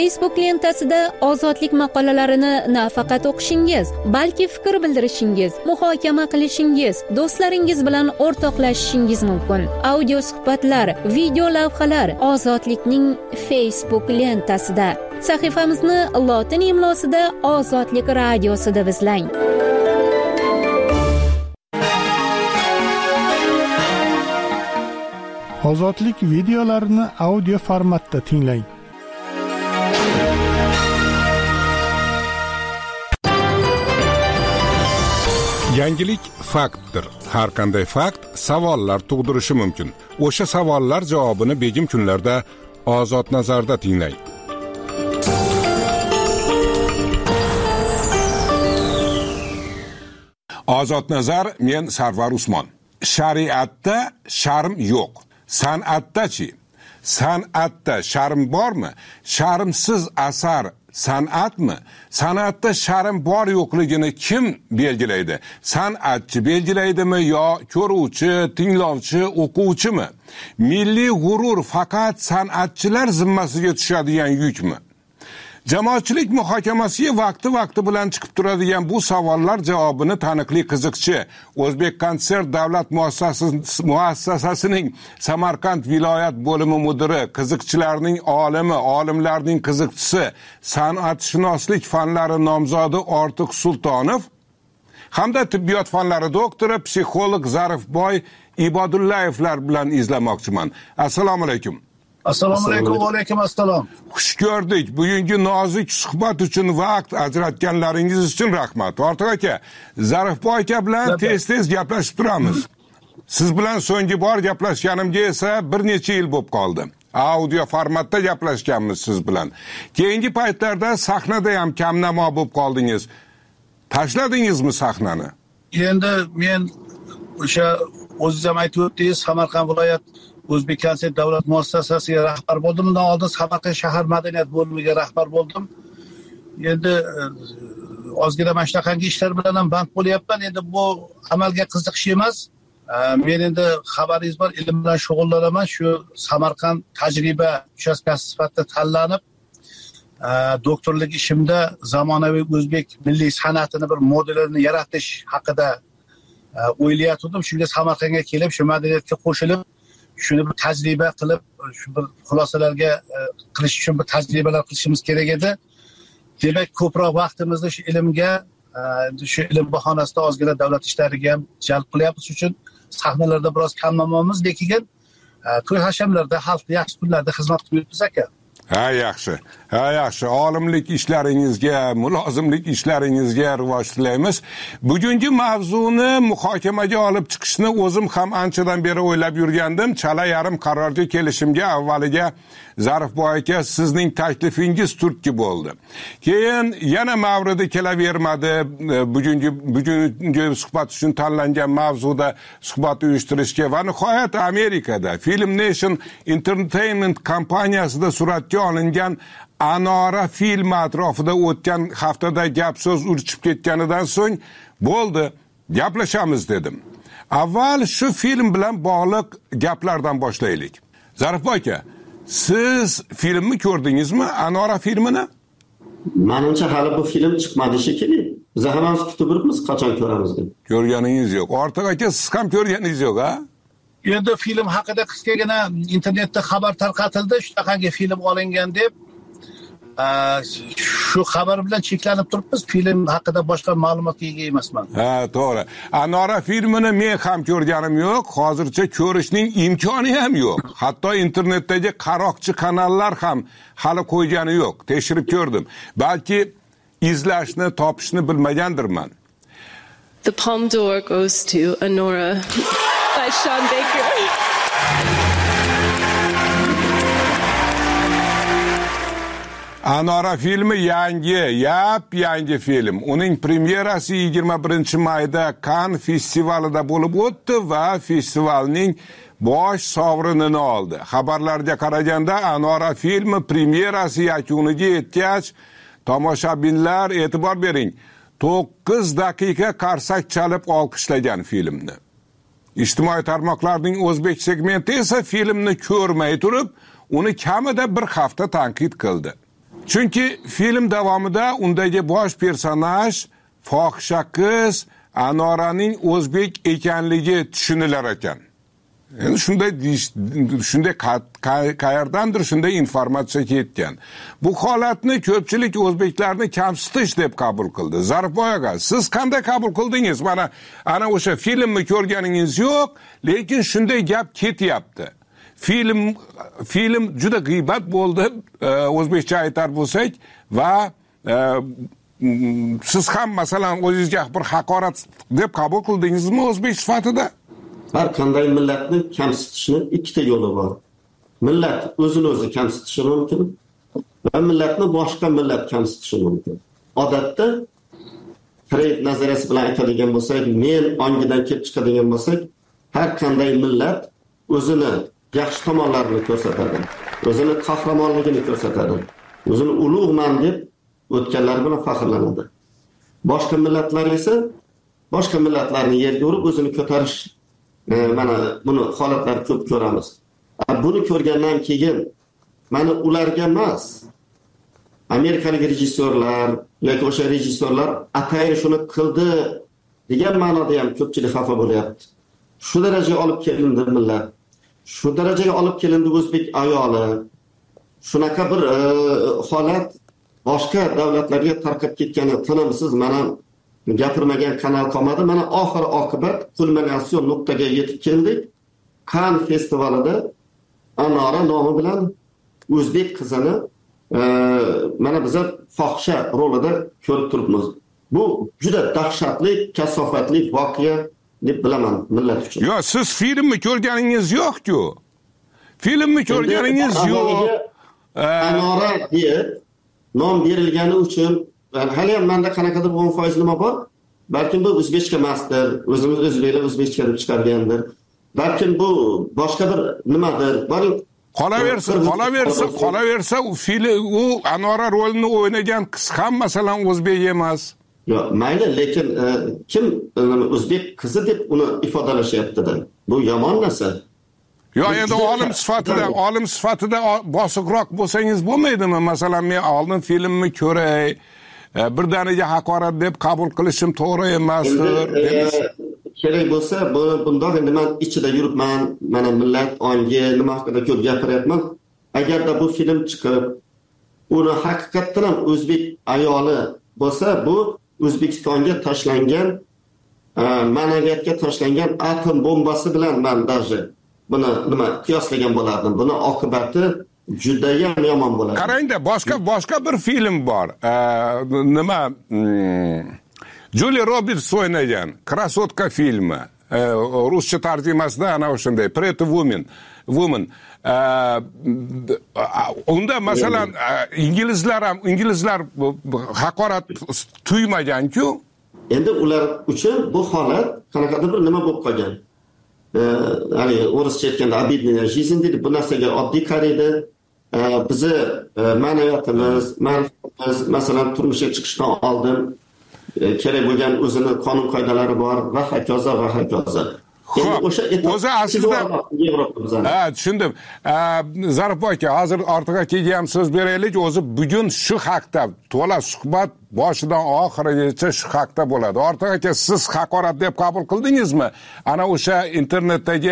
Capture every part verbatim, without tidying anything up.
Facebook lentasida ozodlik maqolalarini nafaqat o'qishingiz, balki fikr bildirishingiz, muhokama qilishingiz, do'stlaringiz bilan o'rtoqlashishingiz mumkin. Audio suhbatlar, video lavhalar Ozodlikning Facebook lentasida. Sahifamizni lotin imlosida Ozodlik radiosida izlang. Ozodlik videolarini audio formatda tinglang. Yangilik faktdir. Har qanday fakt savollar tug'dirishi mumkin. O'sha savollar javobini begim kunlarda Ozod nazarda tinglang. Ozod nazar, men Sarvar Usmon. Shariatda sharm yo'q. San'atda-chi? San'atda sharm bormi? Sharmsiz asar san'atmi? San'atda sharm bor yo'qligini kim belgilaydi? San'atchi belgilaydimi yo ko'ruvchi, tinglovchi, o'quvchimi? Milliy g'urur faqat san'atchilar zimmasiga tushadigan yukmi? Jamoatchilik muhokamasiga vaqti-vaqti bilan chiqib turadigan bu savollar javobini taniqli qiziqchi O'zbek konsert davlat muassasasining Samarqand viloyat bo'limi mudiri, qiziqchilarning olimi, olimlarning qiziqchisi, san'atshunoslik fanlari nomzodi Ortiq Sultonov hamda tibbiyot fanlari doktori, psixolog Zarifboy Ibodullayevlar bilan izlamoqchiman. Assalomu alaykum. Assalomu alaykum va alaykum assalom. Xush ko'rdik. Bugungi nozik suhbat uchun vaqt ajratganlaringiz uchun rahmat. Ortiq aka, Zarifboy aka bilan tez-tez gaplashib turamiz. Siz bilan so'nggi bor gaplashganimga esa bir necha yil bo'lib qoldi. Audio formatda gaplashganmiz siz bilan. Keyingi paytlarda sahnada ham kamnamo bo'lib qoldingiz. Tashladingizmi sahnani? Endi men o'sha o'zingiz ham aytib o'tdingiz, Samarqand viloyat O'zbek konsert davlat muassasasiga rahbar bo'ldim. Undan oldin Samarqand shahar madaniyat bo'limiga rahbar bo'ldim. Endi ozgina mana shunaqangi ishlar bilan ham band bo'lyapman. Endi bu amalga qiziqish emas. Men endi xabaringiz bor, ilm bilan shug'ullanaman. Shu Samarqand tajriba uchastkasi sifatida tanlanib, doktorlik ishimda zamonaviy o'zbek milliy san'atini bir modelini yaratish haqida o'ylayotgandim. Shunga Samarqandga kelib, shu madaniyatga qo'shilib, shuni bir tajriba qilib, shu bir xulosalarga qilish uchun bir tajribalar qilishimiz kerak edi. Demak, ko'proq vaqtimizni shu ilmga, shu ilm bahonasida ozgina davlat ishlariga ham jalb qilyapmiz. Shuning uchun sahnalarda biroz kamnamomiz, lekin to'y hashamlarda, xalqqa yaxshi kunlarda xizmat qilyapmiz aka. Ha, yaxshi. Ha, yaxshi. Olimlik ishlaringizga, mulozimlik ishlaringizga rivoj tilaymiz. Bugungi mavzuni muhokamaga olib chiqishni o'zim ham anchadan beri o'ylab yurgandim. Chala yarim qarorga kelishimga avvaliga Zarifboy aka sizning taklifingiz turtki bo'ldi. Keyin yana mavridi kelavermadi. Bugungi bugungi suhbat uchun tanlangan mavzuda suhbat uyushtirishga va nihoyat Amerikada Film Nation Entertainment kompaniyasida suratga olingan Anora filmi atrofida o'tgan haftada gap so'z urchib ketganidan so'ng bo'ldi, gaplashamiz dedim. Avval shu film bilan bog'liq gaplardan boshlaylik. Zarifboy aka, siz filmni ko'rdingizmi, Anora filmini? Menimcha hali bu film chiqmadi shekilli. Biz hammamiz kutib turibmiz, qachon ko'ramiz deb. Ko'rganingiz yo'q. Ortiq aka, siz ham ko'rganingiz yo'q, ha? Endi film haqida qisqagina internetda xabar tarqatildi, shunaqangi film olingan deb. Shu xabar bilan cheklanib turibmiz. Film haqida boshqa ma'lumotga ega emasman. Ha, to'g'ri. Anora filmini men ham ko'rganim yo'q, hozircha ko'rishning imkoni ham yo'q. Hatto internetdagi qaroqchi kanallar ham hali qo'ygani yo'q. Tekshirib ko'rdim. Balki izlashni, topishni bilmagandirman. The Palme d'Or goes to Anora by Sean Baker. Anora filmi yangi, yap yangi film. Uning premyerasi yigirma birinchi mayda Cannes festivalida bo'lib o'tdi va festivalning bosh sovrinini oldi. Xabarlarga qaraganda Anora filmi premyerasi yakuniga yetgach, tomoshabinlar e'tibor bering, to'qqiz daqiqa qarsak chalib olqishlagan filmni. Ijtimoiy tarmoqlarning o'zbek segmenti esa filmni ko'rmay turib, uni kamida bir hafta tanqid qildi. Chunki film davomida undagi bosh personaj fohisha qiz Anoraning o'zbek ekanligi tushunilar ekan. Endi shunday shunday qayerdandir shunday informatsiya ketgan. Bu holatni ko'pchilik o'zbeklarni kamsitish deb qabul qildi. Zarifboy aka, siz qanday qabul qildingiz? Mana ana o'sha filmni ko'rganingiz yo'q, lekin shunday gap ketyapti. Film film juda g'iybat bo'ldi, o'zbekcha aytar bo'lsak va siz ham masalan o'zingizga bir haqorat deb qabul qildingizmi o'zbek sifatida? Har qanday millatni kamsitishning ikkita yo'li bor. Millat o'zini o'zi kamsitishi mumkin va millatni boshqa millat kamsitishi mumkin. Odatda Freyd nazariyasi bilan aytadigan bo'lsak, men ongidan kelib chiqadigan bo'lsak, har qanday millat o'zini yaxshi tomonlarini ko'rsatadi, o'zini qahramonligini ko'rsatadi, o'zini ulug'man deb o'tganlar bilan faxrlanadi. Boshqa millatlar esa boshqa millatlarni yerga urib o'zini ko'tarish, e, mana buni holatlar ko'p ko'ramiz. Buni ko'rgandan keyin mana ularga emas, amerikalik rejissyorlar yoki o'sha rejissyorlar atayin shuni qildi degan ma'noda ham ko'pchilik xafa bo'lyapti. Shu darajaga olib kelindi millat. Shu darajaga olib kelindi o'zbek ayoli. Shunaqa bir e, holat boshqa davlatlarga tarqab ketgani tinimsiz. Mana gapirmagan kanal qolmadi. Mana oxir oqibat kulminatsion nuqtaga yetib keldik. Cannes festivalida Anora nomi bilan o'zbek qizini e, mana biz fohisha rolida ko'rib turibmiz. Bu juda dahshatli, kasofatli voqea deb bilaman millat uchun. Yo'q, siz filmni ko'rganingiz yo'q-ku. Filmni ko'rganingiz yo'q. Anora deb nom berilgani uchun hali ham menda qanaqadir o'n foiz nima bor? Balkim bu o'zbekcha emasdir, o'zimiz o'zbeklar o'zbekcha deb chiqargandir. Balkim bu boshqa bir nimadir. Boring qolaversa, qolaversa, qolaversa u film u Anora rolini o'ynagan qiz ham masalan o'zbek emas. Yo'q, mayli, lekin e, kim e, o'zbek qizi deb uni ifodalashyapti-da. Bu yomon narsa. Yo'q, endi olim sifatida, olim sifatida bosiqroq bo'lsangiz bo'lmaydimi? Masalan, men oldin filmni ko'ray, e, birdaniga haqorat deb qabul qilishim to'g'ri emasdir. Kerak bo'lsa, bu bundoq endi men ichida yuribman, mana millat ongi nima haqida ko'p gapiryapman. Agarda bu film chiqib, uni haqiqatdan ham o'zbek ayoli bo'lsa, bu O'zbekistonga tashlangan, ma'naviyatga tashlangan atom bombasi bilan men даже buni nima qiyoslagan bo'lardim. Buni oqibati juda ham yomon bo'ladi. Qarangda, boshqa boshqa bir film bor. Nima Julia Roberts o'ynagan Krasotka filmi. Ruscha tarjimasida ana o'shanday Pretty Woman, Woman. Unda masalan inglizlar ham inglizlar haqorat tuymagan-ku. Endi ular uchun bu holat qanaqadir bir nima bo'lib qolgan. Ya'ni o'rischa aytganda обидная жизнь deydi. Bu narsaga oddiy qaraydi. Bizi ma'naviyatimiz, ma'rifatimiz masalan turmushga chiqishdan oldin kerak bo'lgan o'zini qonun qoidalari bor va hokazo va hokazo. O'sha o'zi aslida ha, tushundim. Zarifboy aka, hozir ortiga kelgan so'z beraylik. O'zi bugun shu haqda to'la suhbat boshidan oxirigacha shu haqda bo'ladi. Ortiq aka, siz haqorat deb qabul qildingizmi? Ana o'sha internetdagi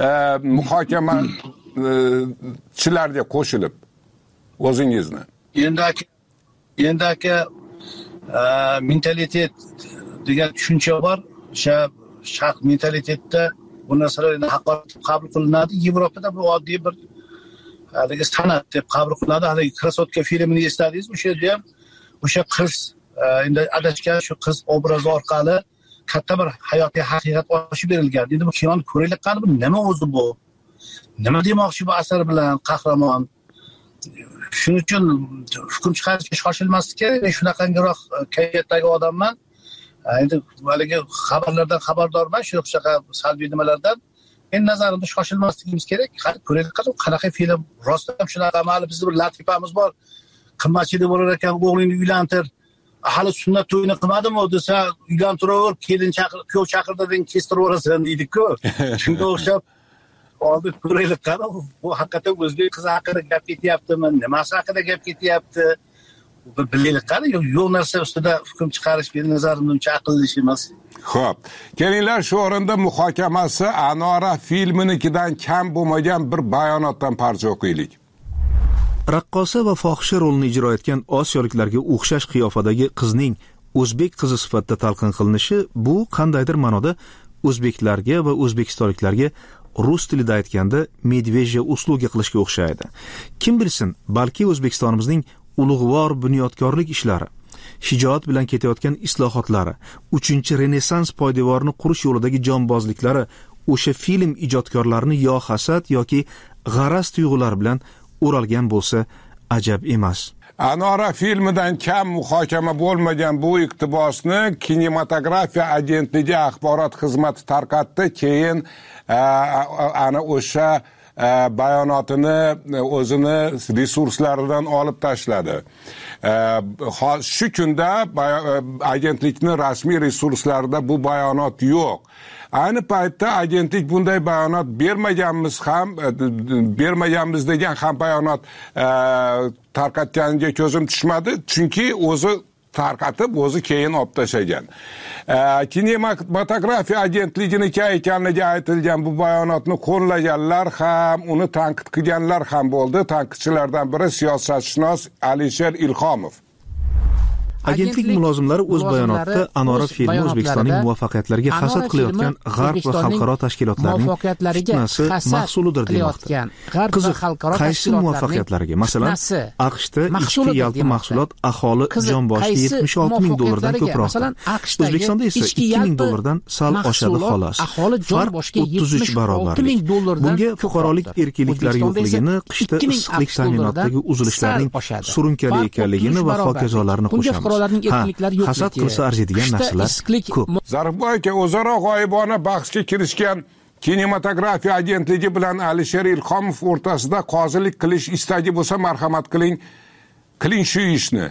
muhokamachilarga qo'shilib o'zingizni. Endi aka, endi aka mentalitet degan tushuncha bor. O'sha sharq mentalitetda bu narsalar endi haqorat qabul qilinadi. Yevropada bu oddiy bir haligi san'at deb qabul qilinadi. Haligi Krasotka filmini esladingiz, o'sha yerda ham o'sha qiz endi adashgan shu qiz obrazi orqali katta bir hayotiy haqiqat ochib berilgan. Endi bu kinoni ko'raylik qani, bu nima o'zi bu? Nima demoqchi bu asar bilan qahramon? Shuning uchun hukm chiqarishga shoshilmaslik kerak. Men shunaqangiroq kayfiyatdagi odamman. Endi haligi xabarlardan xabardorman, shunaqa salbiy nimalardan. Men nazarimda shoshilmasligimiz kerak. Ko'raylik qanaqa film, rostdan ham shunaqa ma'lum bizning bir latifamiz bor. Qimmatchilik bo'lar ekan, o'g'lingni uylantir. Hali sunnat to'yini qilmadimi desa, uylantiraver, kelin chaqir, kuyov chaqirdidan kestirib o'rasan deydi-ku. Shunga o'xshab oldin ko'raylik qani, bu haqiqatan o'zbek qizi haqida gap ketyaptimi, nimasi haqida gap ketyapti? bir bilaylik qani, yo'q narsa ustida hukm chiqarish meni nazarimda uncha aqlli ish emas. Xo'p, kelinglar shu o'rinda muhokamasi Anora filminikidan kam bo'lmagan bir bayonotdan parcha o'qiylik. Raqqosa va fohisha rolini ijro etgan osiyoliklarga o'xshash qiyofadagi qizning o'zbek qizi sifatida talqin qilinishi bu qandaydir ma'noda o'zbeklarga va o'zbekistonliklarga rus tilida aytganda medveja usluga qilishga o'xshaydi. Kim bilsin, balki O'zbekistonimizning ulug'vor bunyodkorlik ishlari, shijoat bilan ketayotgan islohotlari, uchinchi renessans poydevorini qurish yo'lidagi jonbozliklari o'sha film ijodkorlarini yo hasad yoki g'araz tuyg'ular bilan o'ralgan bo'lsa ajab emas. Anora filmidan kam muhokama bo'lmagan bu iqtibosni kinematografiya agentligi axborot xizmati tarqatdi. Keyin ana o'sha bayonotini o'zini resurslaridan olib tashladi. Shu kunda agentlikning rasmiy resurslarida bu bayonot yo'q. Ayni paytda agentlik bunday bayonot bermaganmiz ham, bermaganmiz degan ham bayonot tarqatganiga ko'zim tushmadi, chunki o'zi tarqatib, o'zi keyin olib tashlagan. Kinematografiya agentliginiki ekanligi aytilgan bu bayonotni qo'llaganlar ham, uni tanqid qilganlar ham bo'ldi. Tanqidchilardan biri siyosatshunos Alisher Ilhomov. Agentlik mulozimlari o'z bayonotida Anora filmi O'zbekistonning muvaffaqiyatlariga hasad qilayotgan g'arb va xalqaro tashkilotlarining fitnasi mahsulidir demoqda. Qiziq, qaysi muvaffaqiyatlariga? Masalan, AQShda ichki yalpi mahsulot aholi jon boshiga yetmish olti ming dollardan ko'proq. O'zbekistonda esa ikki ming dollardan sal oshadi xolos. Farq o'ttiz uch barobar. Bunga fuqarolik erkinliklari yo'qligini, qishda issiqlik ta'minotidagi uzilishlarning surunkali ekanligini va hokazolarni qo'shamiz. Hasad qilsa arziydigan narsalar ko'p. Zarifboy aka, o'zaro g'oyibona bahsga kirishgan kinematografiya agentligi bilan Alisher Ilhomov o'rtasida qozilik qilish istagi bo'lsa marhamat qiling, qiling shu ishni.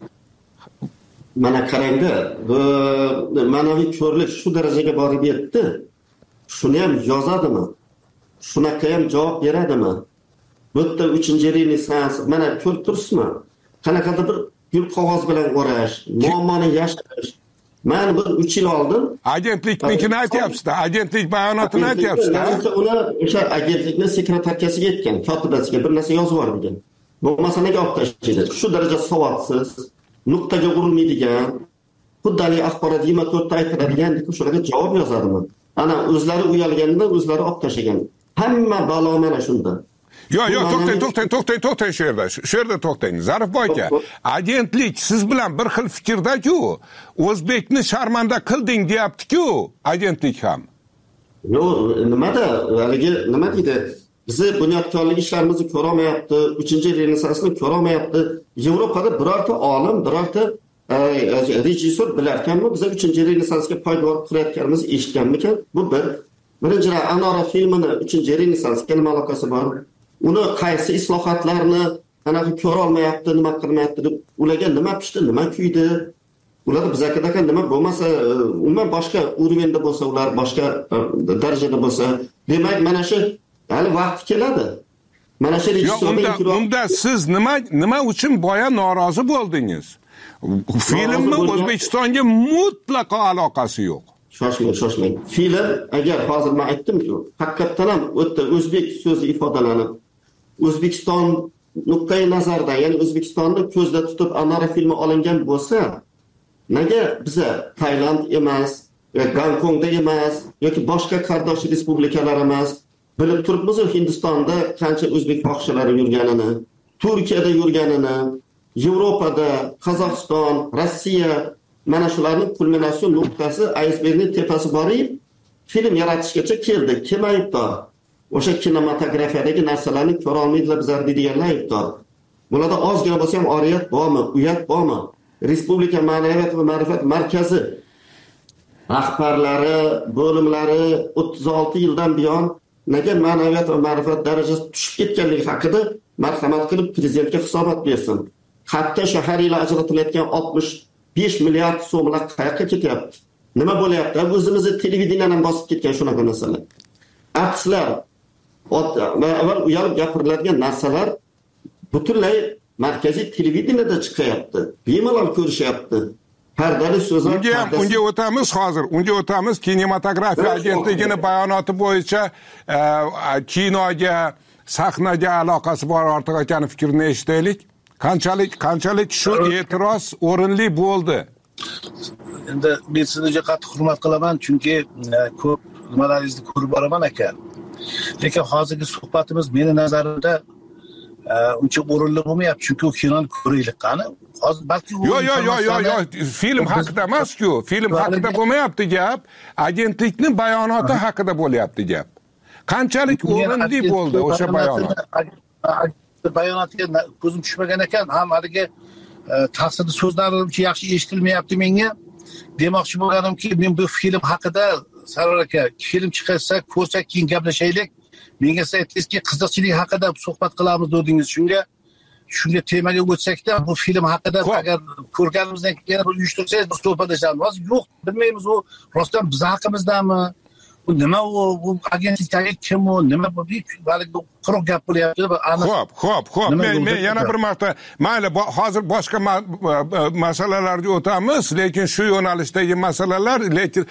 Mana qarangda, bu ma'naviy ko'rlik shu darajaga borib yetdi. Shuni ham yozadimi? Shunaqa ham javob beradimi? Bu yerda uchinchi renessans, mana ko'rib turibsizmi? Qanaqadir bir gul qog'oz bilan o'rash, muammoni yashirish. Men bir uch yil oldin agentliknikini aytyapsiz-da, agentlik bayonotini aytyapsiz-da. Ular o'sha agentlikning sekretarkasiga aytgan, kotibasiga bir narsa yozib yuborgan. Bo'lmasa nega olib tashlaydi? Shu darajada savodsiz, nuqtaga urilmaydigan, xuddali axborot yigirma to'rt ta aytiladigan, shularga javob yozadimi? Ana o'zlari uyalganda o'zlari olib tashlagan. Hamma balo mana shunda. Yo, yo, to'xtang, to'xtang, to'xtang, to'xtang shu yerda. Shu yerda to'xtang. Zarifboy aka, agentlik siz bilan bir xil fikrdagi-ku. O'zbekni sharmanda qilding deyapti-ku, agentlik ham. Yo, nimada? Haligi nima deydi? Bizi bunyodkorlik ishlarimizni ko'ra olmayapti, uchinchi renessansni ko'ra olmayapti. Yevropada birorta olim, birorta rejissor bilarkanmi, biz uchinchi renessansga poydevor qurayotganimizni eshitganmikan? Bu bir. Birinchidan Anora filmini uchinchi renessansga nima aloqasi bor? Uni qaysi islohotlarni anaqa ko'ra olmayapti, nima qilmayapti deb ularga nima pishdi, nima kuydi? Ular bizakadaga nima bo'lmasa, umuman boshqa urovenda bo'lsa, ular boshqa darajada bo'lsa, demak mana shu hali vaqt keladi. Mana shu rejissorning unda siz nima nima uchun boya norozi bo'ldingiz? Filmni O'zbekistonga mutlaqo aloqasi yo'q. Shoshmang, shoshmang. Film agar hozir men aytdim-ku, haqiqatan ham o'tda o'zbek so'zi ifodalanib, O'zbekiston nuqtai nazardan, ya'ni O'zbekistonni ko'zda tutib Anora filmi olingan bo'lsa, nega biza Tailand emas, Gonkongda emas yoki boshqa qardosh respublikalar emas, bilib turibmiz Hindistonda qancha o'zbek fohishalari yurganini, Turkiyada yurganini, Yevropada, Qozog'iston, Rossiya, mana shularning kulminatsion nuqtasi, aysbergning tepasi borib, film yaratishgacha keldi. Kim aybdor? O'sha kinematografiyadagi narsalarni ko'ra olmaydilar bizlar deydiganlar aybdor. Bularda ozgina bo'lsa ham oriyat bormi, uyat bormi? Respublika ma'naviyat va ma'rifat markazi rahbarlari, bo'limlari o'ttiz olti yildan buyon nega ma'naviyat va ma'rifat darajasi tushib ketganligi haqida marhamat qilib prezidentga hisobot bersin. Hatto shu har yil ajratilayotgan oltmish besh milliard so'mlar qayerga ketyapti? Nima bo'lyapti? O'zimizni televideniyadan bosib ketgan shunaqa narsalar. Artistlar avval uyalib gapiriladigan narsalar butunlay markaziy televideniyada chiqyapti. Bemalol ko'rishyapti. Pardali so'zlar. Unga ham unga o'tamiz hozir. Unga o'tamiz. Kinematografiya agentligining bayonoti bo'yicha kinoga, sahnaga aloqasi bor ortiq ekan fikrini eshitaylik. Qanchalik qanchalik shu e'tiroz o'rinli bo'ldi? Endi men sizni juda qattiq hurmat qilaman, chunki ko'p nimalaringizni ko'rib boraman ekan. Lekin hozirgi suhbatimiz meni nazarimda uncha o'rinli bo'lmayapti, chunki u kinoni ko'raylik qani. Hozir balki Yo'q, yo'q, yo'q, yo'q, yo'q, film haqida emas-ku. Film haqida bo'lmayapti gap, agentlikning bayonoti haqida bo'lyapti gap. Qanchalik o'rinli bo'ldi o'sha bayonot? Bayonotiga ko'zim tushmagan ekan, ham haligi ta'sirli so'zlari uncha yaxshi eshitilmayapti menga. Demoqchi bo'lganimki, men bu film haqida Sarvar aka, film chiqarsa, ko'rsak, keyin gaplashaylik. Menga siz aytdingizki, qiziqchilik haqida suhbat qilamiz dedingiz. Shunga shunga temaga o'tsak-da, bu film haqida agar ko'rganimizdan keyin bir uyushtirsangiz, biz suhbatlashamiz. Hozir yo'q, bilmaymiz u rostdan biz haqimizdami? Bu nima u, bu agentlikdagi kim u, nima bu, balki bu quruq gap bo'lyapti. Xo'p, xo'p, xo'p. Men men yana bir marta, mayli, hozir boshqa masalalarga o'tamiz, lekin shu yo'nalishdagi masalalar, lekin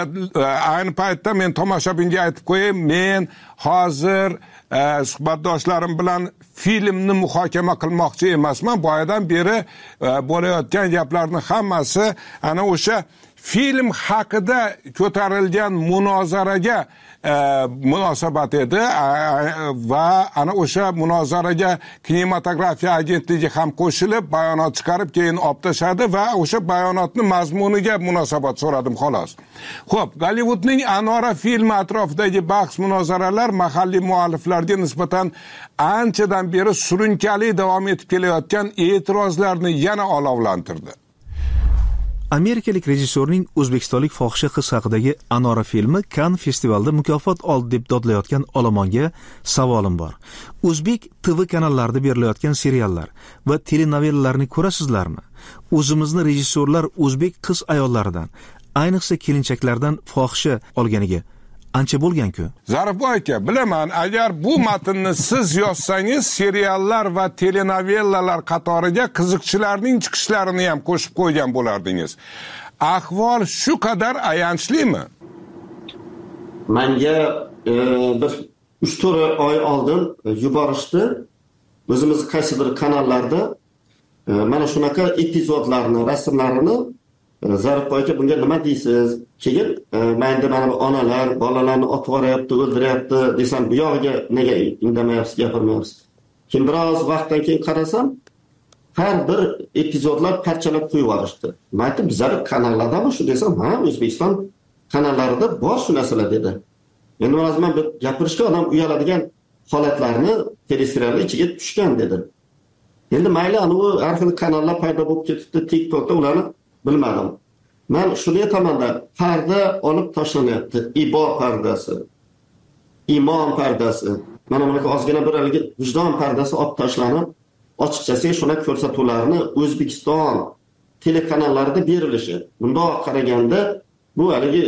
ayni paytda men tomoshabinga aytib qo'yay, men hozir suhbatdoshlarim bilan filmni muhokama qilmoqchi emasman. Boyadan beri bo'layotgan gaplarning hammasi ana o'sha film haqida ko'tarilgan munozaraga munosabat edi va ana o'sha munozaraga kinematografiya agentligi ham qo'shilib bayonot chiqarib keyin olib tashladi va o'sha bayonotning mazmuniga munosabat so'radim xolos. Xo'p, Gollivudning Anora filmi atrofidagi bahs munozaralar mahalliy mualliflarga nisbatan anchadan beri surunkali davom etib kelayotgan e'tirozlarni yana olovlantirdi. Amerikalik rejissyorning o'zbekistonlik fohisha qiz haqidagi Anora filmi Cannes festivalida mukofot oldi deb dodlayotgan olomonga savolim bor. O'zbek T V kanallarida berilayotgan seriallar va telenovellalarni ko'rasizlarmi? O'zimizni rejissyorlar o'zbek qiz ayollaridan, ayniqsa kelinchaklardan fohisha olganiga ancha bo'lgan-ku. Zarifboy aka, bilaman, agar bu matnni siz yozsangiz, seriallar va telenovellalar qatoriga qiziqchilarning chiqishlarini ham qo'shib qo'ygan bo'lardingiz. Ahvol shu qadar ayanchlimi? Menga bir uch to'rt oy oldin yuborishdi. O'zimiz qaysidir kanallarda mana shunaqa epizodlarni, rasmlarini Zarifboy aka, bunga nima deysiz? Keyin mayli mana bu onalar bolalarni otib yuboryapti, o'ldiryapti desam, bu yog'iga nega indamayapsiz, gapirmayapsiz? Keyin biroz vaqtdan keyin qarasam, har bir epizodlar parchalab qo'yib yuborishdi. Mayli bizlar kanallardami shu desam, ha, O'zbekiston kanallarida bor shu narsalar dedi. Endi hozir men gapirishga odam uyaladigan holatlarni teleseriallar ichiga tushgan dedi. Endi mayli ana u har xil kanallar paydo bo'lib ketibdi, TikTokda ularni bilmadim. Men shuni aytamanda, parda olib tashlanyapti. Ibo pardasi, imon pardasi, mana bunaqa ozgina bir haligi vijdon pardasi olib tashlanib, ochiqchasi shuna ko'rsatuvlarni O'zbekiston telekanallarida berilishi. Bundoq qaraganda bu haligi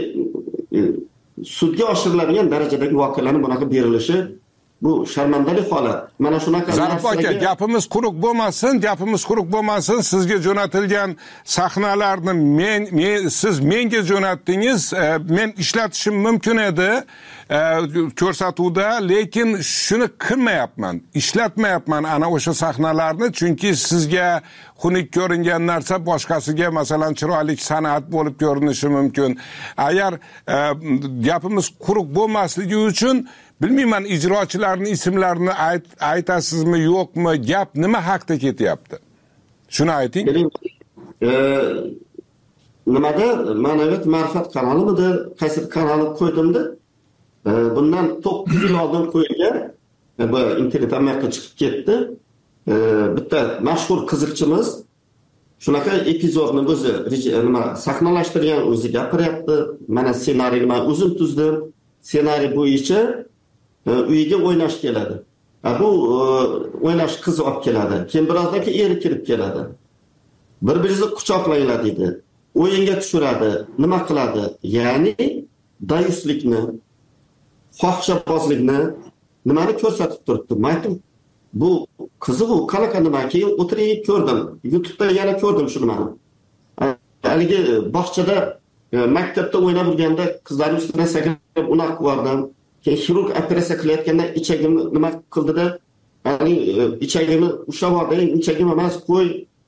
sudga oshiriladigan darajadagi voqealarning bunaqa berilishi bu sharmandali holat. Mana shunaqa Zarifboy aka, gapimiz quruq bo'lmasin, gapimiz quruq bo'lmasin. Sizga jo'natilgan sahnalarni men, men siz menga jo'natdingiz. Men ishlatishim mumkin edi ko'rsatuvda, lekin shuni qilmayapman. Ishlatmayapman ana o'sha sahnalarni, chunki sizga xunuk ko'ringan narsa boshqasiga masalan chiroyli san'at bo'lib ko'rinishi mumkin. Agar gapimiz quruq bo'lmasligi uchun bilmayman, ijrochilarning ismlarini ayt, aytasizmi, yo'qmi? Gap nima haqida ketyapti? Shuni ayting. E, nimada Ma'naviyat Ma'rifat kanalimidi, qaysi kanalni qo'ydimda, e, bundan to'qqiz yil oldin qo'yilgan, e, bu internetdan chiqib ketdi. E, bitta mashhur qiziqchimiz shunaqa epizodni o'zi nima sahnalashtirgan, o'zi gapiryapti. Mana ssenariyni men o'zim tuzdim. Ssenariy bo'yicha uyiga o'ynash keladi. Bu o'ynash qiz olib keladi. Keyin birozdan keyin eri kirib keladi. Bir-biringizni quchoqlanglar deydi. O'yinga tushiradi. Nima qiladi? Ya'ni dayuslikni, fohishabozlikni nimani ko'rsatib turibdi. Maytum bu qiziq u qanaqa nima. Keyin o'tirib ko'rdim. YouTube'da yana ko'rdim shuni mana. Haligi bog'chada, maktabda o'ynab yurganda qizlarning ustidan sakrab unaqa qilardim. Keyin xirurg operatsiya qilayotganda ichagimni nima qildida, ya'ni ichagimni ushlab oldi, ichagim emas qo'y,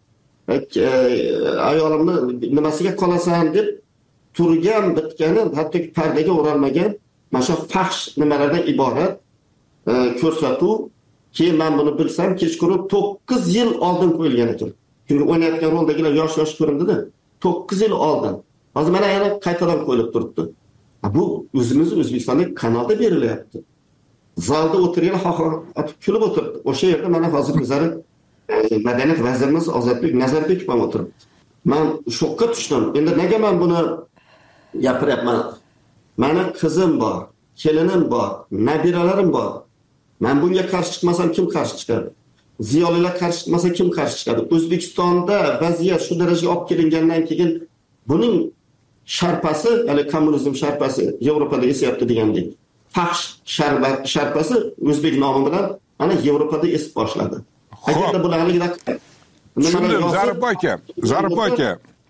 ayolimni nimasiga qolasan deb turgan bitgani, hatto pardaga o'ralmagan, mana shu fahsh nimalardan iborat ko'rsatuv. Keyin men buni bilsam, kechqurun to'qqiz yil oldin qo'yilgan ekan. Chunki o'ynayotgan roldagilar yosh-yosh ko'rindida, to'qqiz yil oldin. Hozir mana yana qaytadan qo'yilib turibdi. Bu o'zimiz O'zbekistonda kanalda berilyapti. Zalda o'tirgan xoho atib kulib o'tiribdi. O'sha yerda mana hozir bizlar madaniyat vazirimiz Ozodbek Nazarbekov ham o'tiribdi. Men shokka tushdim. Endi nega men buni gapiryapman? Meni qizim bor, kelinim bor, nabiralarim bor. Men bunga qarshi chiqmasam kim qarshi chiqadi? Ziyolilar qarshi chiqmasa kim qarshi chiqadi? O'zbekistonda vaziyat shu darajaga olib kelingandan keyin buning sharpasi, ya'ni kommunizm sharpasi Yevropada esyapti degandek. Fahsh sharpasi o'zbek nomi bilan ana Yevropada esib boshladi. Agarda bularligida tushundim, Zarif aka, Zarif aka.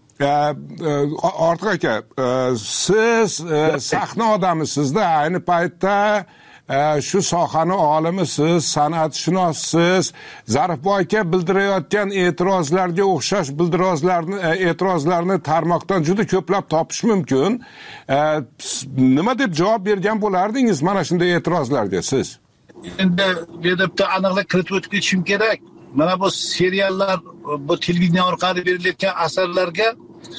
Ortiq aka, siz sahna odamisiz-da, ayni paytda shu sohani olimisiz, san'atshunossiz. Zarif aka bildirayotgan e'tirozlarga o'xshash bildirozlarni, e'tirozlarni tarmoqdan juda ko'plab topish mumkin. Nima deb javob bergan bo'lardingiz mana shunday e'tirozlarga siz? Endi bu yerda aniqlik kiritib o'tib ketishim kerak. Mana bu seriallar, bu televideniya orqali berilayotgan asarlarga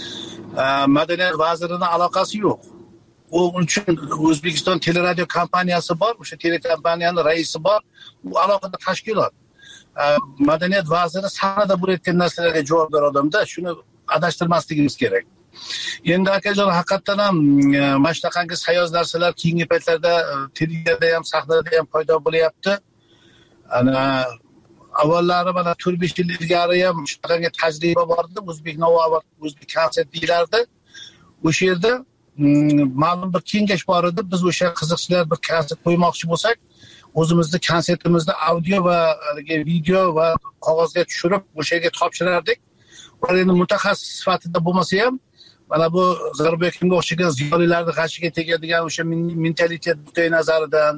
madaniyat vazirining aloqasi yo'q. Onun uchun O'zbekiston teleradio kompaniyasi bor, o'sha telekompaniyaning raisi bor. Bu aloqada tashkilot. Madaniyat vaziri sahnada bo'layotgan narsalarga javob beradi-da, shuni adashtirmasligimiz kerak. Endi akajon haqiqatan ham mana shunaqangi sayoz narsalar keyingi paytlarda televideniyada ham, sahnada ham paydo bo'lyapti. Ana avvallari mana to'rt besh yil ilgari ham shunaqangi tajriba bor edi, O'zbek Navo, O'zbek konsert deylardi. O'sha yerda ma'lum bir kengash bor edi. Biz o'sha qiziqchilar bir konsert qo'ymoqchi bo'lsak, o'zimizni konsertimizni audio va video va qog'ozga tushirib o'sha yerga topshirardik. Ular endi mutaxassis sifatida bo'lmasa ham, mana bu Zarbokovga o'xshagan ziyolilarning g'ashiga tegadigan o'sha mentalitet nuqtai nazaridan,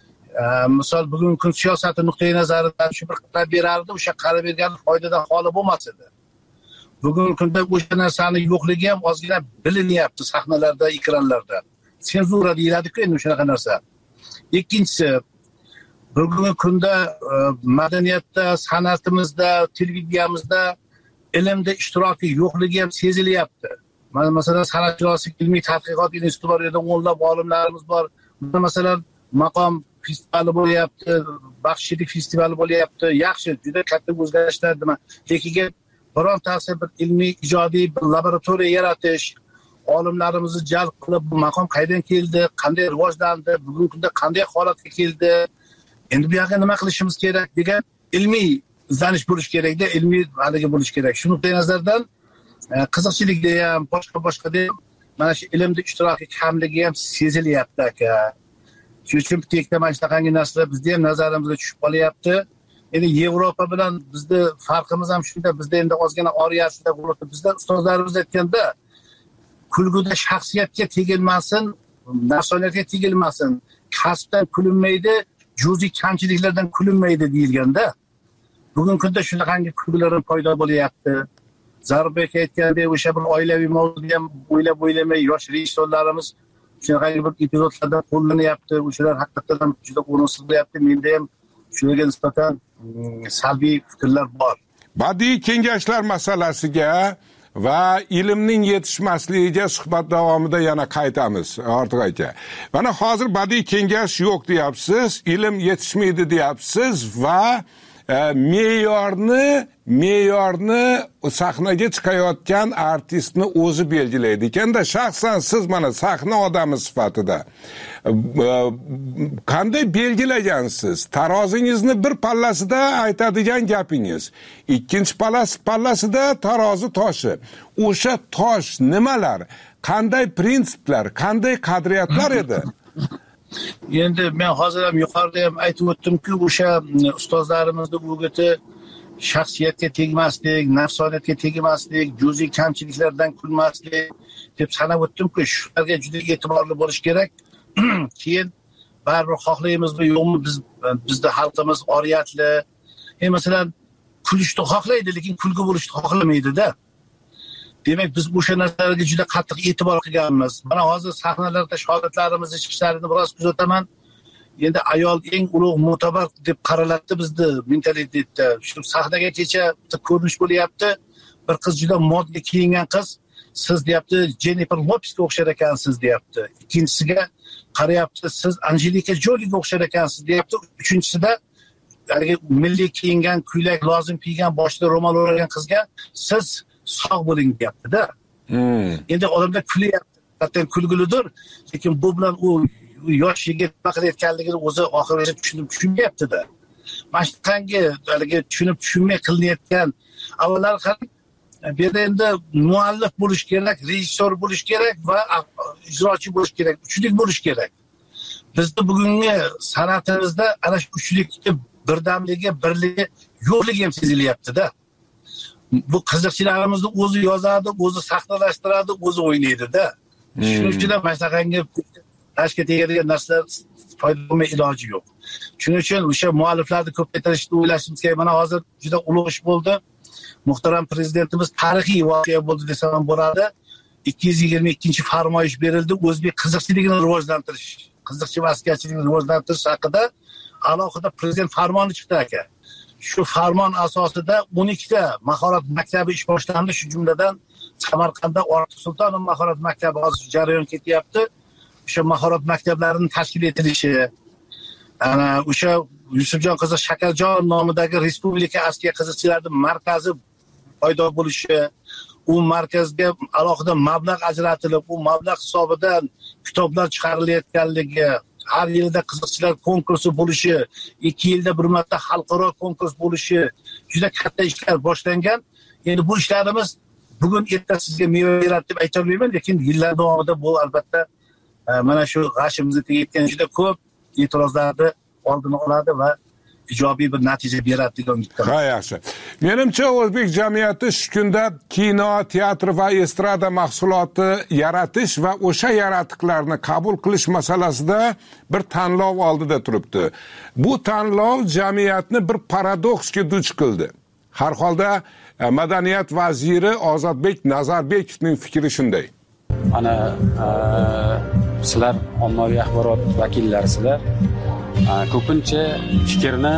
misol bugungi kun siyosati nuqtai nazaridan shu bir qarab berardi, o'sha qarab bergan foydadan xoli bo'lmas edi. Bugungi kunda o'sha narsani yo'qligi ham ozgina bilinyapti sahnalarda, ekranlarda. Senzura deyiladi-ku endi shunaqa narsa. Ikkinchisi, bugungi kunda madaniyatda, san'atimizda, televideniyamizda ilmda ishtiroki yo'qligi ham sezilyapti. Mana masalan san'atshunoslik ilmiy tadqiqot instituti bor, yerda o'nlab olimlarimiz bor. Masalan maqom festivali bo'lyapti, baxshilik festivali bo'lyapti. Yaxshi, juda katta o'zgarishlar nima. Lekin birontasi bir ilmiy ijodiy bir laboratoriya yaratish, olimlarimizni jalb qilib bu maqom qaydan keldi, qanday rivojlandi, bugungi kunda qanday holatga keldi, endi bu yoqqa nima qilishimiz kerak degan ilmiy izlanish bo'lish kerakda, ilmiy haligi bo'lish kerak. Shu nuqtai nazardan qiziqchilikda ham, boshqa-boshqada ham mana shu ilmda ishtiroki kamligi ham sezilyapti aka. Shuning uchun tekda mana shunaqangi narsalar bizda ham nazarimizga tushib qolyapti. Endi Yevropa bilan bizda farqimiz ham shunda, bizda endi ozgina oriyasida bo'ladi. Bizda ustozlarimiz aytganda, kulguda shaxsiyatga tegilmasin, nafsoniyatga tegilmasin, kasbdan kulinmaydi, juziy kamchiliklardan kulinmaydi deyilganda, bugungi kunda shunaqangi kulgular paydo bo'lyapti. Zarbek aytgandek, o'sha bir oilaviy mavzuda ham o'ylab o'ylamay yosh rejissyorlarimiz shunaqangi bir epizodlarda qo'llanyapti. O'shalar haqiqatan juda o'rinsiz bo'lyapti. Menda ham shularga nisbatan salbiy fikrlar bor. Badiiy kengashlar masalasiga va ilmning yetishmasligiga suhbat davomida yana qaytamiz, Ortiq aka. Mana hozir badiiy kengash yo'q deyapsiz, ilm yetishmaydi deyapsiz va me'yorni me'yorni sahnaga chiqayotgan artistni o'zi belgilaydi ekanda. Shaxsan siz mana sahna odami sifatida qanday belgilagansiz? Tarozingizni bir pallasida aytadigan gapingiz, ikkinchi pallasida tarozi toshi. O'sha tosh nimalar? Qanday prinsiplar, qanday qadriyatlar edi? Endi men hozir ham yuqorida ham aytib o'tdim-ku, o'sha ustozlarimizni o'giti shaxsiyatga tegmaslik, nafsoniyatga tegmaslik, juziy kamchiliklardan kulmaslik deb sanab o'tdim-ku, shularga juda e'tiborli bo'lish kerak. Keyin baribir xohlaymizmi yo'qmi, biz bizda xalqimiz oriyatli. E masalan, kulishni xohlaydi, lekin kulgi bo'lishni xohlamaydi-da. Demak, biz o'sha narsalarga juda qattiq e'tibor qilganmiz. Mana hozir sahnalarda shogirdlarimiz ishlarini biroz kuzataman. Endi ayol eng ulug' mo'tabar deb qaraladi bizda mentalitetda. Shu sahnaga kecha ko'rinish bo'lyapti. Bir qiz juda moddiy kiyingan qiz, siz deyapti, Jennifer Lopesga o'xshar ekansiz deyapti. Ikkinchisiga qarayapti, siz Angelika Joliga o'xshar ekansiz deyapti. Uchinchisida haligi milliy kiyingan, ko'ylak lozim kiygan, boshida ro'mol o'ragan qizga siz sog' bo'ling deyapti-da. Hmm. Endi odamlar kulyapti. Hatto kulgulidir, lekin bu bilan u yosh yigit nima qilayotganligini o'zi oxirigacha tushunib tushunmayapti-da. Mana shunaqangi haligi tushunib tushunmay qilinayotgan avvallar qarang, bu yerda endi muallif bo'lish kerak, rejissor bo'lish kerak va ijrochi bo'lish kerak, uchlik bo'lish kerak. Bizda bugungi san'atimizda ana shu uchlikni birdamligi, birligi yo'qligi ham sezilyapti-da. Bu qiziqchilarimizni o'zi yozadi, o'zi sahnalashtiradi, o'zi o'ynaydi-da. Shuning uchun ham mashaqanga tashkil tegadigan narsalar foydalama iloji yo'q. Shuning uchun o'sha mualliflarni ko'paytirishni o'ylashimiz kerak. Mana hozir juda ulug' ish bo'ldi. Muhtaram prezidentimiz tarixiy voqea bo'ldi desam ham bo'ladi. ikki yuz yigirma ikkinchi farmoyish berildi. O'zbek qiziqchiligini rivojlantirish, qiziqchi va askarchilikni rivojlantirish haqida alohida prezident farmoni chiqdi aka. Shu farmon asosida o'n ikkita mahorat maktabi ish boshlandi, shu jumladan Samarqandda Ortiq Sultonov mahorat maktabi hozir jarayon ketyapti. O'sha mahorat maktablarining tashkil etilishi, ana o'sha Yusufjon qizi Shakarjon nomidagi Respublika askar qiziqchilarning markazi paydo bo'lishi, u markazga alohida mablag' ajratilib, u mablag' hisobidan kitoblar chiqarilayotganligi, har yilda qiziqchilar konkursi bo'lishi, ikki yilda bir marta xalqaro konkurs bo'lishi, juda katta ishlar boshlangan. Endi bu ishlarimiz bugun ertasiga meva beradi deb ayta olmayman, lekin yillar davomida bu albatta mana shu g'ashimizga tegayotgan juda ko'p e'tirozlarni oldini oladi va ijobiy bir natija beradi degan umiddaman. Ha, yaxshi. Menimcha o'zbek jamiyati shu kunda kino, teatr va estrada mahsuloti yaratish va o'sha yaratiqlarni qabul qilish masalasida bir tanlov oldida turibdi. Bu tanlov jamiyatni bir paradoksga duch qildi. Har holda madaniyat vaziri Ozodbek Nazarbekovning fikri shunday. Mana sizlar ommaviy axborot vakillarisizlar. Ko'pincha fikrni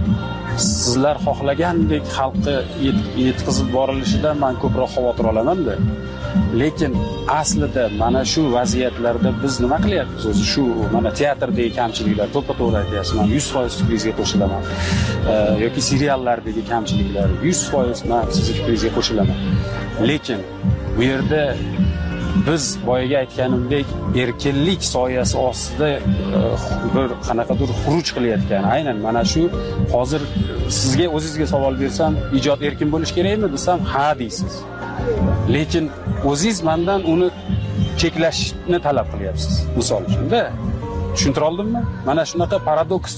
sizlar xohlagandek xalqqa yetkazib borilishidan men ko'proq xavotir olaman-da. Lekin aslida mana shu vaziyatlarda biz nima qilyapmiz? O'zi shu mana teatrdagi kamchiliklar to'ppa-to'g'ri aytyapsiz. Men yuz foiz fikringizga qo'shilaman. Yoki seriallardagi kamchiliklar yuz foiz men sizning fikringizga qo'shilaman. Lekin bu yerda biz boyaga aytganimdek erkinlik soyasi ostida bir qanaqadir xuruj qilayotgan. Aynan mana shu hozir sizga o'zingizga savol bersam, ijod erkin bo'lish kerakmi desam, ha deysiz. Lekin o'zingiz mendan uni cheklashni talab qilyapsiz. Misol uchun-da. Tushuntira oldimmi? Mana shunaqa paradoks.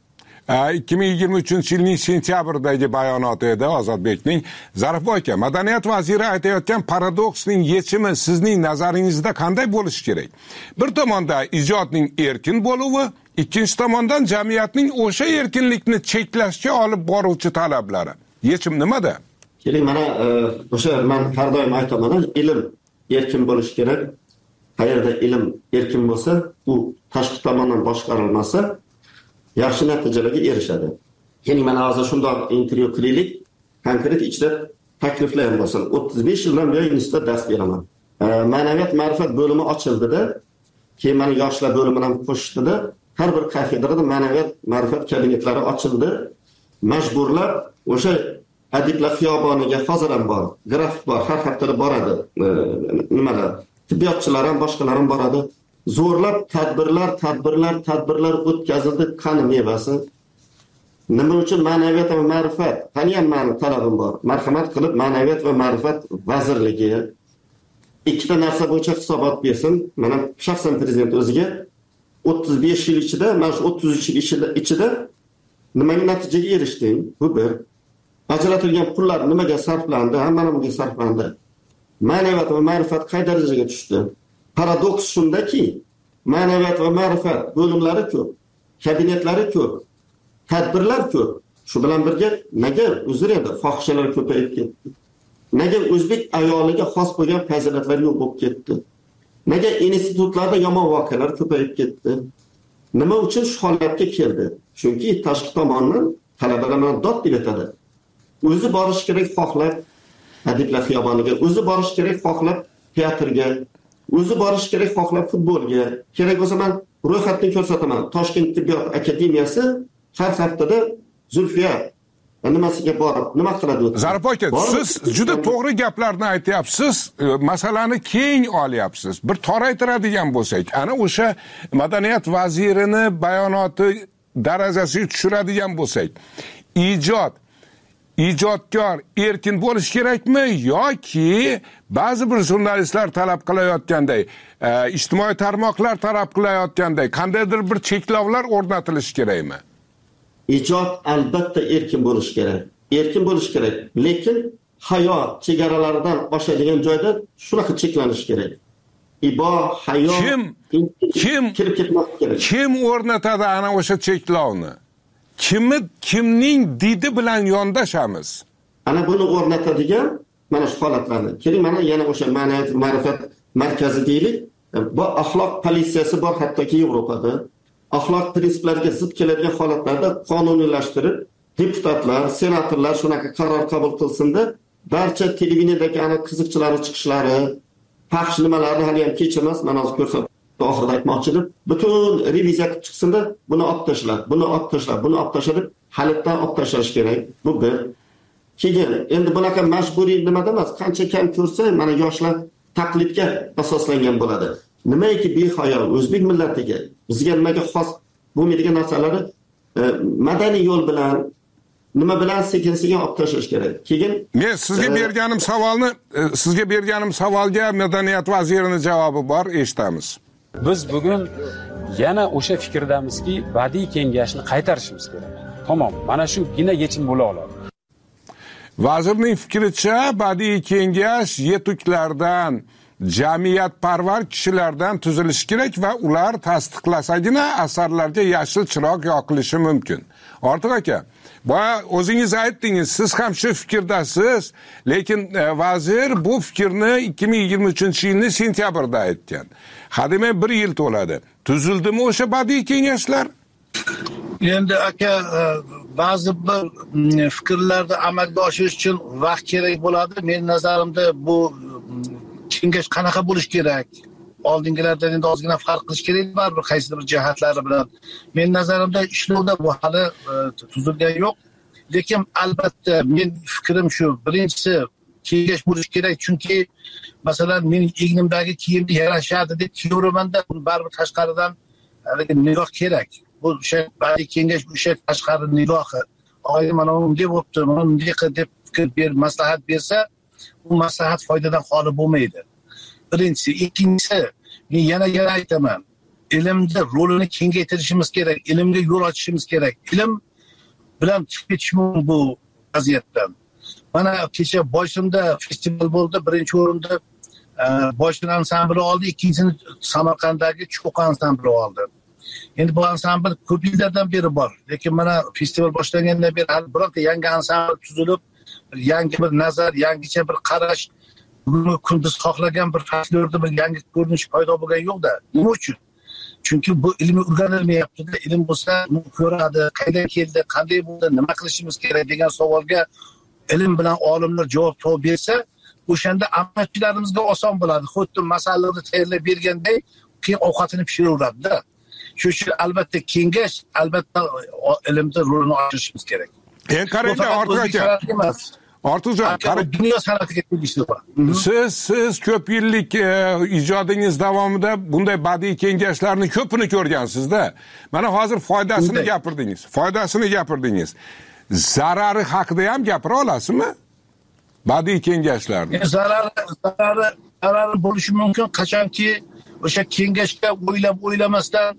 ikki ming yigirma uchinchi yilning sentyabrdagi bayonoti edi Ozodbekning. Zarifboy aka, madaniyat vaziri aytayotgan paradoksning yechimi sizning nazaringizda qanday bo'lishi kerak? Bir tomonda ijodning erkin bo'luvi, ikkinchi tomondan jamiyatning o'sha erkinlikni cheklashga olib boruvchi talablari. Yechim nimada? Keling, mana o'sha men har doim aytaman, ilm erkin bo'lishi kerak. Qayerda ilm erkin bo'lsa, u tashqi tomondan boshqarilmasa, yaxshi natijalarga erishadi. Ya'ni mana hozir shundoq intervyu qilaylik, konkret ichida takliflar ham bo'lsin. o'ttiz besh yildan beri institutda dars beraman. Ma'naviyat ma'rifat bo'limi ochildi-da, keyin mana yoshlar bo'limini ham qo'shdi-da, har bir kafedrada ma'naviyat ma'rifat kabinetlari ochildi. Majburlab o'sha adiblar xiyoboniga hozir ham bor, grafik bor, har haftada boradi. Nimalar? Tibbiyotchilar ham, boshqalar ham boradi. Zo'rlab tadbirlar, tadbirlar, tadbirlar o'tkazildi, qani mevasi. Nima uchun ma'naviyat va ma'rifat? Qani ham meni talabim bor. Marhamat qilib ma'naviyat va ma'rifat vazirligi ikkita narsa bo'yicha hisobot bersin. Mana shaxsan prezident o'ziga o'ttiz besh yil ichida, mana shu o'ttiz uch yil ichida ichida nimaga natijaga erishding? Bu bir. Ajratilgan pullar nimaga sarflandi? Hamma nimaga sarflandi? Ma'naviyat va ma'rifat qay darajaga tushdi? Paradoks shundaki, ma'naviyat va ma'rifat bo'limlari ko'p, kabinetlari ko'p, tadbirlar ko'p. Shu bilan birga nega uzr edi, fohishalar ko'payib ketdi? Nega o'zbek ayoliga xos bo'lgan fazilatlar yo'q bo'lib ketdi? Nega institutlarda yomon voqealar ko'payib ketdi? Nima uchun shu holatga keldi? Chunki tashqi tomondan talabalar mana dod deb aytadi. O'zi borish kerak xohlab adiblar xiyoboniga, o'zi borish kerak xohlab teatrga, o'zi borish kerak xohlab futbolga. Kerak bo'lsa men ro'yxatni ko'rsataman. Toshkent tibbiyot akademiyasi har haftada Zulfiya nimasiga borib, nima qiladi? Zarif aka, siz juda to'g'ri gaplarni aytyapsiz, masalani keng olyapsiz. Bir toraytiradigan bo'lsak, ana o'sha madaniyat vazirini bayonoti darajasiga tushiradigan bo'lsak, ijod ijodkor erkin bo'lish kerakmi yoki ba'zi bir jurnalistlar talab qilayotganday, e, ijtimoiy tarmoqlar talab qilayotganday qandaydir bir cheklovlar o'rnatilishi kerakmi? Ijod albatta erkin bo'lish kerak. Erkin bo'lish kerak, lekin hayot chegaralaridan oshadigan joyda shunaqa cheklanish kerak. Ibo, hayot kim kim kirib ketmas kerak. Kim o'rnatadi ana o'sha cheklovni? Kimni kimning didi bilan yondashamiz? Ana buni o'rnatadigan mana shu holatlarni. Keling, mana yana o'sha ma'naviyat ma'rifat markazi deylik. Bu axloq politsiyasi bor hattoki Yevropada. Axloq prinsiplariga zid keladigan holatlarda qonuniylashtirib, deputatlar, senatorlar shunaqa qaror qabul qilsinda, barcha televideniyadagi ana qiziqchilar chiqishlari, paqsh nimalarni hali ham kech emas, mana hozir ko'rsatib oxirida aytmoqchidim. Butun reviziya qilib chiqsinda, buni olib tashlab, buni olib tashlab, buni olib tashlab, halitdan olib tashlash kerak. Bu bir. Keyin endi bunaqa majburiy nimada emas, qancha kam ko'rsa, mana yoshlar taqlidga asoslangan bo'ladi. Nimaiki behayo o'zbek millatiga, bizga nimaga xos bo'lmaydigan narsalarni e, madaniy yo'l bilan, nima bilan sekin-sekin olib tashlash kerak. Keyin men sizga e, berganim savolni, e, sizga berganim savolga madaniyat vazirining javobi bor, eshitamiz. Biz bugun yana o'sha fikrdamizki, badiiy kengashni qaytarishimiz kerak. Tamom, mana shugina yechim bo'la oladi. Vazirning fikricha, badiiy kengash yetuklardan, jamiyatparvar kishilardan tuzilishi kerak va ular tasdiqlasagina asarlarga yashil chiroq yoqilishi mumkin. Ortiq aka, boya o'zingiz aytdingiz, siz ham shu fikrdasiz, lekin e, vazir bu fikrni ikki ming yigirma uchinchi yilning sentyabrida aytgan. Hademay bir yil to'ladi. Tuzildimi o'sha badiiy kengashlar? Endi aka, ba'zi bir fikrlarni amalga oshirish uchun vaqt kerak bo'ladi. Men nazarimda bu kengash qanaqa bo'lish kerak? Oldingilardan endi ozgina farq qilish kerak baribir qaysidir bir jihatlari bilan. Men nazarimda ishlovda bu hali tuzilgan yo'q. Lekin albatta men fikrim shu. Birinchisi kengash bo'lish kerak, chunki masalan men egnimdagi kiyimni yarashadi deb kiyaveramanda, buni baribir tashqaridan nigoh kerak. Bu o'sha badiiy kengash o'sha tashqari nigohi. Oy mana bunday bo'pti, mana bunday qil deb fikr ber, maslahat bersa, bu maslahat foydadan xoli bo'lmaydi. Birinchisi, ikkinchisi, men yana yana aytaman. Ilmda rolini kengaytirishimiz kerak, ilmga yo'l ochishimiz kerak. Ilm bilan chiqib ketish mumkin bu vaziyatdan. Mana kecha Boysunda festival bo'ldi, birinchi o'rinda Boysun ansambli oldi, ikkinchisini Samarqanddagi Cho'q ansambli oldi. Endi bu ansambl ko'p yillardan beri bor, lekin mana festival boshlangandan beri hali birorta yangi ansambl tuzilib, yangi bir nazar, yangicha bir qarash, bugungi kun biz xohlagan bir folklorda bir yangi ko'rinish paydo bo'lgan yo'q-da. Nima uchun? Chunki bu ilmi o'rganilmayapti-da. Ilm bo'lsa, ko'radi, qaydan keldi, qanday bo'ldi, nima qilishimiz kerak degan savolga ilm bilan olimlar javob topib bersa, o'shanda amaldorlarimizga oson bo'ladi. Xuddi masalani tayyorlab berganday, keyin ovqatini pishiraveradi-da. Shu uchun albatta kengash, albatta ilmda rolini ochishimiz kerak. En qarangda Ortiq aka. Ortiqjon, qarang, dunyo san'atiga tegishli bu. Siz siz ko'p yillik e, ijodingiz davomida bunday badiiy kengashlarning ko'pini ko'rgansiz-da. Mana hozir foydasini gapirdingiz. Foydasini gapirdingiz. Zarari haqida ham gapira olasizmi? Badiiy kengashlarning. E, zarari zarari zarari bo'lishi mumkin, qachonki o'sha kengashga o'ylab o'ylamasdan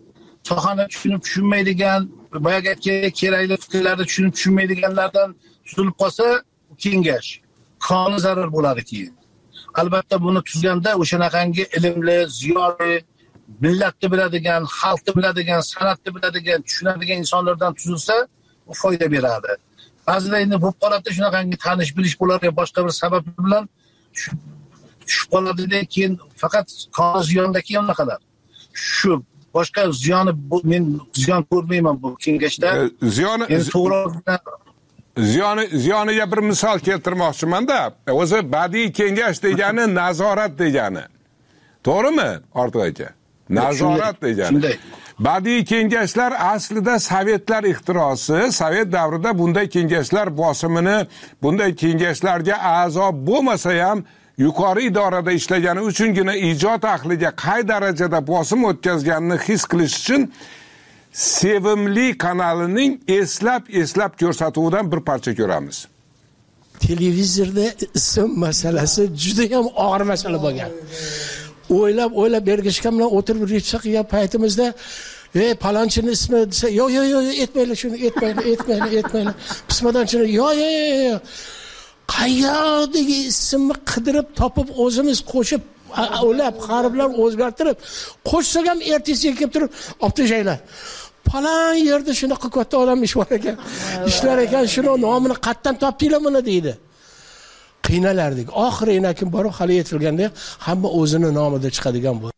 sohani tushunib tushunmaydigan, boyagi aytgan kerakli fikrlarni tushunib tushunmaydiganlardan tuzilib qolsa, kengash qonun zarar bo'ladi keyin. Albatta buni tuzganda o'shanaqangi ilmli, ziyoli, millatni biladigan, xalqni biladigan, san'atni biladigan, tushunadigan insonlardan tuzilsa, u foyda beradi. Ba'zida endi bo'lib qoladi, shunaqangi tanish bilish bo'lar yo boshqa bir sabab bilan tushib qoladi, keyin faqat qonun ziyondaki unaqalar. Shu boshqa ziyoni men ziyon ko'rmayman bu kengashda. Ziyoni to'g'ri Ziyoni ziyoniga bir misol keltirmoqchiman-da. O'zi badiiy kengash degani nazorat degani. To'g'rimi, Ortiq aka? Nazorat degani. Badiiy kengashlar aslida sovetlar ixtirosi. Sovet davrida bunday kengashlar bosimini, bunday kengashlarga a'zo bo'lmasa ham yuqori idorada ishlagani uchungina ijod ahliga qay darajada bosim o'tkazganini his qilish uchun Sevimli kanalining eslab eslab ko'rsatuvidan bir parcha ko'ramiz. Televizorda ism masalasi juda ham og'ir masala bo'lgan. O'ylab o'ylab bergishgan bilan o'tirib recha qilgan paytimizda, "Ey, palonchini ismi" desa, "Yo, yo, yo, aytmaylar shuni, aytmaylar, aytmaylar, aytmaylar." Pismadanchini, "Yo, yo, yo." Qayerdagi ismni qidirib topib o'zimiz qo'shib, o'ylab, qariblar o'zgartirib, qo'shsak ham ertasiga kelib turib, olib tashlaylar. Falan yerda shunaqa katta odam ish bor ekan, ishlar ekan, shuni nomini qayerdan topdinglar buni deydi. Qiynalardik. Oxiri enakim borib hali yetilganda hamma o'zini nomida chiqadigan bo'ldi.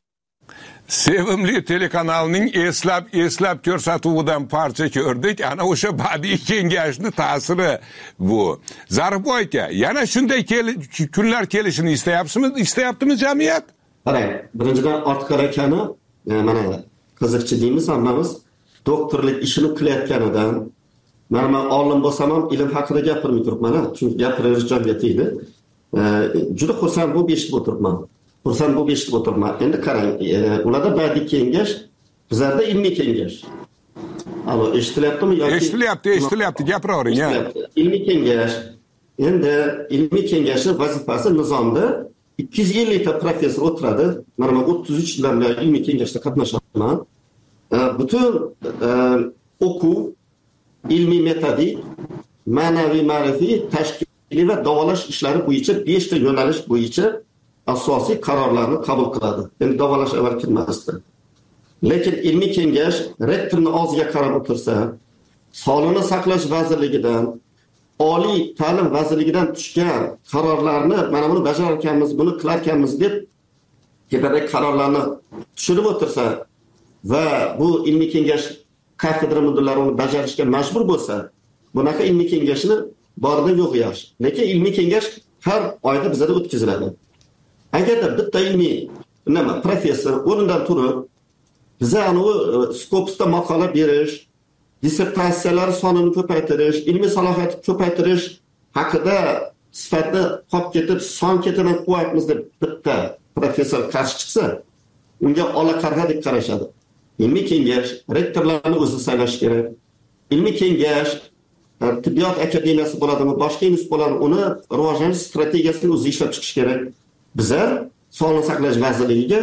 Sevimli telekanalning eslab eslab ko'rsatuvidan parcha ko'rdik. Ana o'sha badiiy kengashning ta'siri bu. Zarifboy aka, yana shunday kunlar kelishini istayapsizmi? Istayaptimi jamiyat? Qarang, birinchidan Ortiq akani mana qiziqchi deymiz hammamiz. Doktorlik ishini qilayotganidan, mana men olim bo'lsam ham ilm haqida gapirmay turibman, chunki gapirish jamiyat edi. Juda xursand bo'lib eshitib o'tiribman. Xursand bo'lib eshitib o'tiribman. Endi qarang, ularda badiiy kengash, bizlarda ilmiy kengash. Alo, eshitilyaptimi yoki? Eshitilyapti, eshitilyapti, gapiravering, ha. Ilmiy kengash. Endi ilmiy kengashning vazifasi nizomda ikki yuz ellik ta professor o'tiradi. Mana men o'ttiz uch yildan beri ilmiy kengashda qatnashaman. Bütün e, o'quv, ilmiy metodik, ma'naviy ma'rifiy, tashkiliy va davolash ishlari bo'yicha besh ta yo'nalish bo'yicha asosiy qarorlarni qabul qiladi. Endi davolash avval kirmasdi. Lekin ilmiy kengash rektorning og'ziga qarab o'tirsa, Sog'liqni saqlash vazirligidan, oliy ta'lim vazirligidan tushgan qarorlarni mana buni bajararkanmiz, buni qilarkanmiz deb tepadagi qarorlarni tushirib o'tirsa va bu ilmiy kengash kafedra mudirlari uni bajarishga majbur bo'lsa, bunaqa ilmiy kengashni borida yo'q yaxshi. Lekin ilmiy kengash har oyda bizda o'tkaziladi. Agarda bitta ilmiy nima professor o'rnidan turib, biza anu Scopus'da maqola berish, dissertatsiyalar sonini ko'paytirish, ilmiy salohiyatni ko'paytirish haqida sifatni qolib ketib, son ketidan qo'yapmiz deb bitta professor qarshi chiqsa, unga ola qarg'a deb qarashadi. Ilmiy kengash rektorlarni o'zi saylash kerak. Ilmiy kengash tibbiyot akademiyasi bo'ladimi, boshqa institut bo'ladimi, uni rivojlanish strategiyasini o'zi ishlab chiqish kerak. Bizlar Sog'liqni saqlash vazirligiga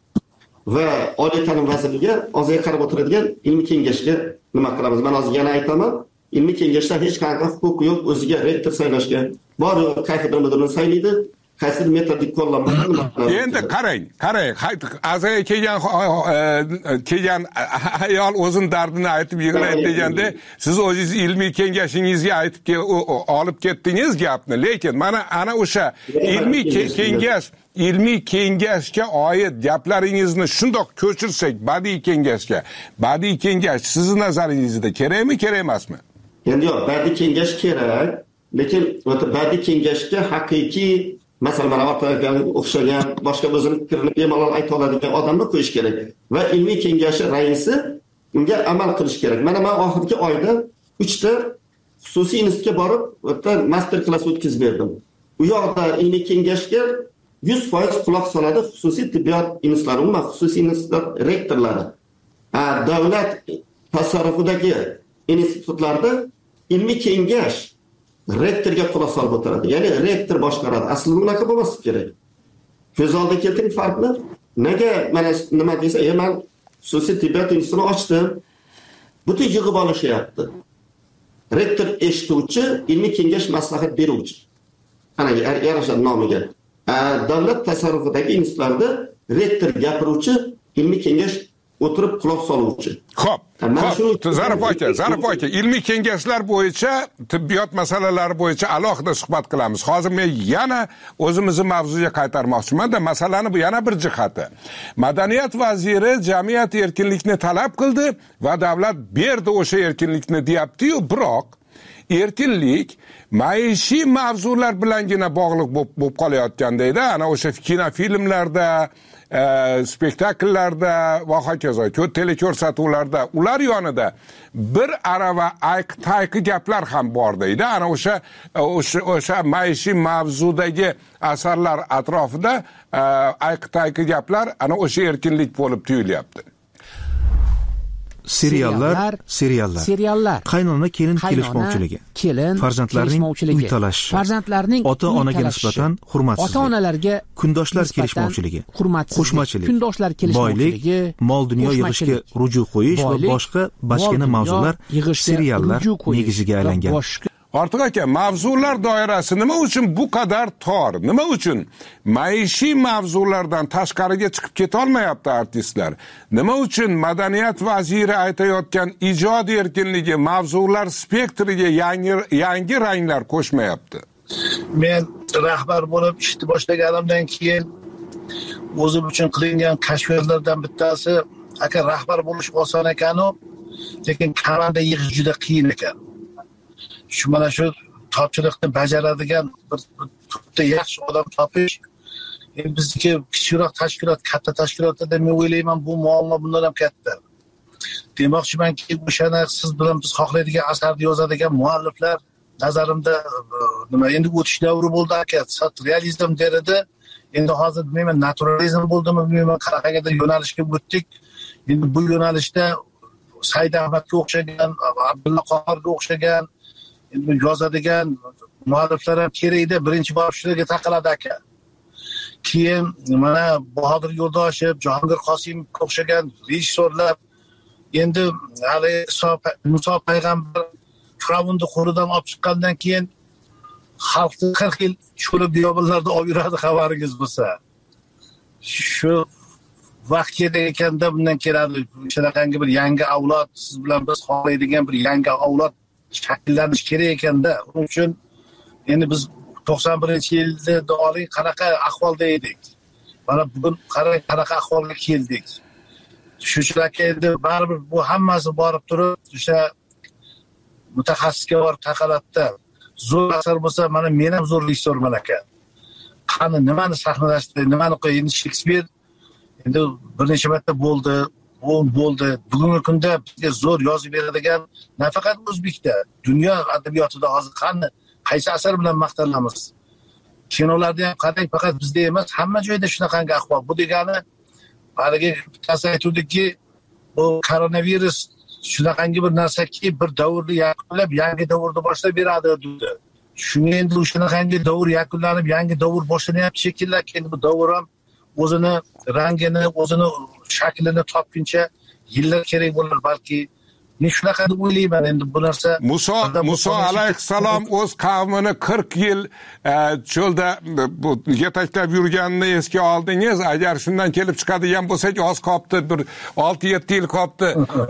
va oliy ta'lim vazirligiga o'ziga qarab o'tiradigan ilmiy kengashga nima qilamiz? Men hozir yana aytaman, ilmiy kengashda hech qanaqa huquqi yo'q o'ziga rektor saylashga. Bor yo'q kafedra mudirini saylaydi. Qaysi metodik qo'llanmadan nima qiladi? Endi qarang, qarang, azaga kelgan kelgan ayol o'zin dardini aytib yig'laydi deganda, siz o'zingiz ilmiy kengashingizga aytib olib ketdingiz gapni. Lekin mana ana o'sha ilmiy kengash, ilmiy kengashga oid gaplaringizni shundoq ko'chirsak badiiy kengashga, badiiy kengash sizning nazaringizda kerakmi, kerak emasmi? Endi yo'q, badiiy kengash kerak, lekin o'ta badiiy kengashga haqiqiy masalan, mana ortaga o'xshagan boshqa o'zining fikrini bemalol ayta oladigan odamni qo'yish kerak va ilmiy kengashi raisi unga amal qilish kerak. Mana men oxirgi oyda uchta xususiy institutga borib, o'ta master klass o'tkazib berdim. U yoqda ilmiy kengashga yuz foiz quloq soladi xususiy tibbiyot institutlari, umuman xususiy institut rektorlari. Davlat tasarrufidagi institutlarda ilmiy kengash rektorga quloq solib o'tiradi. Ya'ni rektor boshqaradi. Aslida bunaqa bo'lmasi kerak. Ko'z oldiga keltiring farqni. Nega mana nima desa, "Ey, men xususiy tibbiyot institutini ochdim. Butun yig'ib olishyapti. Rektor eshituvchi, ilmiy kengash maslahat beruvchi. Ana yarasha nomiga. Davlat tasarrufidagi institutlarda rektor gapiruvchi, ilmiy kengash o'tirib quloq soluvchi. Xo'p, Zarif aka, Zarif aka, ilmiy kengashlar bo'yicha, tibbiyot masalalari bo'yicha alohida suhbat qilamiz. Hozir men yana o'zimizni mavzuga qaytarmoqchiman-da, masalani bu yana bir jihati. Madaniyat vaziri jamiyat erkinlikni talab qildi va davlat berdi o'sha erkinlikni deyapti-yu, biroq erkinlik maishiy mavzular bilangina bog'liq bo'lib qolayotganda, ana o'sha kinofilmlarda, spektakllarda va hokazo, teleko'rsatuvlarda ular yonida bir arava ayqi-tayqi gaplar ham bor deydi. Ana o'sha o'sha o'sha maishiy mavzudagi asarlar atrofida ayqi-tayqi gaplar ana o'sha erkinlik bo'lib tuyulyapti. Seriallar, seriallar, seriallar, qaynona kelin kelishmovchiligi, kelin farzandlarning uy talashi, farzandlarning ota-onaga nisbatan hurmatsizlik, ota-onalarga kundoshlar kelishmovchiligi, qo'shmachilik, kundoshlar kelishmovchiligi, boylik, mol-dunyo yig'ishga ruju qo'yish va boshqa bachkana mavzular seriallar negiziga aylangan. Ortiq aka, mavzular doirasi nima uchun bu qadar tor? Nima uchun maishiy mavzulardan tashqariga chiqib keta olmayapti artistlar? Nima uchun madaniyat vaziri aytayotgan ijod erkinligi mavzular spektriga yangi yangi ranglar qo'shmayapti? Men rahbar bo'lib ishni boshlaganimdan keyin o'zim uchun qilingan kashfiyotlardan bittasi, aka, rahbar bo'lish oson ekan-u, lekin komanda yig'ish juda qiyin ekan. Shu mana shu topshiriqni bajaradigan bir to'rtta yaxshi odam topish, endi bizniki kichikroq tashkilot, katta tashkilotda men o'ylayman bu muammo bundan ham katta. Demoqchimanki, o'shani siz bilan biz xohlaydigan asarni yozadigan mualliflar nazarimda nima endi o'tish davri bo'ldi aka, realizm derida, endi hozir bilmayman naturalizm bo'ldimi, bilmayman qanaqadir yo'nalishga o'tdik. Endi bu yo'nalishda Said Ahmadga o'xshagan, Abdulla Qohorga o'xshagan yozadigan mualliflar ham kerakda, birinchi borib shularga taqaladi aka. Keyin mana Bahodir Yo'ldoshev, Jahongir Qosimovga o'xshagan rejissyorlar endi hali Muso payg'ambar Firavunni qo'lidan olib chiqqandan keyin xalqni qirq yil cho'li biyobonlarda olib yuradi, xabaringiz bo'lsa. Shu vaqt kerak ekanda bundan keladi. Shunaqangi bir yangi avlod, siz bilan biz xohlaydigan bir yangi avlod shakllanish kerak ekanda. Uning uchun endi biz to'qson birinchi yilda oling qanaqa ahvolda edik. Mana bugun qarang qanaqa ahvolga keldik. Shunchaki endi baribir bu hammasi borib turib o'sha mutaxassisga borib taqalatda. Zo'r asar bo'lsa, mana men ham zo'r rejissyorman aka. Qani nimani sahnalashdi, nimani qo'y, endi Shekspir endi bir necha marta bo'ldi, bu bo'ldi. Bugungi kunda bizga zo'r yozib beradigan nafaqat o'zbekda, dunyo adabiyotida hozir qani qaysi asar bilan maqtanamiz? Kinolarda ham qarang, faqat bizda emas, hamma joyda shunaqangi ahvol. Bu degani haligi bittasi aytuvdiki, bu koronavirus shunaqangi bir narsaki, bir davrni yakunlab, yangi davrni boshlab beradi dedi. Shunga endi shunaqangi davr yakunlanib, yangi davr boshlanyapti shekilli. Endi bu davr ham o'zini rangini, o'zini shaklini topguncha yillar kerak bo'lar balki. Men shunaqa deb o'ylayman endi bu narsa. Muso Muso alayhissalom o'z qavmini qirq yil cho'lda yetaklab yurganini esga oldingiz. Agar shundan kelib chiqadigan bo'lsak, oz qolibdi, bir olti yetti yil qolibdi.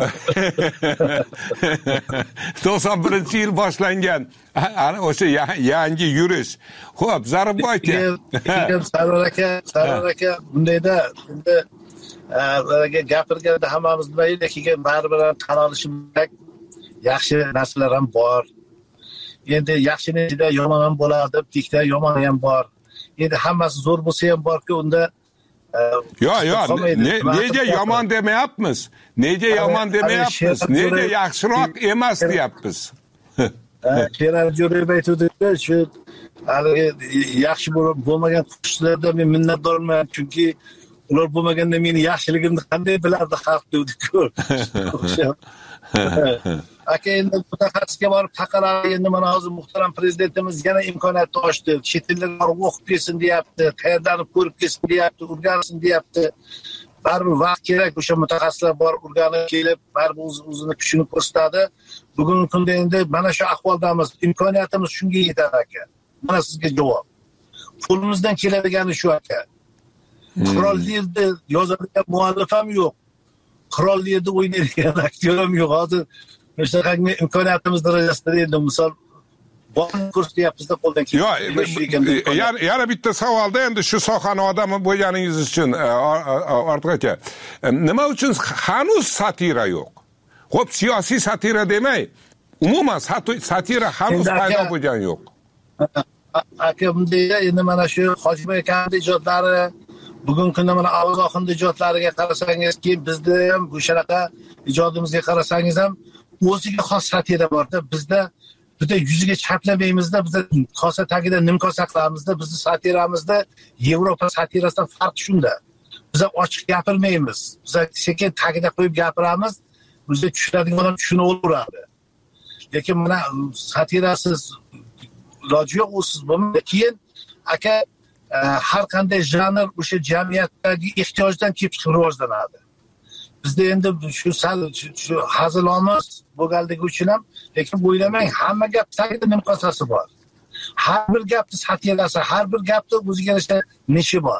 to'qson birinchi yil boshlangan ana o'sha yangi yurish. Xo'p, Zarif aka. Sarvar aka, Sarvar aka bundayda endi gapirganda hammamiz nimaydi, keyin baribir tan olishim kerak. Yaxshi narsalar ham bor. Endi yaxshining ichida yomon ham bo'ladi, dikda yomon ham bor. Endi hammasi zo'r bo'lsa ham borki, unda Yo, yo, nega yomon demayapmiz? Nega yomon demayapmiz? Nega yaxshiroq emas deyapmiz? Sherali Jo'rayev aytuvdi-ku, shu yaxshi bo'lmagan qo'shiqlardan men minnatdorman, chunki ular bo'lmaganda meni yaxshiligimni qanday bilardi xalq dedi-ku. Aka, endi mutaxassisga borib taqaladi. Endi mana hozir muhtaram prezidentimiz yana imkoniyatni ochdi. Chet ellarga o'qib kelsin deyapti, qayerdan ko'rib kelsin deyapti, o'rgansin deyapti. baribir vaqt kerak, o'sha mutaxassislar bor o'rganib kelib baribir o'zini kuchini ko'rsatadi. Bugungi kunda endi mana shu ahvoldamiz, imkoniyatimiz shunga yetadi aka. Mana sizga javob. Qo'limizdan keladigani shu aka. Qirollikda yozadigan muallif ham yo'q. Qirollikda o'ynaydigan aktyor ham yo'q. Hozir o'sha imkoniyatimiz darajasida endi misol ko'rsatyapmizda qo'ldan keladi. Yo'q, yana bitta savolda endi shu sohani odami bo'lganingiz uchun Ortiq aka, nima uchun hanuz satira yo'q? Xo'p, siyosiy satira demay, umuman satira hanuz paydo bo'lgan yo'q. Aka, bunday endi mana shu Hojiboy akamning ijodlari, bugungi kunda mana Avaz Oxunning ijodlariga qarasangiz, keyin bizda ham o'shanaqa ijodimizga qarasangiz ham o'ziga xos satira borda. Bizda Bizda yuziga chaplamaymizda, bizda kosa tagida nimkosa qilamizda, bizni satiramizda Yevropa satirasidan farqi shunda. Biz ochiq gapirmaymiz. Biz sekin tagida qo'yib gapiramiz. Bizga tushunadigan odam tushunib olaveradi. Lekin mana satirasiz iloji yo'q, usiz bo'lmaydi. Keyin aka har qanday janr o'sha jamiyatdagi ehtiyojdan kelib chiqib rivojlanadi. Bizda endi shu sal shu hazilomuz bo'lganligi uchun ham, lekin o'ylamang, hamma gap tagida nimqosasi bor. Har bir gapning satirasi, har bir gapning o'ziga yarasha nishi bor.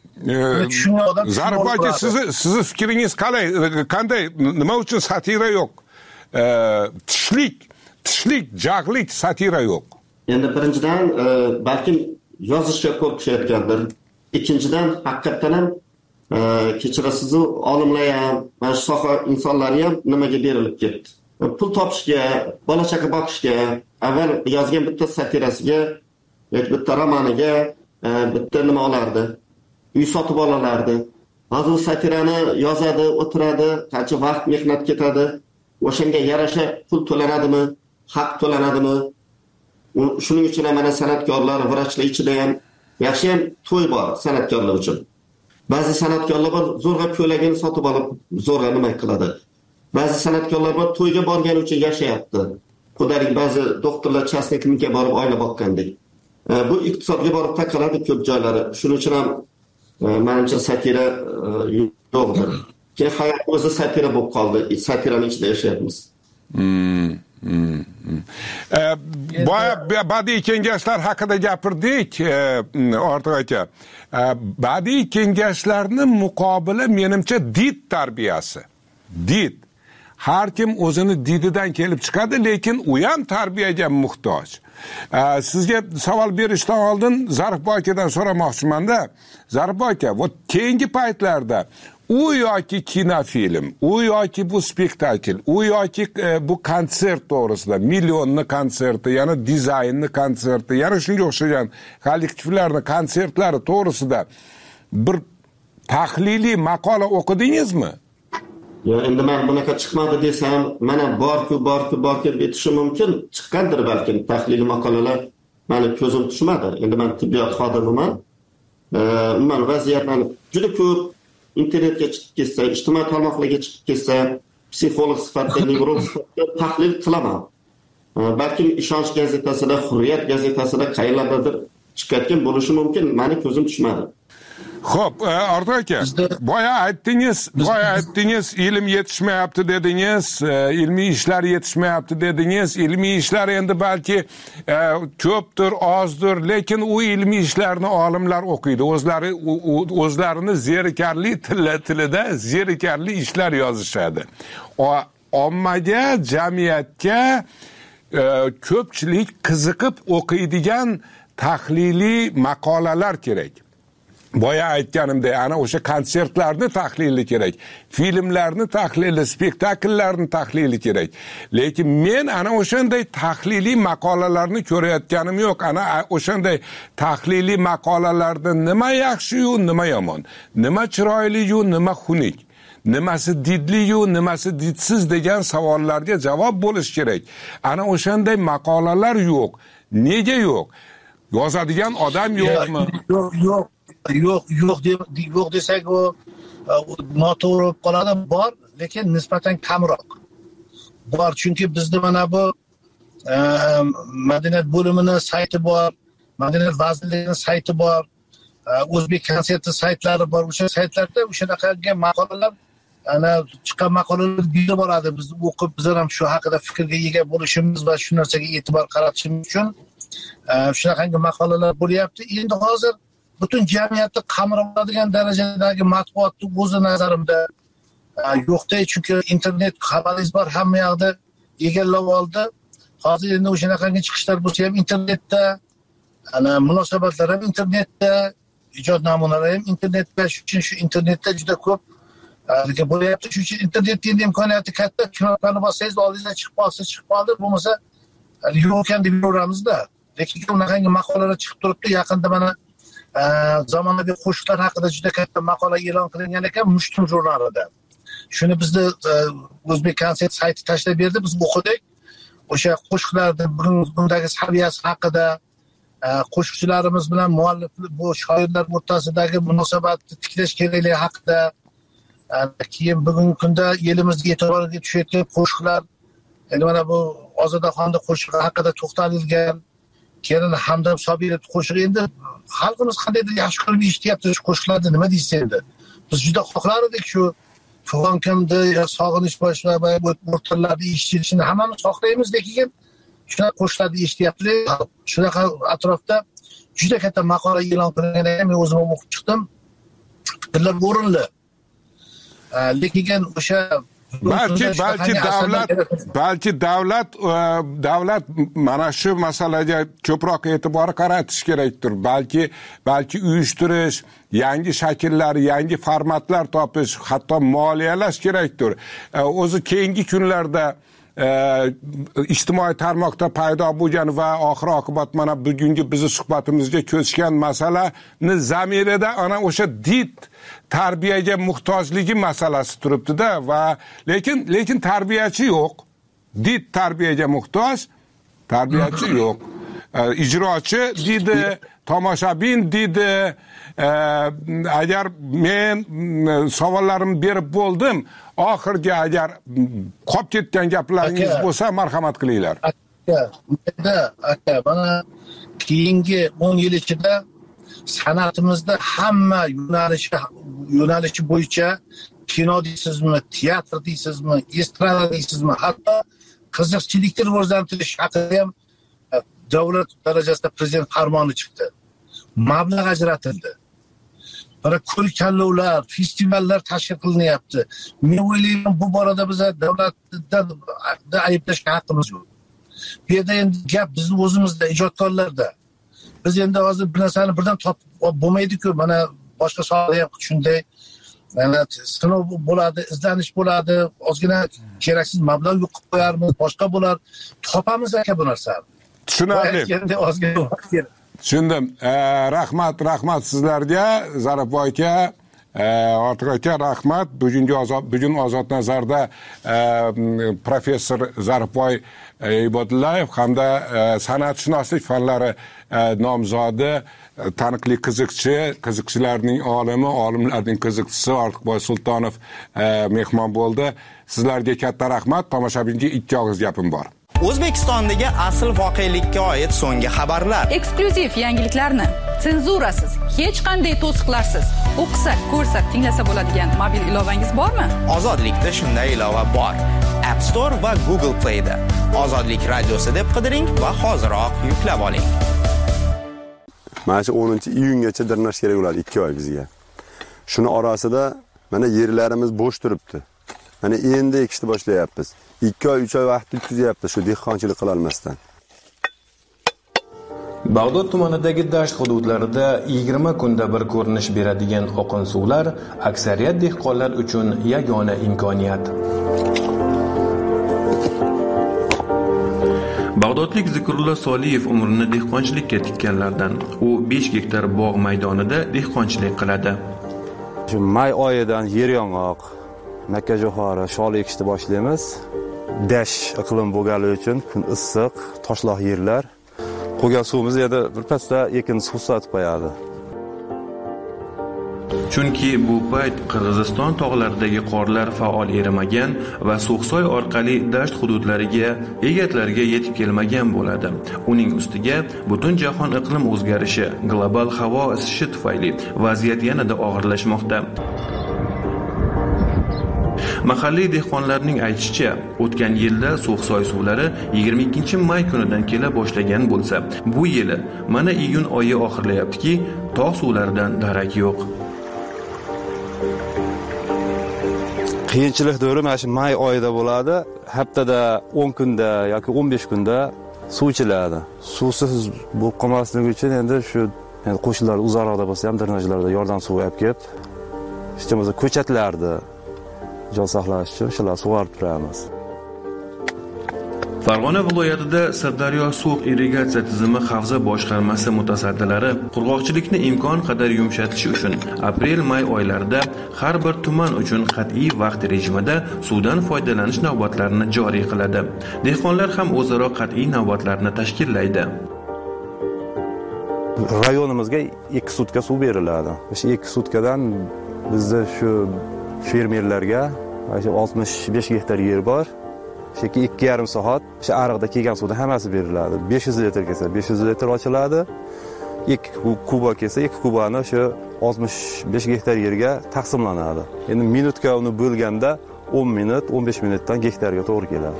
Zarif aka, sizni sizni fikringiz qalay? Qanday, nima uchun satira yo'q? Tishlik, tishlik, jag'lik satira yo'q. Endi birinchidan balkim yozishga ko'p tushayotgandir. Ikkinchidan haqiqatan ham kechirasiz, olimlar ham, mana shu soha insonlari ham nimaga berilib ketdi. Pul topishga, bola chaqa boqishga, avval yozgan bitta satirasiga yoki bitta romaniga bitta nima olardi, uy sotib olardi. Hozir u satirani yozadi, o'tiradi, qancha vaqt mehnat ketadi, o'shanga yarasha pul to'lanadimi, haq to'lanadimi? Shuning uchun ham mana san'atkorlar, vrachlar ichida ham yaxshi ham to'y bor san'atkorlar uchun. Ba'zi san'atkorlar bor, zo'rg'a ko'ylagini sotib olib, zo'rg'a nima qiladi. Ba'zi san'atkorlar bor, to'yga borgani uchun yashayapti. Xudalik ba'zi doktorlar частный klinikaga borib oila boqqandek. Bu iqtisodga borib taqaladi ko'p joylari. Shuning uchun ham menimcha satira yo'qdir. Keyin hayot o'zi satira bo'lib qoldi. Satiraning ichida yashayapmiz. Hmm. Hmm. E, boya badiiy kengashlar haqida gapirdik, Ortiq aka. E, badiiy kengashlarni muqobili menimcha did tarbiyasi. Did. Har kim o'zini dididan kelib chiqadi, lekin u ham tarbiyaga muhtoj. E, sizga savol berishdan oldin Zarif akadan so'ramoqchiman-da. Zarif aka, bu keyingi paytlarda u yoki kinofilm, u yoki bu spektakl, u yoki e, bu konsert to'g'risida, millionni konserti, yana dizaynni konserti, yana shunga o'xshagan kollektivlarning konsertlari to'g'risida bir tahliliy maqola o'qidingizmi? Ya endi men bunaqa chiqmadi desam, mana bor-ku, bor-ku, bor kelib aytishim mumkin. Chiqqandir balki tahliliy maqolalar. Meni ko'zim tushmadi. Endi men tibbiyot xodimiman. E, umuman vaziyatni juda ko'p internetga chiqib ketsa, ijtimoiy tarmoqlarga chiqib ketsa, psixolog sifatida, nevrolog sifatida tahlil qilaman. Balki Ishonch gazetasida, Hurriyat gazetasida qayerlardadir chiqayotgan bo'lishi mumkin. Meni ko'zim tushmadi. Xo'p, Ortiq aka, boya aytdingiz, boya aytdingiz, ilm yetishmayapti dedingiz, ilmiy ishlar yetishmayapti dedingiz. Ilmiy ishlar endi balki ko'pdir, ozdir, lekin u ilmiy ishlarni olimlar o'qiydi. O'zlari o'zlarini zerikarli tilida zerikarli ishlar yozishadi. Ommaga, jamiyatga ko'pchilik qiziqib o'qiydigan tahliliy maqolalar kerak. Boya aytganimdek, ana o'sha konsertlarni tahlili kerak, filmlarni tahlili, spektakllarni tahlili kerak. Lekin men ana o'shanday tahliliy maqolalarni ko'rayotganim yo'q. Ana o'shanday tahliliy maqolalarda nima yaxshi-yu, nima yomon, nima chiroyli-yu, nima xunuk, nimasi didli-yu, nimasi didsiz degan savollarga javob bo'lish kerak. Ana o'shanday maqolalar yo'q. Nega yo'q? Yozadigan odam yo'qmi? Yo'q, yo'q. Yo'q, yo'q deb yo'q desak u noto'g'ri bo'lib qoladi. Bor, lekin nisbatan kamroq. Bor, chunki bizda mana bu madaniyat bo'limining sayti bor, madaniyat vazirligining sayti bor. O'zbek konserti saytlari bor. O'sha saytlarda o'shanaqangi maqolalar, ana chiqqan maqolalar berib boradi. Biz o'qib, bizlar ham shu haqida fikrga ega bo'lishimiz va shu narsaga e'tibor qaratishimiz uchun shunaqangi maqolalar bo'lyapti. Endi hozir butun jamiyatni qamrab oladigan darajadagi matbuotni o'zi nazarimda yo'qday, chunki internet xabaringiz bor, hamma yoqda egallab oldi. Hozir endi o'shanaqangi chiqishlar bo'lsa ham internetda, ana munosabatlar ham internetda, ijod namunalari ham internetda, shuning uchun shu internetda juda ko'p bo'lyapti. Shuning uchun internetda endi imkoniyati katta. Knopkani bossangiz oldingizga chiqib qolsa chiqib qoldi, bo'lmasa yo'q ekan deb yuraveramizda. Lekin unaqangi maqolalar chiqib turibdi. Yaqinda mana zamonaviy qo'shiqlar haqida juda katta maqola e'lon qilingan ekan Mushtum jurnalida. Shuni bizni O'zbek konsert sayti tashlab berdi, biz o'qidik. O'sha qo'shiqlarni bugundagi saviyasi haqida, qo'shiqchilarimiz bilan muallif bu shoirlar o'rtasidagi munosabatni tiklash kerakligi haqida, keyin bugungi kunda elimizga e'tiboriga tushayotgan qo'shiqlar, endi mana bu Ozodaxonning qo'shig'i haqida to'xtalilgan. Keyin Hamdam Sobirov qo'shig'i, endi xalqimiz qandaydir yaxshi ko'rib eshityapti shu qo'shiqlarni, nima deysiz endi? Biz juda xohlar edik shu Fig'on kimdi, Sog'inish boshqa va o'rtalarni eshitishini hammamiz xohlaymiz, lekin shunaqa qo'shiqlarni eshityapti. Shunaqa atrofda juda katta maqola e'lon qilingan ekan, men o'zim o'qib chiqdim. Fikrlar o'rinli. Lekin o'sha balki balki davlat balki davlat davlat mana shu masalaga ko'proq e'tibor qaratish kerakdir. Balki balki uyushtirish, yangi shakllar, yangi formatlar topish, hatto moliyalash kerakdir. O'zi keyingi kunlarda ijtimoiy tarmoqda paydo bo'lgan va oxir oqibat mana bugungi bizni suhbatimizga ko'chgan masalani zamirida ana o'sha did tarbiyaga muhtojligi masalasi turibdi-da, va lekin lekin tarbiyachi yo'q. Did tarbiyaga muhtoj, tarbiyachi yo'q. Ijrochi dedi, tomoshabin dedi. Agar men savollarimni berib bo'ldim, oxirgi agar qolib ketgan gaplaringiz bo'lsa marhamat qilinglar. Aka, aka, mana keyingi o'n yil ichida san'atimizda hamma yo'nalishi yo'nalishi bo'yicha, kino deysizmi, teatr deysizmi, estrada deysizmi, hatto qiziqchilikni rivojlantirish haqida ham davlat darajasida prezident farmoni chiqdi. Mablag' ajratildi. Mana ko'rik-tanlovlar, festivallar tashkil qilinyapti. Men o'ylayman, bu borada biz davlatdan ayblashga haqqimiz yo'q. Bu yerda endi gap bizni o'zimizda, ijodkorlarda. Biz endi hozir bir narsani birdan topib bo'lmaydi-ku. Mana boshqa sohada ham shunday, mana sinov bo'ladi, izlanish bo'ladi, ozgina keraksiz mablag' yo'q qilib qo'yarmiz, boshqa bo'lar. Topamiz aka bu narsani. Tushunarli. Endi ozgina vaqt kerak. Tushundim. Rahmat, rahmat sizlarga, Zarafboy aka, Ortiq aka, rahmat. Bugungi ozod, bugun Ozod nazarda professor Zarafboy Ibodullayev hamda san'atshunoslik fanlari nomzodi, taniqli qiziqchi, qiziqchilarning olimi, olimlarning qiziqchisi Ortiqboy Sultonov mehmon bo'ldi. Sizlarga katta rahmat. Tomoshabinga ikki og'iz gapim bor. O'zbekistondagi asl voqelikka oid so'nggi xabarlar, eksklyuziv yangiliklarni senzurasiz, hech qanday to'siqlarsiz o'qisa, ko'rsa, tinglasa bo'ladigan mobil ilovangiz bormi? Ozodlikda shunday ilova bor. App Store va Google Play da Ozodlik radiosi deb qidiring va hoziroq yuklab oling. Mana shu o'ninchi iyungacha dirnash kerak bo'ladi, ikki oy bizga. Shuni orasida mana yerlarimiz bo'sh turibdi. Mana endi ekishni boshlayapmiz. ikki oy, uch oy vaqt o'tkazyapti shu dehqonchilik qila olmasdan. Bag'dod tumanidagi dasht hududlarida yigirma kunda bir ko'rinish beradigan oqin suvlar aksariyat dehqonlar uchun yagona imkoniyat. Bag'dodlik Zikrullo Soliyev umrini dehqonchilikka tikkanlardan. U besh gektar bog' maydonida dehqonchilik qiladi. Shu may oyidan yer yong'oq, makkajo'xori, shol ekishni boshlaymiz. Dash iqlim bo'lgani uchun kun issiq, toshloq yerlar. Qolgan suvimizni yana bir pasda ekin suv sotib qo'yadi. Chunki bu payt Qirg'iziston tog'laridagi qorlar faol erimagan va So'xsoy orqali dasht hududlariga, egatlarga yetib kelmagan bo'ladi. Uning ustiga butun jahon iqlim o'zgarishi, global havo isishi tufayli vaziyat yanada og'irlashmoqda. Mahalliy dehqonlarning aytishicha, o'tgan yilda So'xsoy suvlari yigirma ikkinchi may kunidan kela boshlagan bo'lsa, bu yili mana iyun oyi oxirlayaptiki, tog' suvlaridan darak yo'q. Qiyinchilik davri mana shu may oyida bo'ladi. Haftada o'n kunda yoki o'n besh kunda suv ichiladi. Suvsiz bo'lib qolmasligi uchun endi shu yani qo'shnilar uzoqroqda bo'lsa ham drenajlarda yordam suvi olib kelib, hech bo'lmasa ko'chatlarni jon saqlash uchun shular sug'orib turamiz. Farg'ona viloyatida Sirdaryo suv irrigatsiya tizimi havza boshqarmasi mutasaddilari qurg'oqchilikni imkon qadar yumshatish uchun aprel-may oylarida har bir tuman uchun qat'iy vaqt rejimida suvdan foydalanish navbatlarini joriy qiladi. Dehqonlar ham o'zaro qat'iy navbatlarni tashkillaydi. Rayonimizga ikki sutka suv beriladi. O'sha ikki sutkadan bizda shu fermerlarga oltmish besh gektar yer bor. Cheki ikki yarim soat o'sha ariqda kelgan suvda hammasi beriladi. besh yuz litr kelsa besh yuz litr ochiladi. ikki kuba kelsa ikki kubani o'sha oltmish besh gektar yerga taqsimlanadi. Endi minutga uni bo'lganda o'n minut, o'n besh minutdan gektarga to'g'ri keladi.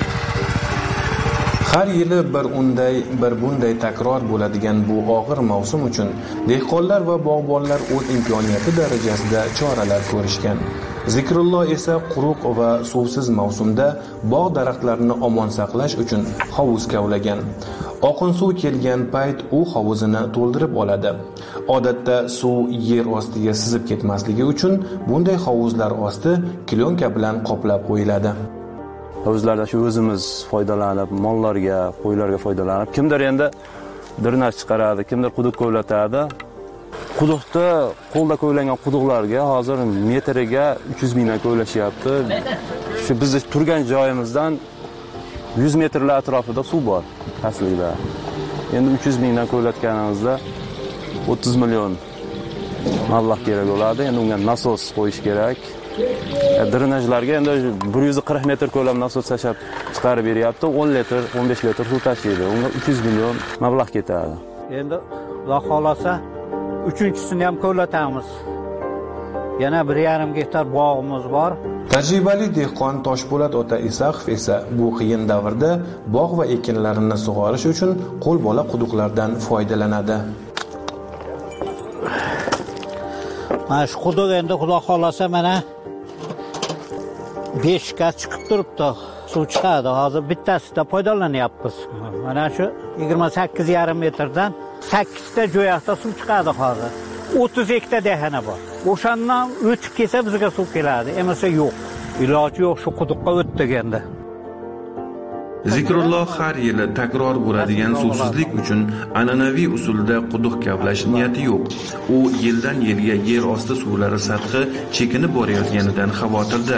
Har yili bir unday, bir bunday takror bo'ladigan bu og'ir mavsum uchun dehqonlar va bog'bonlar o'z imkoniyati darajasida choralar ko'rishgan. Zikrullo esa quruq va suvsiz mavsumda bog' daraxtlarini omon saqlash uchun hovuz kavlagan. Oqin suv kelgan payt u hovuzini to'ldirib oladi. Odatda suv yer ostiga sizib ketmasligi uchun bunday hovuzlar osti klonka bilan qoplab qo'yiladi. Hovuzlarda shu o'zimiz foydalanib, mollarga, qo'ylarga foydalanib, kimdir endi drenaj chiqaradi, kimdir quduq ko'latadi. Quduqda qo'lda ko'ylangan quduqlarga hozir metriga uch yuz mingdan ko'ylashyapti. Shu biz turgan joyimizdan yuz metrlar atrofida suv bor aslida. Endi uch yuz mingdan ko'latganimizda o'ttiz million mablag' kerak bo'ladi. Endi unga nasos qo'yish kerak. Drenajlarga endi bir yuz qirq metr ko'lam nasos tashab chiqarib beryapti. o'n litr, o'n besh litr suv tashlaydi. Unga uch yuz million mablag' ketadi. Endi Xudo xolasa uchinchisini ham ko'latamiz. Yana bir yarim gektar bog'imiz bor. Tajribali dehqon Toshpo'lat ota Isaqov esa bu qiyin davrda bog' va ekinlarini sug'orish uchun qo'l bola quduqlardan foydalanadi. Mana shu quduq endi Xudo xolasa mana besh ga chiqib turibdi. Suv chiqadi. Hozir bittasida foydalanyapmiz. Mana shu yigirma sakkiz yarim metrdan sakkiz ta jo'yaqda suv chiqadi hozir. o'ttiz gektar dehana bor. O'shandan o'tib kelsa bizga suv keladi. Emasda yo'q. Iloji yo'q shu quduqqa o'tdi endi. Zikrulloh har yili takror bo'ladigan suvsizlik uchun an'anaviy usulda quduq kavlash niyati yo'q. U yildan yilga yer osti suvlari sathi chekinib borayotganidan xavotirda.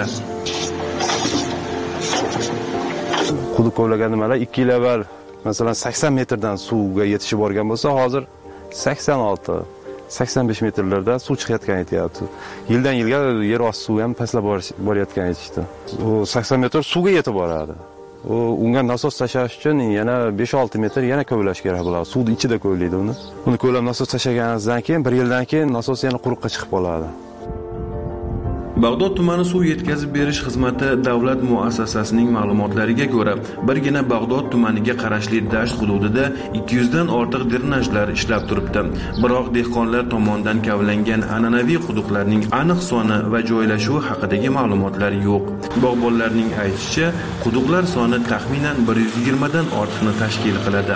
Quduq kavlagan nimalar ikki yil avval masalan sakson metrdan suvga yetishib borgan bo'lsa, hozir sakson olti sakson besh metrlarda suv chiqayotgan aytyapti. Yildan yilga yer osti suvi ham pastlab borayotgan aytishdi. U sakson metr suvga yetib boradi. U unga nasos tashlash uchun yana besh olti metr yana ko'lash kerak bo'ladi. Suvni ichida ko'laydi uni. Uni ko'lab nasos tashlaganingizdan keyin bir yildan keyin nasos yana quruqqa chiqib qoladi. Bag'dod tumani suv yetkazib berish xizmati davlat muassasasining ma'lumotlariga ko'ra, birgina Bag'dod tumaniga qarashli dasht hududida ikki yuz dan ortiq drenajlar ishlab turibdi. Biroq dehqonlar tomonidan kavlangan an'anaviy quduqlarning aniq soni va joylashuvi haqidagi ma'lumotlar yo'q. Bog'bonlarning aytishicha, quduqlar soni taxminan bir yuz yigirma dan ortiqni tashkil qiladi.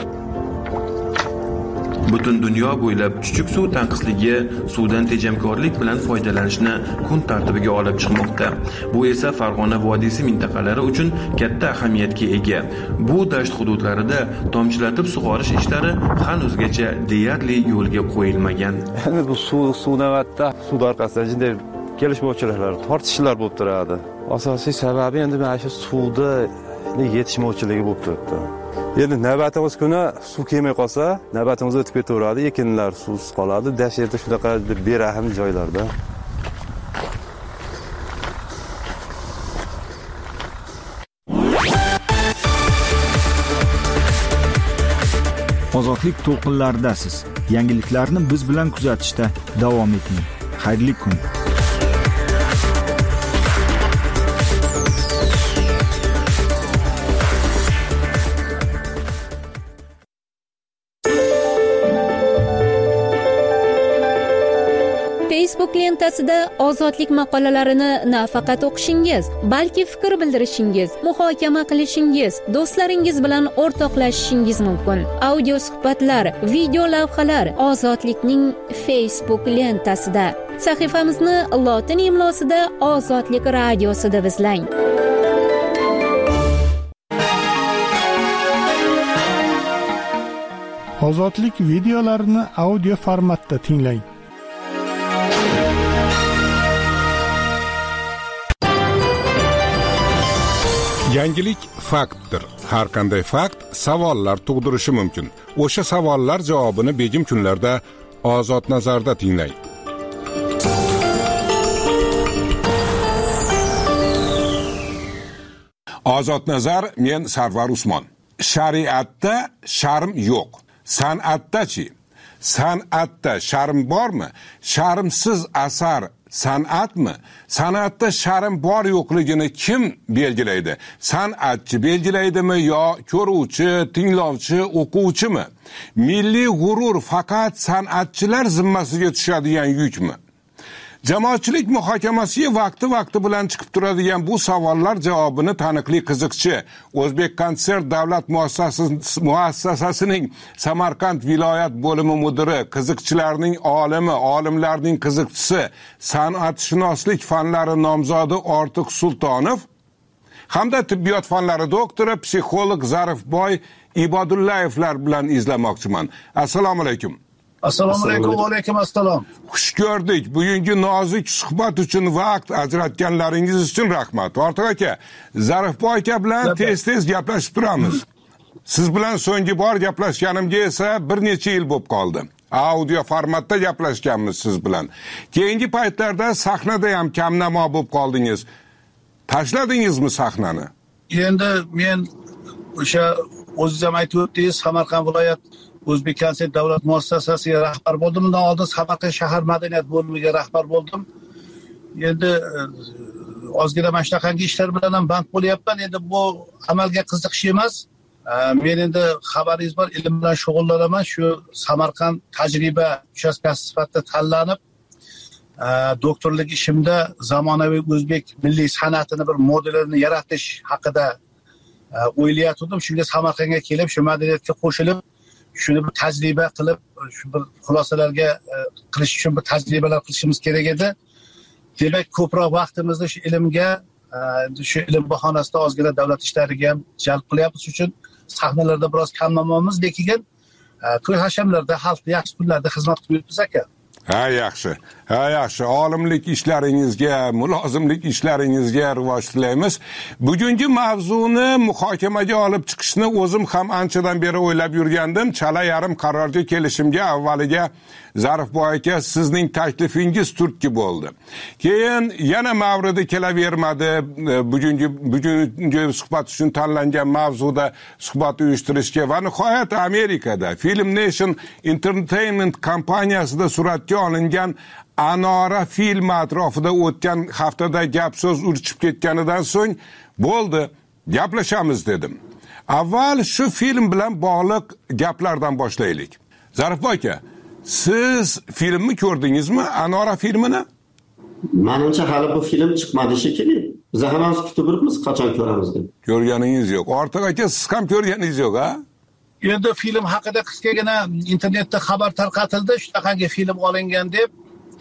Butun dunyo bo'ylab chuchuk suv tanqisligi suvdan tejamkorlik bilan foydalanishni kun tartibiga olib chiqmoqda. Bu esa Farg'ona vodiysi mintaqalari uchun katta ahamiyatga ega. Bu dasht hududlarida tomchilatib sug'orish ishlari hanuzgacha deyarli yo'lga qo'yilmagan. Endi bu suv suvnavatda suv orqasida jinday kelishmovchiliklar, tortishishlar bo'lib turadi. Asosiy sababi endi mana shu suvni yetishmovchiligi bo'lib turibdi. Endi navbatimiz kuni suv kelmay qolsa, navbatimiz o'tib ketaveradi, ekinlar suvsiz qoladi. Dashtda shunaqa berahm joylarda. Ozodlik to'lqinlaridasiz. Yangiliklarni biz bilan kuzatishda davom eting. Xayrli kun. Facebook lentasida ozodlik maqolalarini nafaqat o'qishingiz, balki fikr bildirishingiz, muhokama qilishingiz, do'stlaringiz bilan o'rtoqlashishingiz mumkin. Audio suhbatlar, video lavhalar Ozodlikning Facebook lentasida. Sahifamizni lotin imlosida Ozodlik radiosi deb izlang. Ozodlik videolarini audio formatda tinglang. Yangilik faktdir. Har qanday fakt savollar tug'dirishi mumkin. O'sha savollar javobini begim kunlarda Ozod nazarda tinglang. Ozod nazar, men Sarvar Usmon. Shariatda sharm yo'q. San'atda-chi? San'atda sharm bormi? Sharmsiz asar san'atmi? San'atda sharm bor yo'qligini kim belgilaydi? San'atchi belgilaydimi yo ko'ruvchi, tinglovchi, o'quvchimi? Milliy g'urur faqat san'atchilar zimmasiga tushadigan yukmi? Jamoatchilik muhokamasiga vaqti-vaqti bilan chiqib turadigan bu savollar javobini taniqli qiziqchi O'zbek Konsert davlat muassasasining Samarqand viloyat bo'limi mudiri, qiziqchilarning olimi, olimlarning qiziqchisi, san'atshunoslik fanlari nomzodi Ortiq Sultonov hamda tibbiyot fanlari doktori, psixolog Zarifboy Ibodullayevlar bilan izlamoqchiman. Assalomu alaykum. Assalomu alaykum va alaykum assalom. Xush ko'rdik. Bugungi nozik suhbat uchun vaqt ajratganlaringiz uchun rahmat. Ortiq aka, Zarifboy aka bilan tez-tez gaplashib turamiz. Siz bilan so'nggi bor gaplashganimga esa bir necha yil bo'lib qoldi. Audio formatda gaplashganmiz siz bilan. Keyingi paytlarda sahnada ham kamnamo bo'lib qoldingiz. Tashladingizmi sahnani? Endi men o'sha o'zingiz ham aytib o'tdingiz, Samarqand viloyat O'zbek Konsert davlat muassasasiga rahbar bo'ldim. Undan oldin Samarqand shahar madaniyat bo'limiga rahbar bo'ldim. Endi ozgina mana shunaqangi ishlar bilan ham band bo'lyapman. Endi bu amalga qiziqish emas. Men endi xabaringiz bor, ilm bilan shug'ullanaman. Shu Samarqand tajriba uchastkasi sifatida tanlanib, doktorlik ishimda zamonaviy o'zbek milliy san'atini bir modelini yaratish haqida o'ylayotgandim. Shunga Samarqandga kelib, shu madaniyatga qo'shilib, shuni bir tajriba qilib, shu bir xulosalarga qilish uchun bir tajribalar qilishimiz kerak edi. Demak, ko'proq vaqtimizni shu ilmga, shu ilm bahonasida ozgina davlat ishlariga ham jalb qilyapmiz. Shuning uchun sahnalarda biroz kamnamomiz, lekin to'y hashamlarda, xalqni yaxshi kunlarda xizmat qilyapmiz aka. Ha, yaxshi. Ha, yaxshi. Olimlik ishlaringizga, mulozimlik ishlaringizga rivoj tilaymiz. Bugungi mavzuni muhokamaga olib chiqishni o'zim ham anchadan beri o'ylab yurgandim. Chala yarim qarorga kelishimga avvaliga Zarifboy aka sizning taklifingiz turtki bo'ldi. Keyin yana mavridi kelavermadi. Bugungi bugungi suhbat uchun tanlangan mavzuda suhbat uyushtirishga va nihoyat Amerikada Film Nation Entertainment kompaniyasida suratga olingan Anora filmi atrofida o'tgan haftada gap so'z urchib ketganidan so'ng bo'ldi, gaplashamiz dedim. Avval shu film bilan bog'liq gaplardan boshlaylik. Zarifboy aka, siz filmni ko'rdingizmi, Anora filmini? Menimcha hali bu film chiqmadi shekilli. Biz hammamiz kutib turibmiz, qachon ko'ramiz deb. Ko'rganingiz yo'q. Ortiq aka, siz ham ko'rganingiz yo'q, ha? Endi film haqida qisqagina internetda xabar tarqatildi, shunaqangi film olingan deb.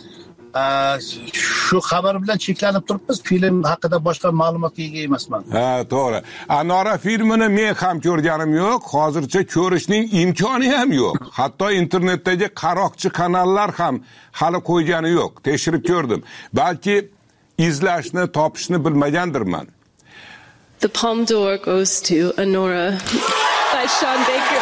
Shu xabar bilan cheklanib turibmiz. Film haqida boshqa ma'lumotga ega emasman. Ha, to'g'ri. Anora filmini men ham ko'rganim yo'q, hozircha ko'rishning imkoni ham yo'q. Hatto internetdagi qaroqchi kanallar ham hali qo'ygani yo'q. Tekshirib ko'rdim. Balki izlashni, topishni bilmagandirman. The Palme d'Or goes to Anora by Sean Baker.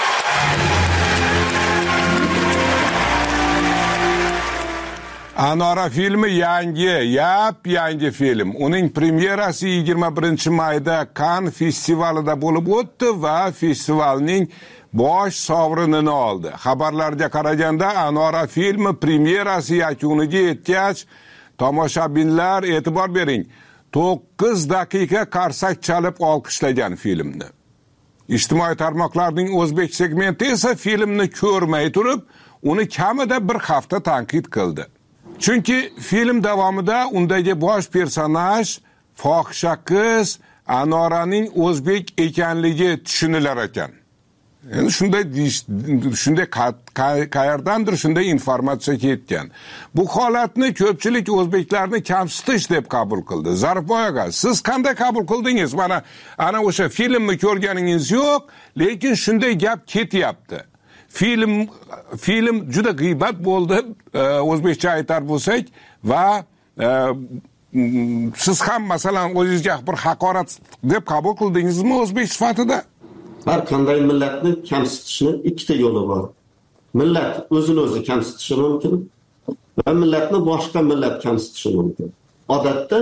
Anora filmi yangi, yap yangi film. Uning premyerasi yigirma birinchi mayda Cannes festivalida bo'lib o'tdi va festivalning bosh sovrinini oldi. Xabarlarga qaraganda Anora filmi premyerasi yakuniga yetgach, tomoshabinlar e'tibor bering, to'qqiz daqiqa qarsak chalib olqishlagan filmni. Ijtimoiy tarmoqlarning o'zbek segmenti esa filmni ko'rmay turib, uni kamida bir hafta tanqid qildi. Chunki film davomida undagi bosh personaj fohisha qiz Anoraning o'zbek ekanligi tushunilar ekan. Endi shunday shunday qayerdandir shunday informatsiya ketgan. Bu holatni ko'pchilik o'zbeklarni kamsitish deb qabul qildi. Zarifboy aka, siz qanday qabul qildingiz? Mana ana o'sha filmni ko'rganingiz yo'q, lekin shunday gap ketyapti. Film film juda g'iybat bo'ldi, o'zbekcha aytar bo'lsak, va siz ham masalan o'zingizga bir haqorat deb qabul qildingizmi o'zbek sifatida? Har qanday millatni kamsitishni ikkita yo'li bor. Millat o'zini o'zi kamsitishi mumkin va millatni boshqa millat kamsitishi mumkin. Odatda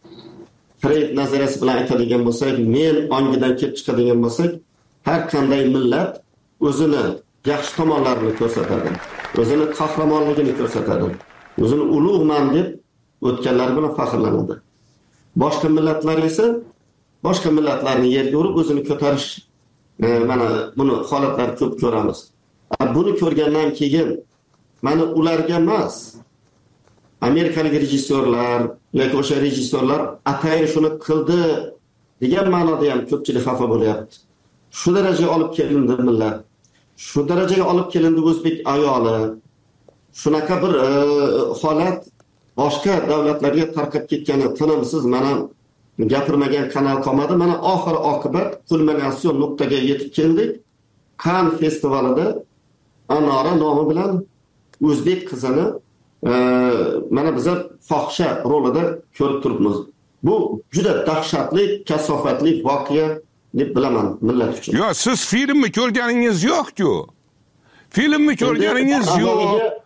Freyd nazariyasi bilan aytadigan bo'lsak, men ongidan kelib chiqadigan bo'lsak, har qanday millat o'zini yaxshi tomonlarini ko'rsatadi, o'zini qahramonligini ko'rsatadi, o'zini ulug'man deb o'tganlar bilan faxrlanadi. Boshqa millatlar esa boshqa millatlarni yerga urib o'zini ko'tarish, e, mana buni holatlar ko'p ko'ramiz. Buni ko'rgandan keyin mana ularga emas, amerikalik rejissyorlar yoki o'sha rejissyorlar atayin shuni qildi degan ma'noda ham ko'pchilik xafa bo'lyapti. Shu darajaga olib kelindi millat. Shu darajaga olib kelindi o'zbek ayoli. Shunaqa bir e, holat boshqa davlatlarga tarqab ketgani tinimsiz. Mana gapirmagan kanal qolmadi. Mana oxir oqibat kulminatsion nuqtaga yetib keldik. Cannes festivalida Anora nomi bilan o'zbek qizini e, mana biz fohisha rolida ko'rib turibmiz. Bu juda dahshatli, kasofatli voqea deb bilaman millat uchun. Yo, siz filmni ko'rganingiz yo'q-ku. Filmni ko'rganingiz yo'q.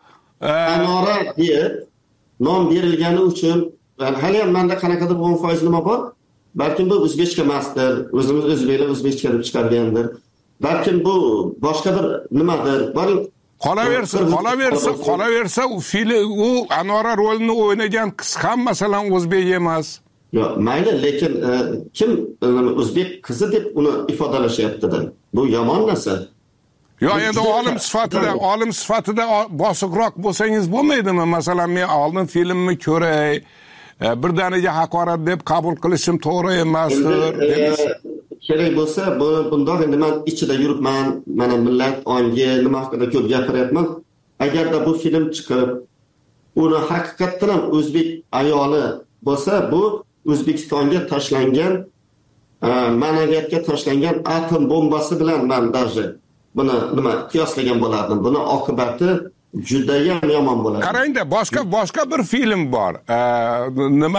Anora deb nom berilgani uchun hali ham menda qanaqadir o'n foiz nima bor? Balkim bu o'zbekcha emasdir, o'zimiz o'zbeklar o'zbekcha deb chiqargandir. Balkim bu boshqa bir nimadir. Boring, qolaversa, qolaversa, qolaversa u film u Anora rolini o'ynagan qiz ham masalan o'zbek emas. Yo'q, mayli, lekin e, kim e, o'zbek qizi deb uni ifodalashyapti-da. Bu yomon narsa. Yo'q, endi olim sifatida, olim sifatida bosiqroq bo'lsangiz bo'lmaydimi? Masalan, men oldin filmni ko'ray, e, birdaniga haqorat deb qabul qilishim to'g'ri emasdir. E, kerak bo'lsa, bu bundoq endi men ichida yuribman, mana millat ongi nima haqida ko'p gapiryapman. Agarda bu film chiqib, uni haqiqatdan ham o'zbek ayoli bo'lsa, bu O'zbekistonga tashlangan, ma'naviyatga tashlangan atom bombasi bilan men даже buni nima qiyoslagan bo'lardim. Buni oqibati juda ham yomon bo'ladi. Qarangda, boshqa boshqa bir film bor. Nima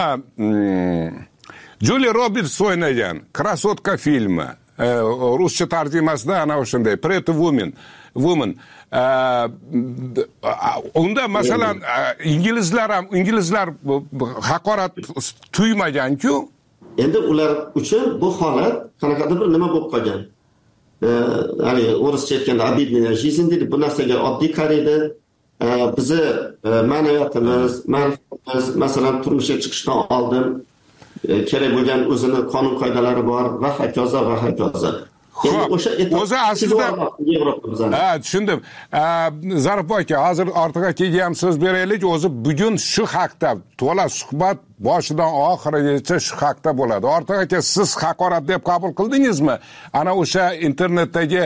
Julia Roberts o'ynagan Krasotka filmi. Ruscha tarjimasida ana o'shanday Pretty Woman. Woman. Unda masalan inglizlar ham inglizlar haqorat tuymagan-ku. Endi ular uchun bu holat qanaqadir bir nima bo'lib qolgan. Ya'ni o'rischa aytganda обидная жизнь deydi. Bu narsaga oddiy qaraydi. Bizi ma'naviyatimiz, ma'rifatimiz masalan turmushga chiqishdan oldin kerak bo'lgan o'zini qonun qoidalari bor va hokazo va hokazo. O'sha o'zi aslida ha, tushundim. Zarifboy aka, hozir ortiq akaga ham so'z beraylik. O'zi bugun shu haqda to'la suhbat boshidan oxirigacha shu haqda bo'ladi. Ortiq aka, siz haqorat deb qabul qildingizmi? Ana o'sha internetdagi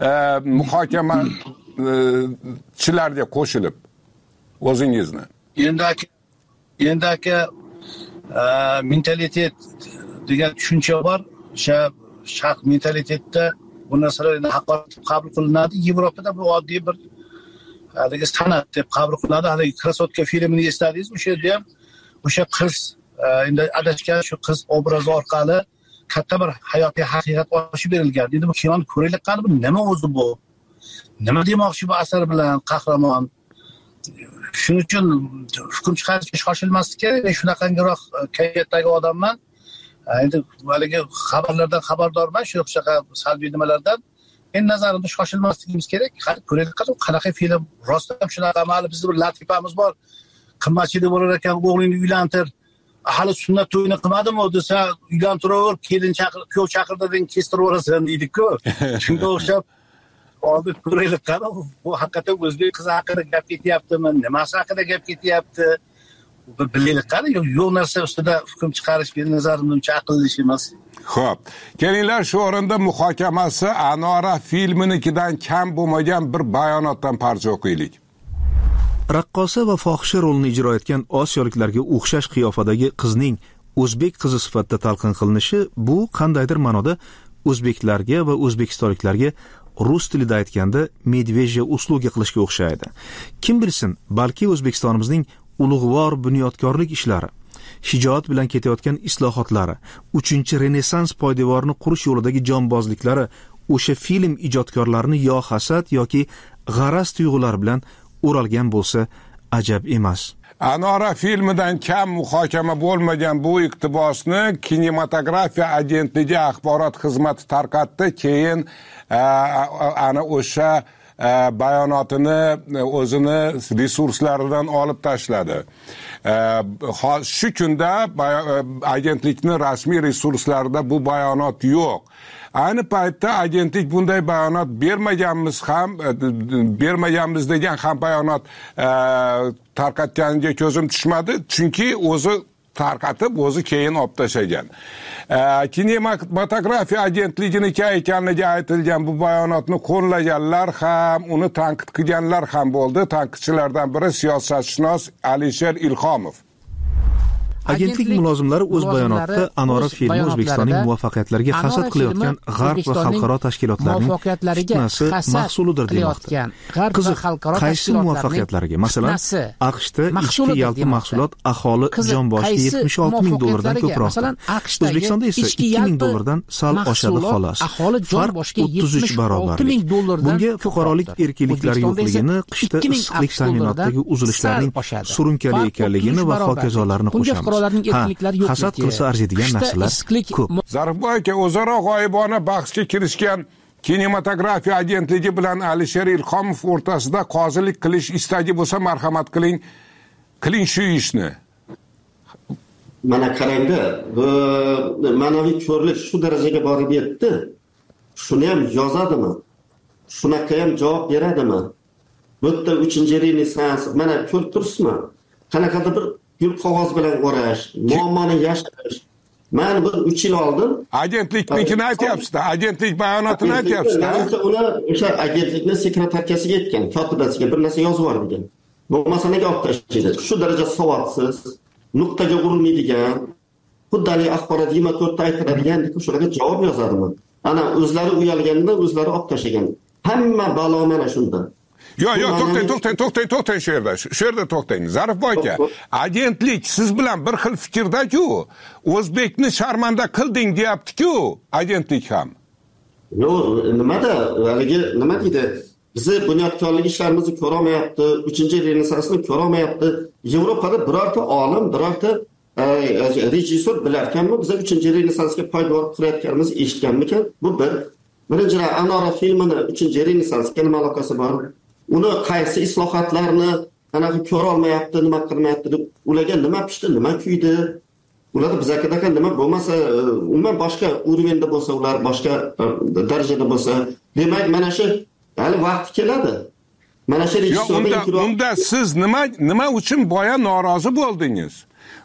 muhokamachilarga qo'shilib o'zingizni. Endi aka, endi aka mentalitet degan tushuncha bor. O'sha sharq mentalitetda bu narsalar endi haqorat qabul qilinadi. Yevropada bu oddiy bir haligi san'at deb qabul qilinadi. Haligi Krasotka filmini esladingiz, o'sha yerda ham o'sha qiz endi adashgan shu qiz obrazi orqali katta bir hayotiy haqiqat ochib berilgan. Endi bu kinoni ko'raylik qani bu nima o'zi bu? Nima demoqchi bu asar bilan qahramon? Shuning uchun hukm chiqarishga shoshilmaslik kerak. Men shunaqangiroq kayfiyatdagi odamman. Endi haligi xabarlardan xabardorman, shu o'xshaqa salbiy nimalardan. Men nazarimda shoshilmasligimiz kerak. Ko'raylik qanaqa film, rostdan shunaqa amali bizning bir latifamiz bor. Qimmatchilik bo'lar ekan, o'g'lingni uylantir. Hali sunnat to'yini qilmadimi desa, uylantiraver, kelin chaqir, kuyov chaqirdiring, kestirib o'rasan deydi-ku. Shunga o'xshab oldin ko'raylik qani, bu haqiqatan o'zbek qizi haqida gap ketyaptimi, nimasi haqida gap ketyapti? Bilaylik qani, yo'q narsa ustida hukm chiqarish mening nazarimda uncha aqlli ish emas. Xo'p, kelinglar shu o'rinda muhokamasi Anora filminikidan kam bo'lmagan bir bayonotdan parcha o'qiylik. Raqqosa va fohisha rolini ijro etgan osiyoliklarga o'xshash qiyofadagi qizning o'zbek qizi sifatida talqin qilinishi bu qandaydir ma'noda o'zbeklarga va o'zbekistonliklarga rus tilida aytganda medveja usluga qilishga o'xshaydi. Kim bilsin, balki O'zbekistonimizning ulug'vor bunyodkorlik ishlari, shijoat bilan ketayotgan islohotlari, uchinchi renessans poydevorini qurish yo'lidagi jonbozliklari o'sha film ijodkorlarini yo hasad yoki g'araz tuyg'ular bilan o'ralgan bo'lsa ajab emas. Anora filmidan kam muhokama bo'lmagan bu iqtibosni kinematografiya agentligi axborot xizmati tarqatdi. Keyin ana o'sha bayonotini o'zini resurslaridan olib tashladi. Shu kunda agentlikning rasmiy resurslarida bu bayonot yo'q. Ayni paytda agentlik bunday bayonot bermaganmiz ham, bermaganmiz degan ham bayonot tarqatganiga ko'zim tushmadi, chunki o'zi tarqatib, o'zi keyin olib tashlagan. Kinematografiya agentliginiki ekanligi aytilgan bu bayonotni qo'llaganlar ham, uni tanqid qilganlar ham bo'ldi. Tanqidchilardan biri siyosatshunos Alisher Ilhomov. Agentlik mulozimlari o'z bayonotida Anora filmi O'zbekistonning muvaffaqiyatlariga hasad qilayotgan g'arb va xalqaro tashkilotlarining fitnasi mahsulidir demoqda. Qiziq, qaysi muvaffaqiyatlariga? Masalan, AQShda ichki yalpi mahsulot aholi jon boshiga yetmish olti ming dollardan ko'proq. O'zbekistonda esa ikki ming dollardan sal oshadi xolos. Farq o'ttiz uch barobar. Bunga fuqarolik erkinliklari yo'qligini, qishda issiqlik ta'minotidagi uzilishlarning surunkali ekanligini va hokazolarni qo'shamiz. Fuqarolarning erkinliklari yo'qligi, hasad qilsa arziydigan narsalar ko'p. Zarifboy aka, o'zaro g'oyibona bahsga kirishgan kinematografiya agentligi bilan Alisher Ilhomov o'rtasida qozilik qilish istagi bo'lsa, marhamat qiling, qiling shu ishni. Mana qarangda, bu ma'naviy ko'rlik shu darajaga borib yetdi. Shuni ham yozadimi? Shunaqa ham javob beradimi? Bu yerda uchinchi renessans, mana ko'rib turibsizmi? Qanaqadir bir gul qog'oz bilan o'rash, muammoni yashirish. Men bir uch yil oldin agentliknikini aytyapsiz-da, agentlik bayonotini aytyapsiz-da. Ular o'sha agentlikning sekretarkasiga aytgan, kotibasiga bir narsa yozib yuborgan. Bo'lmasa nega olib tashlaydi? Shu daraja savodsiz, nuqtaga urilmaydigan, xuddali axborot yigirma to'rt ta aytiladigan, shularga javob yozadimi? Ana o'zlari uyalganda o'zlari olib tashlagan. Hamma balo mana shunda. Yo'q, yo'q, to'xtang, to'xtang, to'xtang, to'xtang shu yerda. Shu yerda to'xtang. Zarifboy aka, agentlik siz bilan bir xil fikrdagi-ku. O'zbekni sharmanda qilding deyapti-ku, agentlik ham. Yo'q, nimada? Haligi nima deydi? Bizi bunyodkorlik ishlarimizni ko'ra olmayapti, uchinchi renessansni ko'ra olmayapti. Yevropada birorta olim, birorta rejissor bilarkanmi, biz uchinchi renessansga poydevor qurayotganimizni eshitganmikan? Bu bir. Birinchi Anora filmini uchinchi renessansga nima aloqasi bor? Uni qaysi islohotlarni anaqa ko'ra olmayapti, nima qilmayapti deb ularga nima pishdi, nima kuydi? Ularda bizakadaqa nima bo'lmasa, umuman boshqa urovenda bo'lsa, ular boshqa darajada bo'lsa, demak mana shu hali vaqt keladi. Mana shu rejissorning unda siz nima nima uchun boya norozi bo'ldingiz?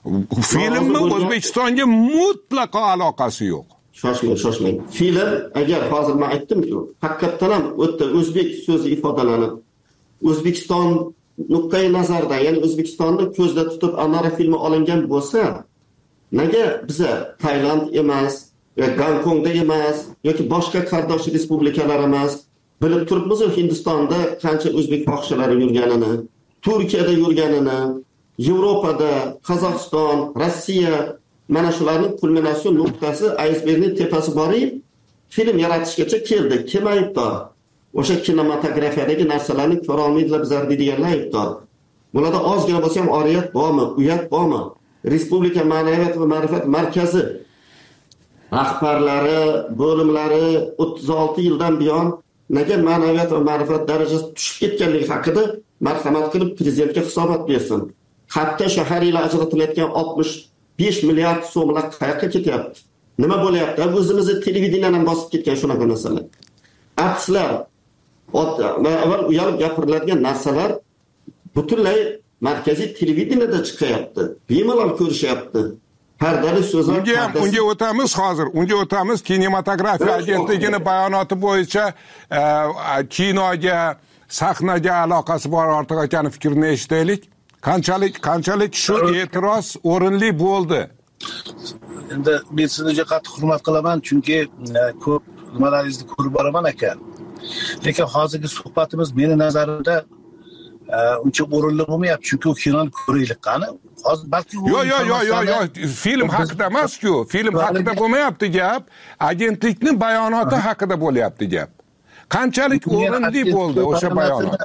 Filmni O'zbekistonga mutlaqo aloqasi yo'q. Shoshmang, shoshmang. Film agar hozir men aytdim-ku, haqiqatan ham o'tda o'zbek so'zi ifodalanib, O'zbekiston nuqtai nazardan, ya'ni O'zbekistonni ko'zda tutib Anora filmi olingan bo'lsa, nega biza Tailand emas, Gonkongda emas yoki boshqa qardosh respublikalar emas, bilib turibmiz Hindistonda qancha o'zbek fohishalari yurganini, Turkiyada yurganini, Yevropada, Qozog'iston, Rossiya mana shularning kulminatsion nuqtasi, aysbergning tepasi borib, film yaratishgacha keldi. Kim aybdor? O'sha kinematografiyadagi narsalarni ko'ra olmaydilar bizlar deydiganlar aybdor. Bularda ozgina bo'lsa ham oriyat bormi, uyat bormi? Respublika ma'naviyat va ma'rifat markazi rahbarlari, bo'limlari o'ttiz olti yildan buyon nega ma'naviyat va ma'rifat darajasi tushib ketganligi haqida marhamat qilib prezidentga hisobot bersin. Hatto shahar ila ajratilayotgan oltmish besh milliard so'mlar qayoqqa ketyapti? Nima bo'lyapti? O'zimizni televideniyadan bosib ketgan shunaqa narsalar. Artistlar avval uyalib gapiriladigan narsalar butunlay markaziy televideniyada chiqyapti. Bemalol ko'rishyapti. Pardali so'zlar. Unga ham unga o'tamiz hozir. Unga o'tamiz. Kinematografiya agentligining bayonoti bo'yicha kinoga, sahnaga aloqasi bor ortiq akani fikrini eshitaylik. Qanchalik qanchalik shu e'tiroz o'rinli bo'ldi? Endi men sizni juda qattiq hurmat qilaman, chunki ko'p nimalaringizni ko'rib boraman ekan. Lekin hozirgi suhbatimiz meni nazarimda uncha o'rinli bo'lmayapti, chunki u kinoni ko'raylik qani. Hozir balki Yo'q, yo'q, yo'q, yo'q, yo'q, film haqida emas-ku. Film haqida bo'lmayapti gap, agentlikning bayonoti haqida bo'lyapti gap. Qanchalik o'rinli bo'ldi o'sha bayonot?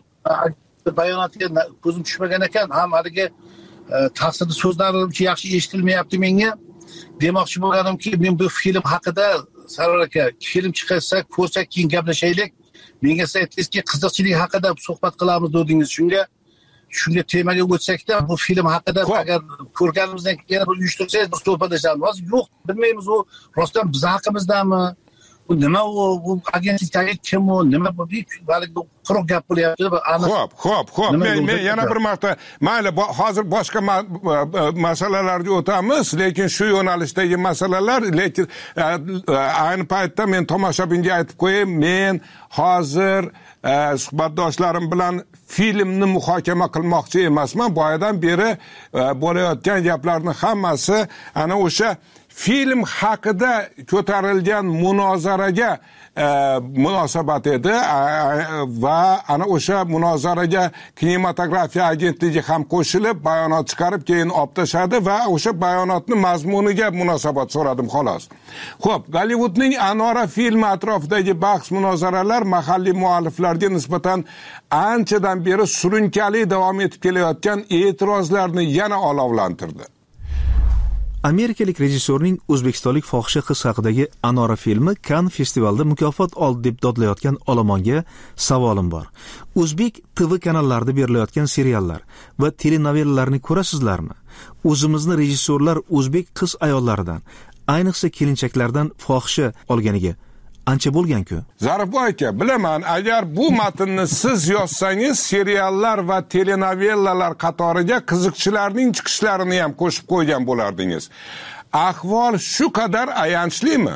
Bayonotiga ko'zim tushmagan ekan, ham haligi ta'sirli so'zlarimcha yaxshi eshitilmayapti menga. Demoqchi bo'lganimki, men bu film haqida Sarvar aka, film chiqarsa, ko'rsak, keyin gaplashaylik. Menga siz aytdingizki, qiziqchilik haqida suhbat qilamiz dedingiz. Shunga shunga temaga o'tsak-da, bu film haqida agar ko'rganimizdan keyin yana bir uyushtirsangiz, biz suhbatlashamiz. Hozir yo'q, bilmaymiz u rostdan biz haqimizdami? Bu nima u, bu agentlikdagi kim u, nima bu, balki quruq gap bo'lyapti. Xo'p, xo'p, xo'p. Men men yana bir marta, mayli, hozir boshqa masalalarga o'tamiz, lekin shu yo'nalishdagi masalalar, lekin ayni paytda men tomoshabinga aytib qo'yayim, men hozir suhbatdoshlarim bilan filmni muhokama qilmoqchi emasman. Boyadan beri bo'layotgan gaplarning hammasi ana o'sha film haqida ko'tarilgan munozaraga munosabat edi va ana o'sha munozaraga kinematografiya agentligi ham qo'shilib bayonot chiqarib keyin olib tashladi va o'sha bayonotning mazmuniga munosabat so'radim xolos. Xo'p, Gollivudning Anora filmi atrofidagi bahs munozaralar mahalliy mualliflarga nisbatan anchadan beri surunkali davom etib kelayotgan e'tirozlarni yana olovlantirdi. Amerikalik rejissyorning o'zbekistonlik fohisha qiz haqidagi Anora filmi Cannes festivalida mukofot oldi deb dodlayotgan olomonga savolim bor. O'zbek T V kanallarida berilayotgan seriallar va telenovellalarni ko'rasizlarmi? O'zimizni rejissyorlar o'zbek qiz ayollaridan, ayniqsa kelinchaklardan fohisha olganiga ancha bo'lgan-ku. Zarifboy aka, bilaman, agar bu matnni siz yozsangiz, seriallar va telenovellalar qatoriga qiziqchilarning chiqishlarini ham qo'shib qo'ygan bo'lardingiz. Ahvol shu qadar ayanchlimi?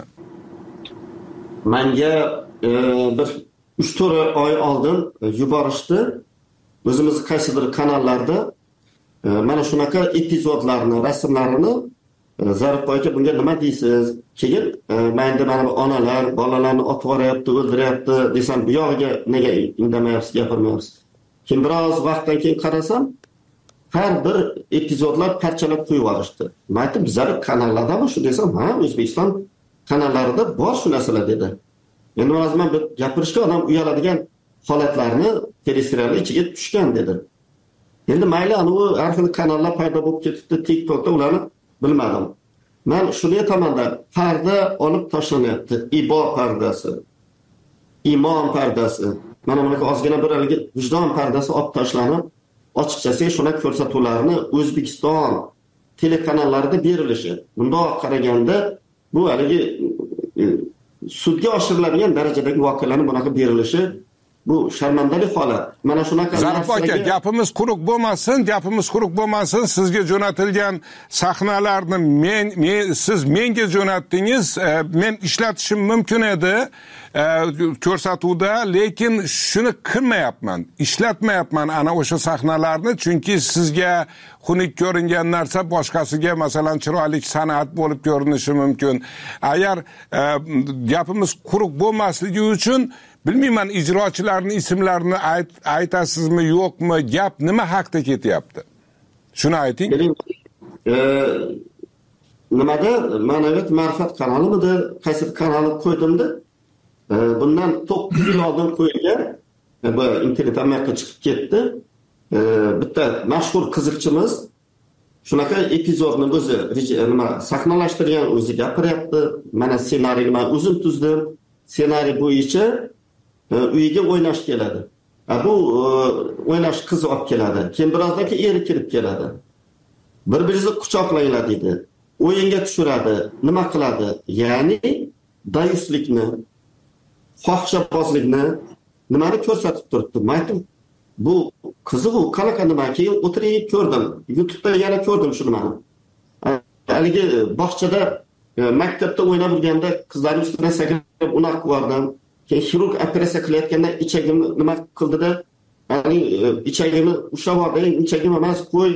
Menga bir uch to'rt oy oldin yuborishdi. O'zimiz qaysidir kanallarda mana shunaqa epizodlarni, rasmlarini Zarifboy aka, bunga nima deysiz? Keyin mayda mana bu onalar bolalarni otib yuboryapti, o'ldiryapti desam, bu yog'iga nega indamayapsiz, gapirmayapsiz? Keyin biroz vaqtdan keyin qarasam, har bir epizodlar parchalab qo'yib yuborishdi. Men aytdim, bizlar kanallardami shu desam, ha, O'zbekiston kanallarida bor shu narsalar dedi. Endi hozir men gapirishga odam uyaladigan holatlarni teleseriallar ichiga tushgan dedi. Endi mayli, ana u har xil kanallar paydo bo'lib ketibdi, TikTokda ularni bilmadim. Men shuni aytamanda, parda olib tashlanyapti, ibo pardasi, imon pardasi. Mana bunaqa ozgina bir haligi vijdon pardasi olib tashlanib, ochiqchasi shuna ko'rsatuvlarni O'zbekiston telekanallarida berilishi. Bundoq qaraganda bu haligi sudga oshiriladigan darajadagi voqealarning bunaqa berilishi bu sharmandali holat. Mana shunaqa Zarifboy aka, gapimiz quruq bo'lmasin, gapimiz quruq bo'lmasin. Sizga jo'natilgan sahnalarni men, men siz menga jo'natdingiz. Men ishlatishim mumkin edi ko'rsatuvda, lekin shuni qilmayapman. Ishlatmayapman ana o'sha sahnalarni, chunki sizga xunuk ko'ringan narsa boshqasiga masalan chiroyli san'at bo'lib ko'rinishi mumkin. Agar gapimiz quruq bo'lmasligi uchun bilmayman, ijrochilarning ismlarini ayt, aytasizmi, yo'qmi? Gap nima haqda ketyapti? Shuni ayting. nimada ma'naviyat ma'rifat kanalimidi, qaysi kanalni qo'ydimda, bundan to'qqiz yil oldin qo'yilgan, bu internet amalga chiqib ketdi. Bitta mashhur qiziqchimiz shunaqa epizodni o'zi nima sahnalashtirgan, o'zi gapiryapti. Mana ssenariyni men o'zim tuzdim. Ssenariy bo'yicha uyiga o'ynash keladi. Bu o'ynash qiz olib keladi. Keyin birozdan keyin eri kirib keladi. Bir-biringizni quchoqlanglar deydi. O'yinga tushiradi, nima qiladi? Ya'ni dayuslikni, fohishabozlikni nimani ko'rsatib turibdi. Men aytdim, bu qiziq u qanaqa nima? Keyin o'tirib ko'rdim. YouTube'da yana ko'rdim shuni mana. Haligi bog'chada, maktabda o'ynab yurganda qizlarning ustidan sakrab unaqa qildim. Keyin xirurg operatsiya qilayotganda ichagimni nima qildida, ya'ni ichagimni ushlab oldi, ichagim emas, qo'y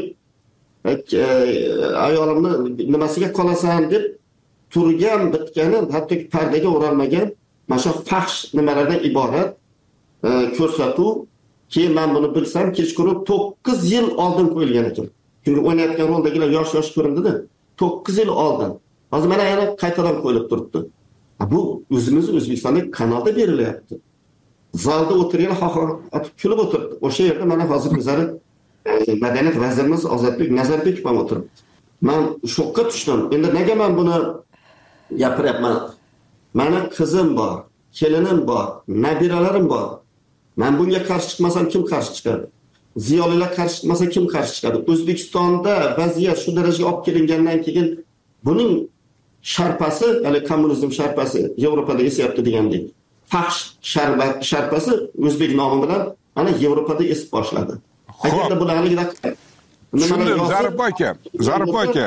ayolimni nimasiga qolasan deb turgan bitgani, hatto pardaga o'ralmagan, mana shu fahsh nimalardan iborat ko'rsatuv. Keyin men buni bilsam, kechqurun to'qqiz yil oldin qo'yilgan ekan. Chunki o'ynayotgan roldagilar yosh-yosh ko'rindida, to'qqiz yil oldin. Hozir mana yana qaytadan qo'yilib turibdi. Bu o'zimiz O'zbekistonda kanalda berilyapti. Zalda o'tirgan xoho atib kulib o'tiribdi. O'sha yerda mana hozir bizlar madaniyat vazirimiz Ozodbek Nazarbekov ham o'tiribdi. Men shokka tushdim. Endi nega men buni gapiryapman? Meni qizim bor, kelinim bor, nabiralarim bor. Men bunga qarshi chiqmasam kim qarshi chiqadi? Ziyolilar qarshi chiqmasa kim qarshi chiqadi? O'zbekistonda vaziyat shu darajaga olib kelingandan keyin buning sharpasi, ya'ni kommunizm sharpasi Yevropada esyapti degandek. Fahsh sharpasi o'zbek nomi bilan ana Yevropada esib boshladi. Agarda bularligida Shunday Zarif aka, Zarif aka,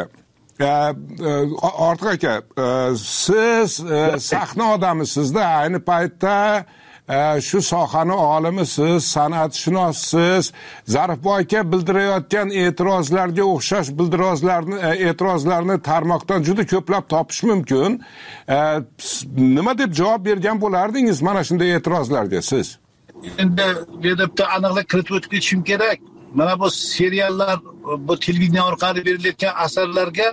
Ortiq aka, siz sahna odamisiz-da, ayni paytda shu sohani olimisiz, san'atshunossiz. Zarif aka bildirayotgan e'tirozlarga o'xshash bildirozlarni, e'tirozlarni tarmoqdan juda ko'plab topish mumkin. Nima deb javob bergan bo'lardingiz mana shunday e'tirozlarga siz? Endi bu yerda aniqlik kiritib o'tib ketishim kerak. Mana bu seriallar, bu televideniya orqali berilayotgan asarlarga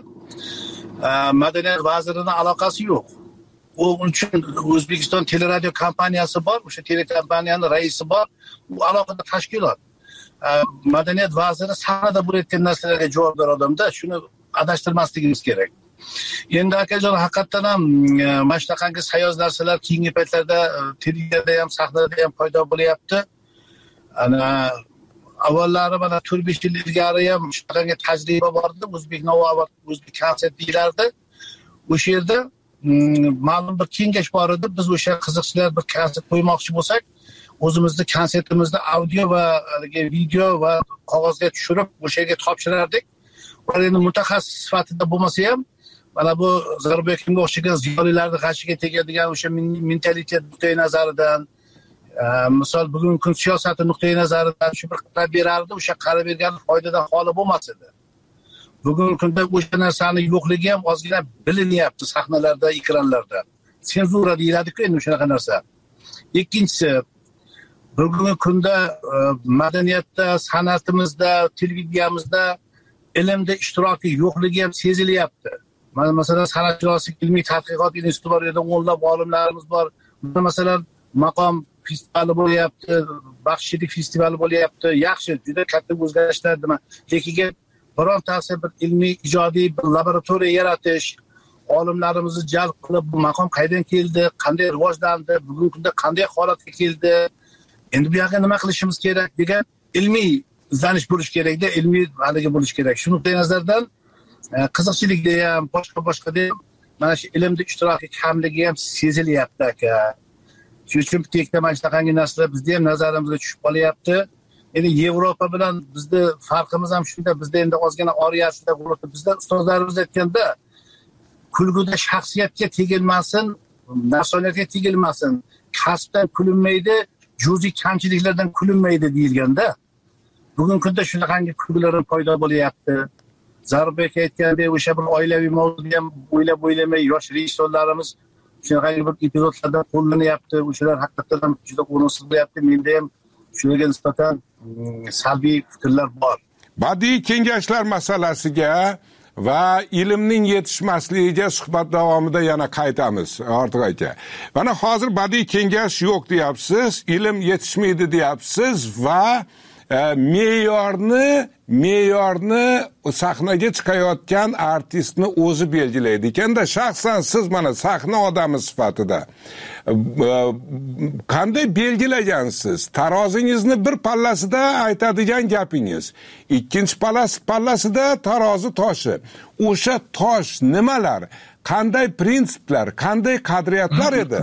madaniyat vazirining aloqasi yo'q. O uchun O'zbekiston teleradio kompaniyasi bor, o'sha telekompaniyaning raisi bor, bu aloqador tashkilot. Madaniyat vaziri sahnada bo'layotgan narsalarga javobgar odamda, shuni adashtirmasligimiz kerak. Endi akajon haqiqatan ham mana shunaqangi sayoz narsalar keyingi paytlarda televideniyada ham, sahnada ham paydo bo'lyapti. Ana avvallari mana to'rt besh yil ilgari ham shunaqangi tajriba bor edi, O'zbek Nova, O'zbek konsert deylardi. O'sha yerda ma'lum bir kengash bor edi. Biz o'sha qiziqchilar bir konsert qo'ymoqchi bo'lsak, o'zimizni konsertimizni audio va video va qog'ozga tushirib o'sha yerga topshirardik. Ular endi mutaxassis sifatida bo'lmasa ham, mana bu Zarboyevga o'xshagan ziyolilarning g'ashiga tegadigan o'sha mentalitet nuqtai nazaridan, misol bugungi kun siyosati nuqtai nazaridan shu bir qarab berardi, o'sha qarab bergan foydadan xoli bo'lmas edi. Bugungi kunda o'sha narsani yo'qligi ham ozgina bilinyapti sahnalarda, ekranlarda. Senzura deyiladi-ku endi shunaqa narsa. Ikkinchisi, bugungi kunda madaniyatda, san'atimizda, televideniyamizda ilmda ishtiroki yo'qligi ham sezilyapti. Mana masalan san'atshunoslik ilmiy tadqiqot instituti bor, yerda o'nlab olimlarimiz bor. Masalan maqom festivali bo'lyapti, baxshilik festivali bo'lyapti. Yaxshi, juda katta o'zgarishlar nima. Lekin birontasi bir ilmiy ijodiy bir laboratoriya yaratish, olimlarimizni jalb qilib bu maqom qaydan keldi, qanday rivojlandi, bugungi kunda qanday holatga keldi, endi bu yoqqa nima qilishimiz kerak degan ilmiy izlanish bo'lish kerakda, ilmiy haligi bo'lish kerak. Shu nuqtai nazardan qiziqchilikda ham, boshqa boshqada ham mana shu ilmda ishtiroki kamligi ham sezilyapti aka. Shuning uchun tekda mana shunaqangi narsalar bizda ham nazarimizga tushib qolyapti. Endi Yevropa bilan bizda farqimiz ham shunda, bizda endi ozgina oriyasida bo'ladi. Bizda ustozlarimiz aytganda, kulguda shaxsiyatga tegilmasin, nafsoniyatga tegilmasin, kasbdan kulinmaydi, juziy kamchiliklardan kulinmaydi deyilganda, bugungi kunda shunaqangi kulgular paydo bo'lyapti. Zarbek aytgandek, o'sha bir oilaviy mavzuni ham o'ylab o'ylamay yosh rejissyorlarimiz shunaqangi bir epizodlarda qo'llanyapti. O'shalar haqiqatan ham juda o'rinsiz bo'lyapti. Menda ham shularga nisbatan salbiy fikrlar bor. Badiiy kengashlar masalasiga va ilmning yetishmasligiga suhbat davomida yana qaytamiz. Ortiq aka. Mana hozir badiiy kengash yo'q deyapsiz, ilm yetishmaydi deyapsiz va e, me'yorni me'yorni sahnaga chiqayotgan artistni o'zi belgilaydi ekanda, shaxsan siz mana sahna odami sifatida qanday belgilagansiz? Tarozingizni bir pallasida aytadigan gapingiz, ikkinchi pallasida tarozi toshi. O'sha tosh nimalar? Qanday prinsiplar, qanday qadriyatlar edi?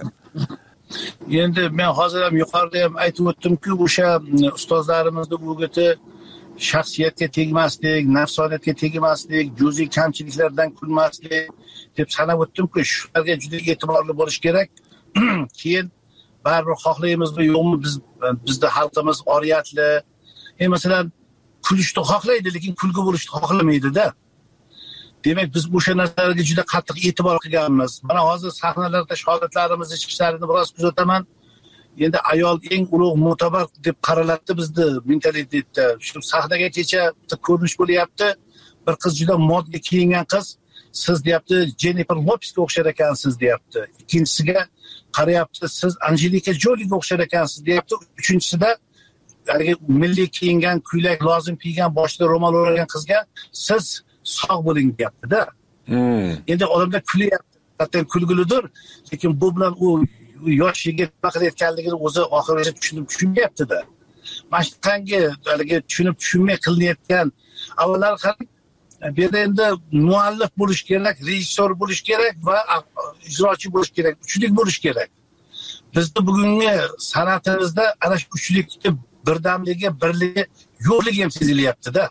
Endi men hozir ham yuqorida ham aytib o'tdimki, o'sha ustozlarimizni o'giti shaxsiyatga tegmaslik, nafsoniyatga tegmaslik, juziy kamchiliklardan kulmaslik deb sanab o'tdimki, shularga juda e'tiborli bo'lish kerak. Keyin baribir xohlaymizmi yo'qmi, biz bizda xalqimiz oriyatli. E masalan, kulishni xohlaydi, lekin kulgu bo'lishni xohlamaydi-da. Demak, biz o'sha narsalarga juda qattiq e'tibor qilganmiz. Mana hozir sahnalarda shogirdlarimiz ichki ishlarini biroz kuzataman. Endi ayol eng ulug' mo'tabar deb qaraladi bizda mentalitetda. Shu sahnaga kecha ko'rinish bo'lyapti. Bir qiz juda modda kiyingan qiz, siz deyapti Jennifer Lopesga o'xshar ekansiz deyapti. Ikkinchisiga qarayapti, siz Angelika Joliga o'xshar ekansiz deyapti. Uchinchisida haligi milliy kiyingan, ko'ylak lozim kiygan, boshida ro'mol o'ragan qizga siz sog' bo'ling deyapti-da. Hmm. Endi odamlar kulyapti. Hatto kulgulidir, lekin bu bilan u yosh yigit nima qilayotganligini o'zi oxirigacha tushunib tushunmayapti-da. Mana shunaqangi haligi tushunib tushunmay qilinayotgan avvallar qarang, bu yerda endi muallif bo'lish kerak, rejissor bo'lish kerak va ijrochi bo'lish kerak, uchlik bo'lish kerak. Bizda bugungi san'atimizda ana shu uchlikni birdamligi, birligi yo'qligi ham sezilyapti-da.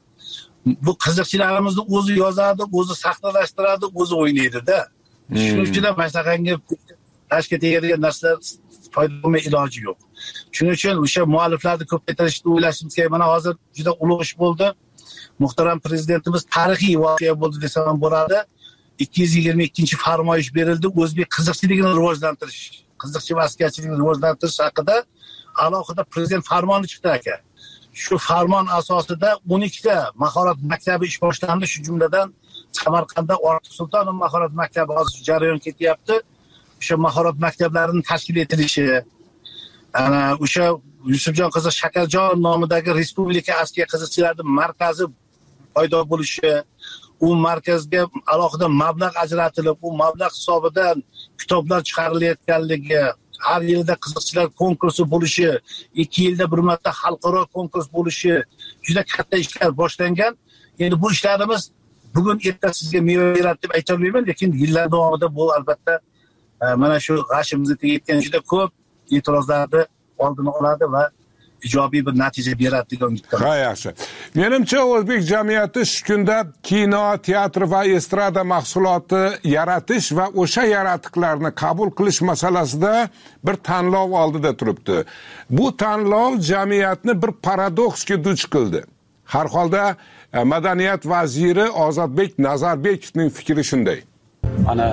Bu qiziqchilarimizni o'zi yozadi, o'zi sahnalashtiradi, o'zi o'ynaydi-da. Shuning uchun ham mana shunaqangi tashkil tegadigan narsalar foydalанmay iloji yo'q. Shuning uchun o'sha mualliflarni ko'paytirishni o'ylashimiz kerak. Mana hozir juda ulug' ish bo'ldi. Muhtaram prezidentimiz tarixiy voqea bo'ldi desam ham bo'ladi. ikki yuz yigirma ikkinchi farmoyish berildi. O'zbek qiziqchiligini rivojlantirish, qiziqchi va askarchilikni rivojlantirish haqida alohida prezident farmoni chiqdi aka. Shu farmon asosida o'n ikkita mahorat maktabi ish boshlandi, shu jumladan Samarqandda Ortiq Sultonov mahorat maktabi hozir jarayon ketyapti. O'sha mahorat maktablarini tashkil etilishi, ana o'sha Yusufjon qizi Shakarjon nomidagi Respublika askar qiziqchilarning markazi paydo bo'lishi, u markazga alohida mablag' ajratilib, u mablag' hisobidan kitoblar chiqarilayotganligi, har yilda qiziqchilar konkursi bo'lishi, ikki yilda bir marta xalqaro konkurs bo'lishi, juda katta ishlar boshlangan. Endi bu ishlarimiz bugun erta sizga meva beradi deb ayta olmayman, lekin yillar davomida bu albatta mana shu g'ashimizga tegayotgan juda ko'p e'tirozlarni oldini oladi va ijobiy bir natija beradi degan umiddaman. Ha, yaxshi. Menimcha o'zbek jamiyati shu kunda kino, teatr va estrada mahsuloti yaratish va o'sha yaratiqlarni qabul qilish masalasida bir tanlov oldida turibdi. Bu tanlov jamiyatni bir paradoksga duch qildi. Har holda madaniyat vaziri Ozodbek Nazarbekovning fikri shunday. Ana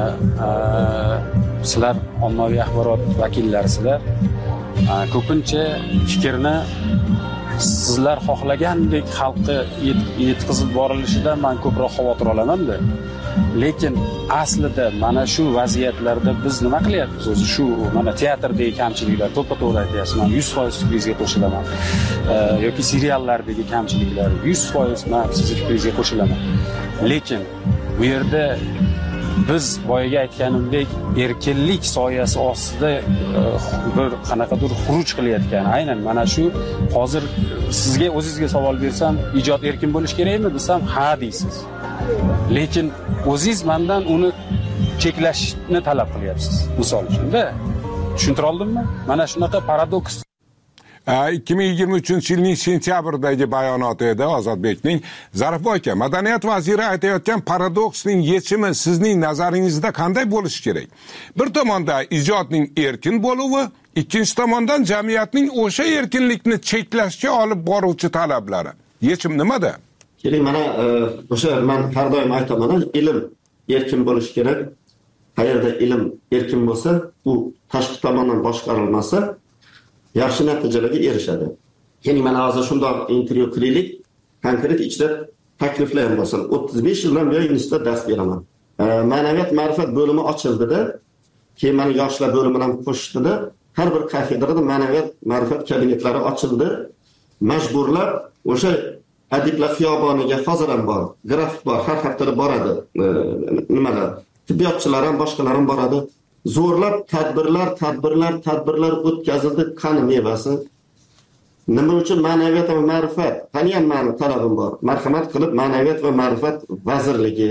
sizlar ommaviy axborot vakillarisizlar. Ko'pincha fikrni sizlar xohlagandek xalqqa yetkazib borilishidan men ko'proq xavotir olaman-da. Lekin aslida mana shu vaziyatlarda biz nima qilyapmiz? O'zi shu mana teatrdagi kamchiliklar to'ppa-to'g'ri aytyapsiz. Men yuz foiz fikringizga qo'shilaman. Yoki seriallardagi kamchiliklar yuz foiz men sizning fikringizga qo'shilaman. Lekin bu yerda biz boyaga aytganimdek erkinlik soyasi ostida bir qanaqadir xuruj qilayotgan. Aynan mana shu hozir sizga o'zingizga savol bersam, ijod erkin bo'lish kerakmi desam, ha deysiz. Lekin o'zingiz mendan uni cheklashni talab qilyapsiz. Misol uchun-da. Tushuntira oldimmi? Mana shunaqa paradoks. ikki ming yigirma uchinchi yilning sentyabrdagi bayonoti edi Ozodbekning. Zarifboy aka, madaniyat vaziri aytayotgan paradoksning yechimi sizning nazaringizda qanday bo'lishi kerak? Bir tomonda ijodning erkin bo'luvi, ikkinchi tomondan jamiyatning o'sha erkinlikni cheklashga olib boruvchi talablari. Yechim nimada? Keling, mana o'sha men har doim aytaman, ilm erkin bo'lishi kerak. Qayerda ilm erkin bo'lsa, u tashqi tomondan boshqarilmasa, yaxshi natijalarga erishadi. Ya'ni mana hozir shundoq intervyu qilaylik, konkret ichida takliflar ham bo'lsin. o'ttiz besh yildan buyon institutda dars beraman. Ma'naviyat ma'rifat bo'limi ochildida, keyin meni yoshlar bo'limidan qo'shdida, har bir kafedrada ma'naviyat ma'rifat kabinetlari ochildi. Majburlab o'sha adiblar xiyoboniga hozir ham bor, grafik bor, har haftada boradi. Nimalar? Tibbiyotchilar ham, boshqalar ham boradi. Zo'rlab tadbirlar, tadbirlar, tadbirlar o'tkazildi. Qani mevasi? Nima uchun ma'naviyat va ma'rifat? Qani ham meni talabim bor. Marhamat qilib ma'naviyat va ma'rifat vazirligi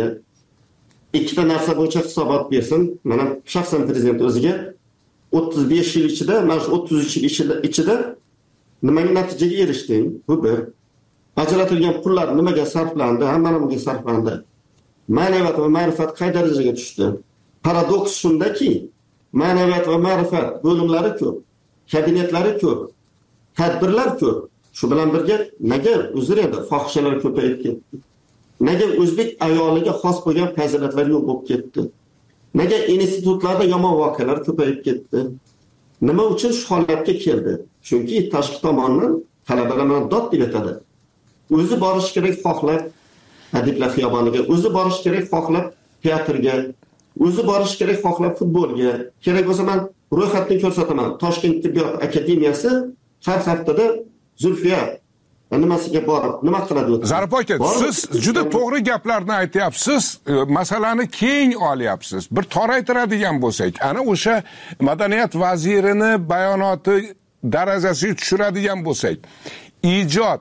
ikkita narsa bo'yicha hisobot bersin. Mana shaxsan prezident o'ziga o'ttiz besh yil ichida, mana shu o'ttiz uch yil ichida ichida nimaga natijaga erishding? Bu bir. Ajratilgan pullar nimaga sarflandi? Hamma nimaga sarflandi? Ma'naviyat va ma'rifat qay darajaga tushdi? Paradoks shundaki, ma'naviyat va ma'rifat bo'limlari ko'p, kabinetlari ko'p, tadbirlar ko'p. Shu bilan birga nega uzr edi, fohishalar ko'payib ketdi? Nega o'zbek ayoliga xos bo'lgan fazilatlar yo'q bo'lib ketdi? Nega institutlarda yomon voqealar ko'payib ketdi? Nima uchun shu holatga keldi? Chunki tashqi tomondan talabalar mana dod deb aytadi. O'zi borish kerak xohlab adiblar xiyoboniga, o'zi borish kerak xohlab teatrga, o'zi borish kerak xohlab futbolga. Kerak bo'lsa men ro'yxatni ko'rsataman. Toshkent tibbiyot akademiyasi har haftada Zulfiya nimasiga borib, nima qiladi? Zarif aka, siz juda to'g'ri gaplarni aytyapsiz, masalani keng olyapsiz. Bir toraytiradigan bo'lsak, ana o'sha madaniyat vazirini bayonoti darajasiga tushiradigan bo'lsak, ijod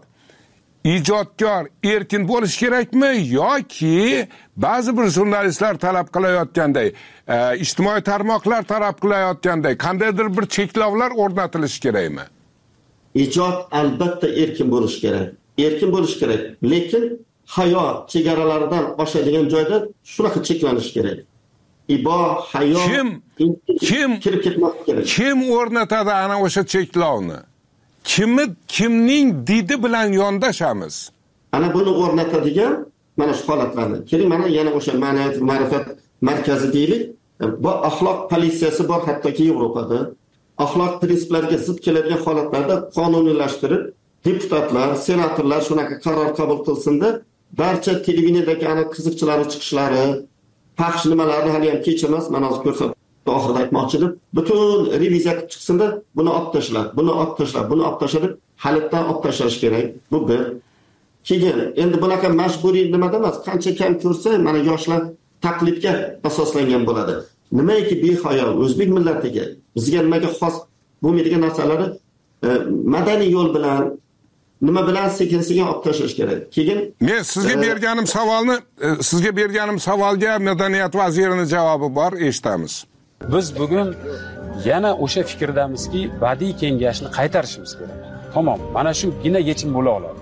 ijodkor erkin bo'lish kerakmi yoki ba'zi bir jurnalistlar talab qilayotganday, e, ijtimoiy tarmoqlar talab qilayotganday qandaydir bir cheklovlar o'rnatilishi kerakmi? Ijod albatta erkin bo'lish kerak. Erkin bo'lish kerak, lekin hayo chegaralaridan oshadigan joyda shunaqa cheklanish kerak. Ibo, hayo kim kim kirib ketmoq kerak. Kim o'rnatadi ana o'sha cheklovni? Kimni kimning didi bilan yondashamiz? Ana buni o'rnatadigan mana shu holatlarni. Keling, mana yana o'sha ma'naviyat ma'rifat markazi deylik. Bu axloq politsiyasi bor hattoki Yevropada. Axloq prinsiplariga zid keladigan holatlarda qonuniylashtirib, deputatlar, senatorlar shunaqa qaror qabul qilsinda, barcha televideniyadagi ana qiziqchilari chiqishlari, paqsh nimalarni hali ham kechirmas, mana hozir ko'rsatib oxirida aytmoqchidim. Butun reviziya qilib chiqsinda, buni olib tashlab, buni olib tashlab, buni olib tashlab, halitdan olib tashlash kerak. Bu bir. Keyin endi bunaqa majburiy nimada emas, qancha kam ko'rsa, mana yoshlar taqlidga asoslangan bo'ladi. Nimaiki behayo o'zbek millatiga, bizga nimaga xos bo'lmaydigan narsalarni e, madaniy yo'l bilan, nima bilan sekin-sekin olib tashlash kerak. Keyin men sizga e, berganim savolni, e, sizga berganim savolga madaniyat vazirining javobi bor, eshitamiz. Biz bugun yana o'sha fikrdamizki, badiiy kengashni qaytarishimiz kerak. Tamom, mana shugina yechim bo'la oladi.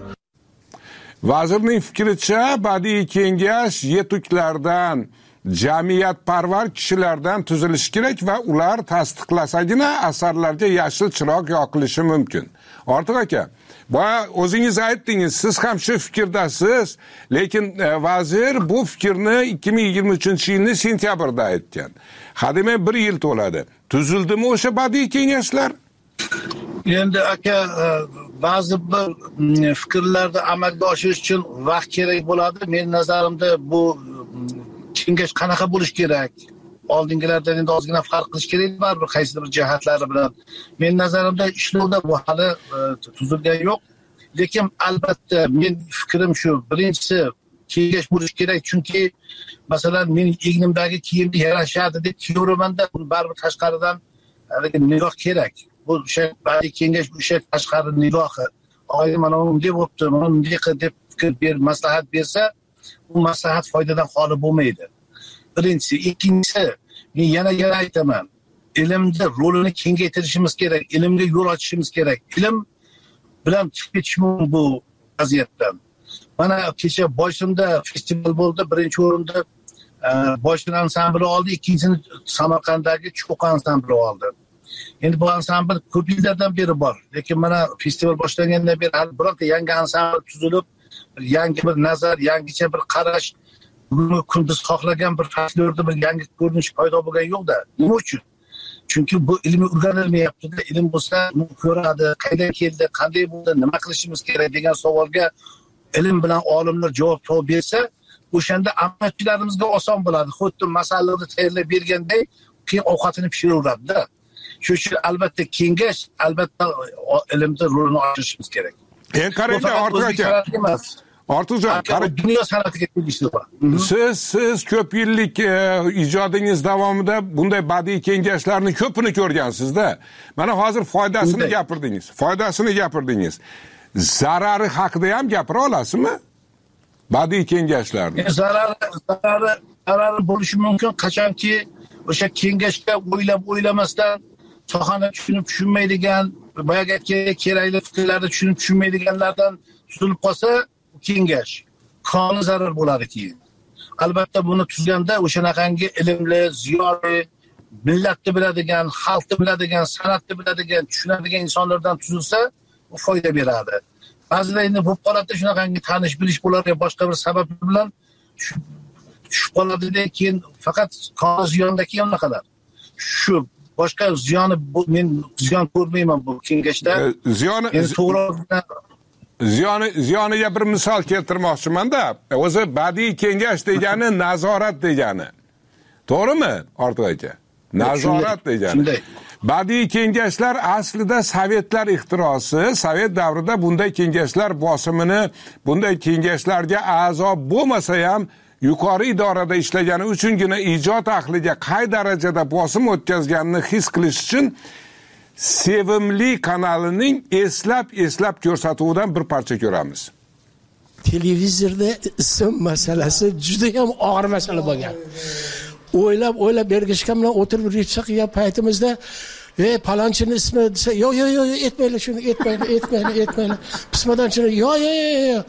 Vazirning fikricha, badiiy kengash yetuklardan, jamiyatparvar kishilardan tuzilishi kerak va ular tasdiqlasagina asarlarga yashil chiroq yoqilishi mumkin. Ortiq aka, boya o'zingiz aytdingiz, siz ham shu fikrdasiz, lekin e, vazir bu fikrni ikki ming yigirma uchinchi yilning sentyabrida aytgan. Hademay bir yil to'ladi. Tuzildimi o'sha badiiy kengashlar? Endi aka, ba'zi bir fikrlarni amalga oshirish uchun vaqt kerak bo'ladi. Men nazarimda bu kengash qanaqa bo'lish kerak? Oldingilardan endi ozgina farq qilish kerak baribir qaysi bir jihatlari bilan. Men nazarimda ishlovda bu hali tuzilgan yo'q. Lekin albatta men fikrim shu. Birinchisi kengash bo'lish kerak, chunki masalan mening egnimdagi kiyimni yarashadi deb kiyaveraman-da, baribir tashqaridan nigoh kerak. Bu o'sha badiiy kengash o'sha tashqari nigohi. Oy mana bunday bo'pti, mana bunday qil deb fikr ber, maslahat bersa, bu maslahat foydadan xoli bo'lmaydi. Birinchisi, ikkinchisi, men yana yana aytaman. Ilmda rolini kengaytirishimiz kerak, ilmga yo'l ochishimiz kerak. Ilm bilan chiqib ketish mumkin bu vaziyatdan. Mana kecha Boysunda festival bo'ldi, birinchi o'rinda Boysun ansambli oldi, ikkinchisini Samarqanddagi Cho'q ansambli oldi. Endi bu ansambl ko'p yillardan beri bor, lekin mana festival boshlangandan beri hali birorta yangi ansambl tuzilib, yangi bir nazar, yangicha bir qarash, bugungi kun biz xohlagan bir folklorda bir yangi ko'rinish paydo bo'lgan yo'q-da. Nima uchun? Chunki bu ilmi o'rganilmayapti-da. Ilm bo'lsa, uni ko'radi, qaydan keldi, qanday bo'ldi, nima qilishimiz kerak degan savolga ilm bilan olimlar javob topib bersa, o'shanda amalchilarimizga oson bo'ladi. Xuddi masalalarni tayyorlab berganday, keyin ovqatini pishiraveradi-da. Shuning uchun albatta kengash, albatta ilmda rolini ochishimiz kerak. Eng qarangda ortgacha. Ortiqcha, qarang, dunyo san'atiga tegishli. Siz siz ko'p yillik e, ijodingiz davomida bunday badiiy kengashlarning ko'pini ko'rgansiz-da. Mana hozir foydasini gapirdingiz. Foydasini gapirdingiz. Zarari haqida ham gapira olasizmi? Badiiy kengashlarning. E, zarari zarari zarari bo'lishi mumkin, qachonki o'sha kengashga o'ylab o'ylamasdan sohani tushunib tushunmaydigan, boyaga kerakli fikrlarni tushunib tushunmaydiganlardan tuzilib qolsa, kengash qonun zarar bo'ladi keyin. Albatta buni tuzganda o'shanaqangi ilmli, ziyoli, millatni biladigan, xalqni biladigan, san'atni biladigan, tushunadigan insonlardan tuzilsa, u foyda beradi. Ba'zida endi bo'lib qoladi, shunaqangi tanish bilish bo'lar yo boshqa bir sabab bilan tushib qoladi-da, keyin faqat qonun ziyondaki unaqalar. Shu boshqa ziyoni men ziyon ko'rmayman bu kengashda. Ziyoni to'g'ri Ziyoni ziyoniga bir misol keltirmoqchiman-da. O'zi badiiy kengash degani nazorat degani. To'g'rimi, Ortiq aka? Nazorat degani. Badiiy kengashlar aslida sovetlar ixtirosi. Sovet davrida bunday kengashlar bosimini, bunday kengashlarga a'zo bo'lmasa ham yuqori idorada ishlagani uchungina ijod ahliga qay darajada bosim o'tkazganini his qilish uchun Sevimli kanalining eslab eslab ko'rsatuvidan bir parcha ko'ramiz. Televizorda ism masalasi juda ham og'ir masala bo'lgan. O'ylab o'ylab bergishga bilan o'tirib retsep qilgan paytimizda, "Ey, palonchini ismi" desa, "Yo'q, yo'q, yo'q, aytmaylar shuni, aytmaylar, aytmaylar, aytmaylar." Pismadan shuni, "Yo'q, yo'q, yo'q."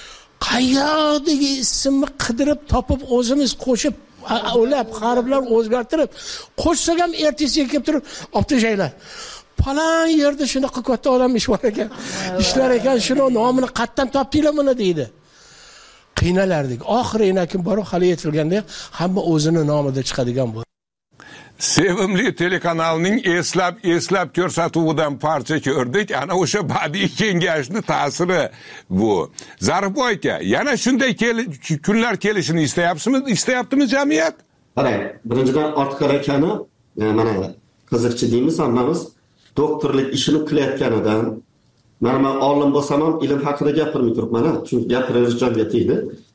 Qayoqdagi ismni qidirib topib o'zimiz qo'shib o'ylab, harflar o'zgartirib, qo'shsak ham ertasiga kelib turib, olib tashlaylar. Falan yerda shunaqa katta odam ish bor ekan. Ishlar ekan, shuni nomini qayerdan topdinglar buni deydi. Qiynalardik. Oxirina kim borib hali yetilganda hamma o'zini nomida chiqadigan bo'ldi. Sevimli telekanalning eslab eslab ko'rsatuvidan parcha ko'rdik. Ana o'sha badiiy kengashning ta'siri bu. Zarifboy aka, yana shunday kunlar kelishini istayapsizmi? Istayaptimi jamiyat? Qarang, birinchidan Ortiq akani, mana qiziqchi deymiz hammamiz, doktorlik ishini qilayotganidan, mana men olim bo'lsam ham ilm haqida gapirmay turibman, chunki gapirish joyga tegdi.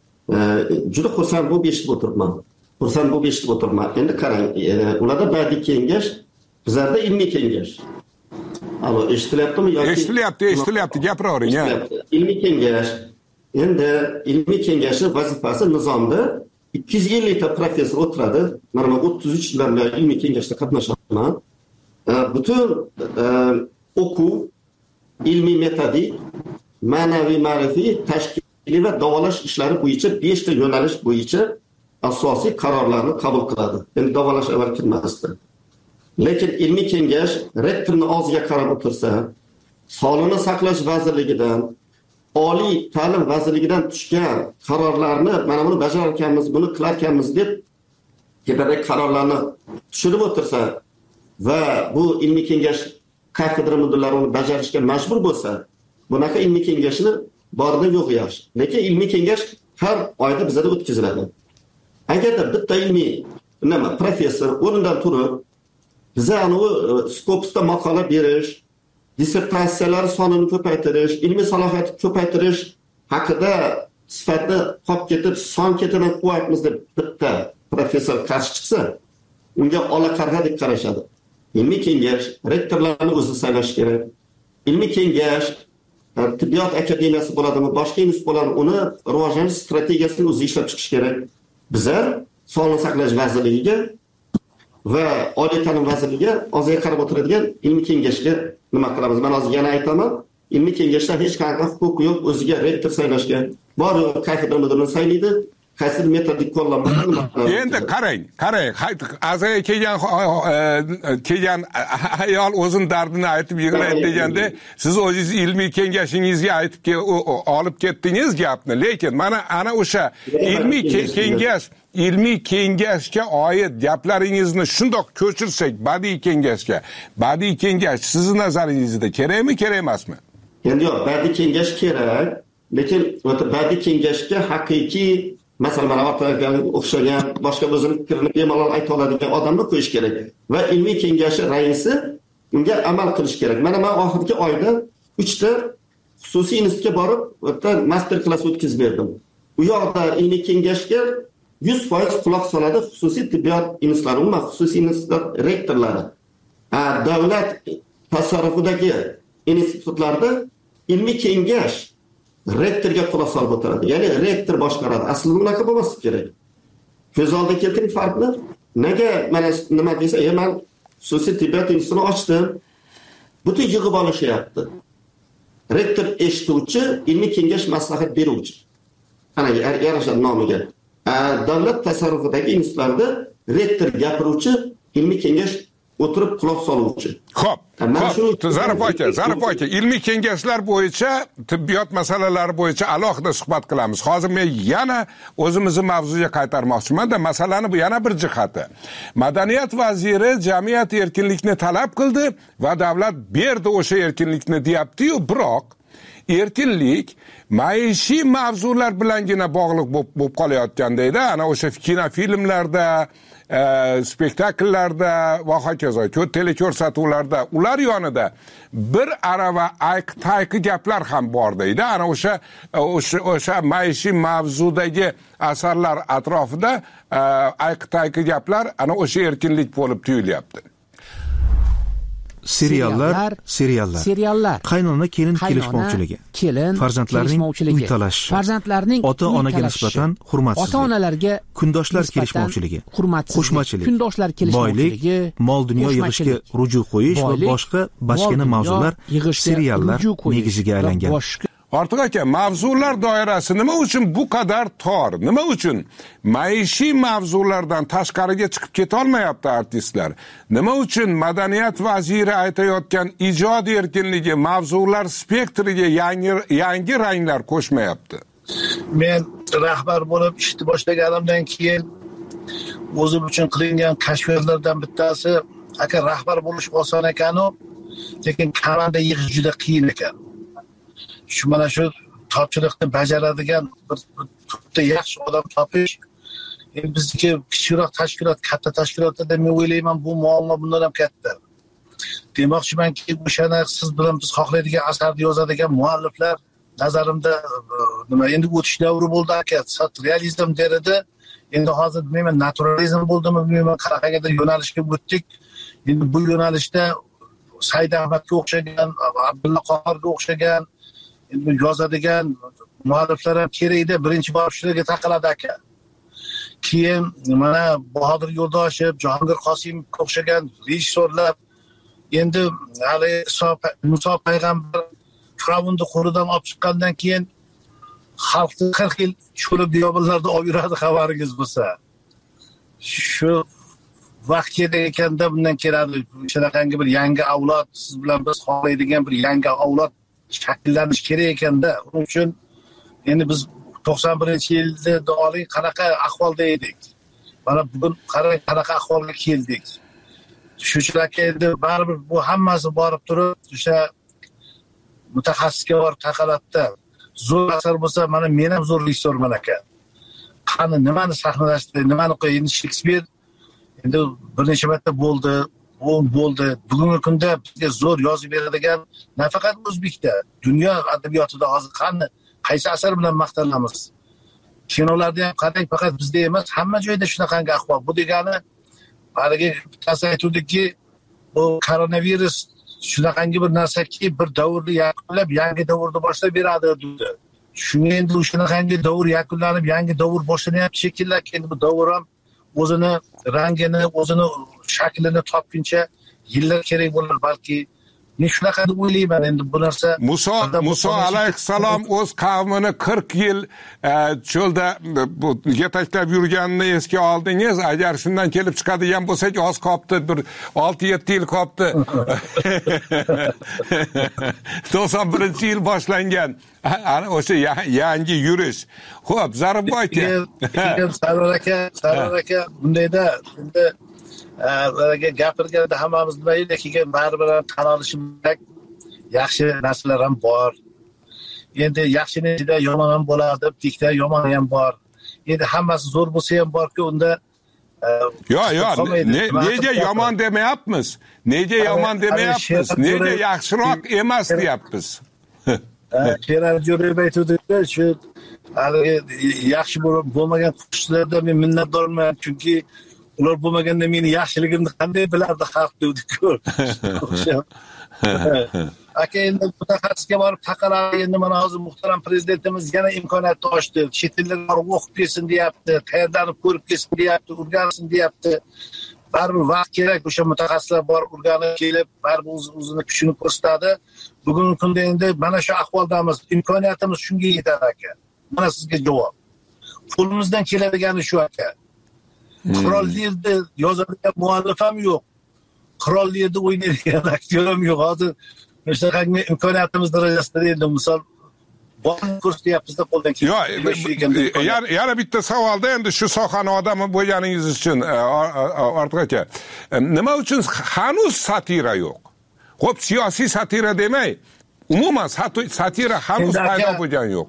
Juda xursand bo'lib eshitib o'tiribman. Xursand bo'lib eshitib o'tiribman. Endi qarang, ularda badiiy kengash, bizlarda ilmiy kengash. Alo, eshitilyaptimi yoki? Eshitilyapti, eshitilyapti, gapiravering. Ilmiy kengash. Endi ilmiy kengashning vazifasi nizomda ikki yuz ellik ta professor o'tiradi. Mana men o'ttiz uch yildan beri ilmiy kengashda qatnashaman. Butun o'quv, ilmiy metodik, ma'naviy ma'rifiy, tashkiliy va davolash ishlari bo'yicha besh ta yo'nalish bo'yicha asosiy qarorlarni qabul qiladi. Endi davolash avval kirmasdi. Lekin ilmiy kengash rektorning og'ziga qarab o'tirsa, Sog'liqni saqlash vazirligidan, Oliy ta'lim vazirligidan tushgan qarorlarni mana buni bajararkanmiz, buni qilarkanmiz deb tepadagi qarorlarni tushirib o'tirsa va bu ilmiy kengash kafedra mudirlari uni bajarishga majbur bo'lsa, bunaqa ilmiy kengashni borida yo'q yaxshi. Lekin ilmiy kengash har oyda bizda o'tkaziladi. Agarda bitta ilmiy nima professor o'rnidan turib, biza anu Scopus'da maqola berish, dissertatsiyalar sonini ko'paytirish, ilmiy salohiyatni ko'paytirish haqida sifatni qolib ketib, son ketidan qo'yapmiz deb bitta professor qarshi chiqsa, unga ola qarg'adek qarashadi. Ilmiy kengash rektorlarni o'zi saylash kerak. Ilmiy kengash tibbiyot akademiyasi bo'ladimi, boshqa institut bo'ladimi, uni rivojlanish strategiyasini o'zi ishlab chiqish kerak. Bizlar Sog'liqni saqlash vazirligiga va Oliy ta'lim vazirligiga o'ziga qarab o'tiradigan ilmiy kengashga nima qilamiz? Men hozir yana aytaman, ilmiy kengashda hech qanaqa huquqi yo'q o'ziga rektor saylashga. Bor kafedra mudirini saylaydi, qaysi metodik qo'llanmada nima qiladi? Endi qarang, qarang, azaga kelgan kelgan ayol o'zin dardini aytib yig'laydi deganda, siz o'zingiz ilmiy kengashingizga aytib olib ketdingiz gapni. Lekin mana ana o'sha ilmiy kengash ilmiy kengashga oid gaplaringizni shundoq ko'chirsak badiiy kengashga, badiiy kengash sizning nazaringizda kerakmi, kerak emasmi? Endi yo'q, badiiy kengash kerak. lekin badiiy kengashga haqiqiy masalan mana ortaga o'xshagan boshqa o'zini fikrini bemalol ayta oladigan odamni qo'yish kerak va ilmiy kengashi raisi unga amal qilish kerak. Mana men oxirgi oyda uchta xususiy institutga borib, o'ta master klass o'tkazib berdim. U yoqda ilmiy kengashga yuz foiz quloq soladi xususiy tibbiyot institutlari, umuman xususiy institut rektorlari. Davlat tasarrufidagi institutlarda ilmiy kengash rektorga quloq solib o'tiradi. Ya'ni rektor boshqaradi. Aslida bunaqa bo'lmasi kerak. Ko'z oldiga keltiring farqni. Nega mana nima desa, "E men xususiy tibbiyot institutini ochdim." Butun yig'ib olishyapti. Rektor eshituvchi, ilmiy kengash maslahat beruvchi. Ana yarashadi nomiga. Davlat tasarrufidagi institutlarda rektor gapiruvchi, ilmiy kengash o'tirib quloq soluvchi. Xo'p, Zarif aka, Zarif aka, ilmiy kengashlar bo'yicha, tibbiyot masalalari bo'yicha alohida suhbat qilamiz. Hozir men yana o'zimizni mavzuga qaytarmoqchiman-da, masalani bu yana bir jihati. Madaniyat vaziri jamiyat erkinlikni talab qildi va davlat berdi o'sha erkinlikni deyapti-yu, biroq erkinlik maishiy mavzular bilangina bog'liq bo'lib qolayotganda, ana o'sha kinofilmlarda, spektakllarda va hokazo, teleko'rsatuvlarda ular yonida bir arava ayqi-tayqi gaplar ham bor deydi. Ana o'sha o'sha o'sha maishiy mavzudagi asarlar atrofida ayqi-tayqi gaplar ana o'sha erkinlik bo'lib tuyulyapti. Seriallar, seriallar, seriallar, qaynona kelin kelishmovchiligi, kelin farzandlarning uy talashi, farzandlarning ota-onaga nisbatan hurmatsizlik, ota-onalarga kundoshlar kelishmovchiligi, qo'shmachilik, kundoshlar kelishmovchiligi, boylik, mol-dunyo yig'ishga ruju qo'yish va boshqa bachkana mavzular seriallar negiziga aylangan. Ortiq aka, mavzular doirasi nima uchun bu qadar tor? Nima uchun maishiy mavzulardan tashqariga chiqib keta olmayapti artistlar? Nima uchun madaniyat vaziri aytayotgan ijod erkinligi mavzular spektriga yangi yangi ranglar qo'shmayapti? Men rahbar bo'lib ishni boshlaganimdan keyin o'zim uchun qilingan kashfiyotlardan bittasi, aka rahbar bo'lish oson ekan-u, lekin komanda yig'ish juda qiyin ekan. Shu mana shu topshiriqni bajaradigan bir to'pda yaxshi odam topish, endi bizniki kichikroq tashkilot, katta tashkilotlarda men o'ylayman bu muammo bundan ham katta. Demoqchimanki, o'shani siz bilan biz xohlaydigan asarni yozadigan mualliflar nazarimda nima endi o'tish davri bo'ldi aka, realizm derida, endi hozir bilmayman naturalizm bo'ldimi, bilmayman qanaqadir yo'nalishga o'tdik. Endi bu yo'nalishda Said Ahmadga o'xshagan, Abdulla Qohorga o'xshagan yozadigan mualliflar ham kerakda, birinchi borib shularga taqaladi aka. Keyin mana Bahodir Yo'ldoshev, Jahongir Qosimovga o'xshagan rejissyorlar endi hali Muso payg'ambar Firavunni qo'lidan olib chiqqandan keyin xalqni qirq yil cho'lib diyobillarda olib yuradi, xabaringiz bo'lsa. Shu vaqt kerak ekanda bundan keladi. Shunaqangi bir yangi avlod, siz bilan biz xohlaydigan bir yangi avlod shakllanish kerak ekanda. Uning uchun endi biz to'qson birinchi yilda oling qanaqa ahvolda edik. Mana bugun qarang qanaqa ahvolga keldik. Shularga endi baribir bu hammasi borib turib o'sha mutaxassisga borib taqalatda. Zo'r asar bo'lsa, mana men ham zo'r rejissyorman aka. Qani nimani sahnalashtirdi, nimani qo'ydi Shekspir endi bir necha marta bo'ldi, u bo'ldi. Bugungi kunda bizga zo'r yozib beradigan nafaqat o'zbekda, dunyo adabiyotida hozir qani qaysi asar bilan maqtanamiz? Kinolarda ham qarang, faqat bizda emas, hamma joyda shunaqangi ahvol. Bu degani haligi bittasi aytuvdiki, bu koronavirus shunaqangi bir narsaki, bir davrni yakunlab, yangi davrni boshlab beradi dedi. Shunga endi shunaqangi davr yakunlanib, yangi davr boshlanyapti shekilli. Endi bu davr ham o'zini rangini, o'zini shaklini topguncha yillar kerak bo'lar balki. Men shunaqa deb o'ylayman endi bu narsa. Muso Muso alayhissalom o'z qavmini qirq yil cho'lda yetaklab yurganini esga oldingiz. Agar shundan kelib chiqadigan bo'lsak, oz qolibdi, bir olti yetti yil qolibdi. to'qson birinchi yil boshlangan. Ana o'sha yangi yurish. Xo'p, Zarif aka. Sarvar aka, Sarvar aka bundayda endi ularga gapirganda hammamiz nima edi, keyin baribir tan olishim kerak. Yaxshi narsalar ham bor. endi yaxshini ichida yomon ham bo'ladi deb dikda yomoni ham bor. Endi hammasi zo'r bo'lsa ham borki, unda Yo'q, yo'q, nega yomon demayapmiz? Nega yomon demayapmiz? Nega yaxshiroq emas deyapmiz? Sherali Jo'rayev aytdi, shu yaxshi bo'lmagan qo'shiqlarda men minnatdorman, chunki ular bo'lmaganda meni yaxshiligimni qanday bilardi xalq dedi-ku. Aka endi mutaxassisga borib taqaladi, endi mana hozir muhtaram prezidentimiz yana imkoniyatni ochdi. Chet ellarga borib o'qib kelsin deyapti, tayyorlanib ko'rib kelsin deyapti, o'rgansin deyapti. Baribir vaqt kerak, o'sha mutaxassislar borib o'rganib kelib, baribir o'zini kuchini ko'rsatadi. Bugungi kunda endi mana shu ahvoldamiz, imkoniyatimiz shunga yetadi aka. Mana sizga javob. Qo'limizdan keladigani shu aka. Qirollikda yozadigan muallif ham yo'q. Qirollikda o'ynaydigan aktyor ham yo'q. Hozir Mishaqangi imkoniyatimiz darajasida endi misol bor ko'rsatyapmizda qo'ldan kelgan. Yo'q, yana bitta savolda endi shu sohani odami bo'lganingiz uchun Ortiq aka, nima uchun hanuz satira yo'q? Xo'p, siyosiy satira demay, umuman satira hanuz paydo bo'lgan yo'q.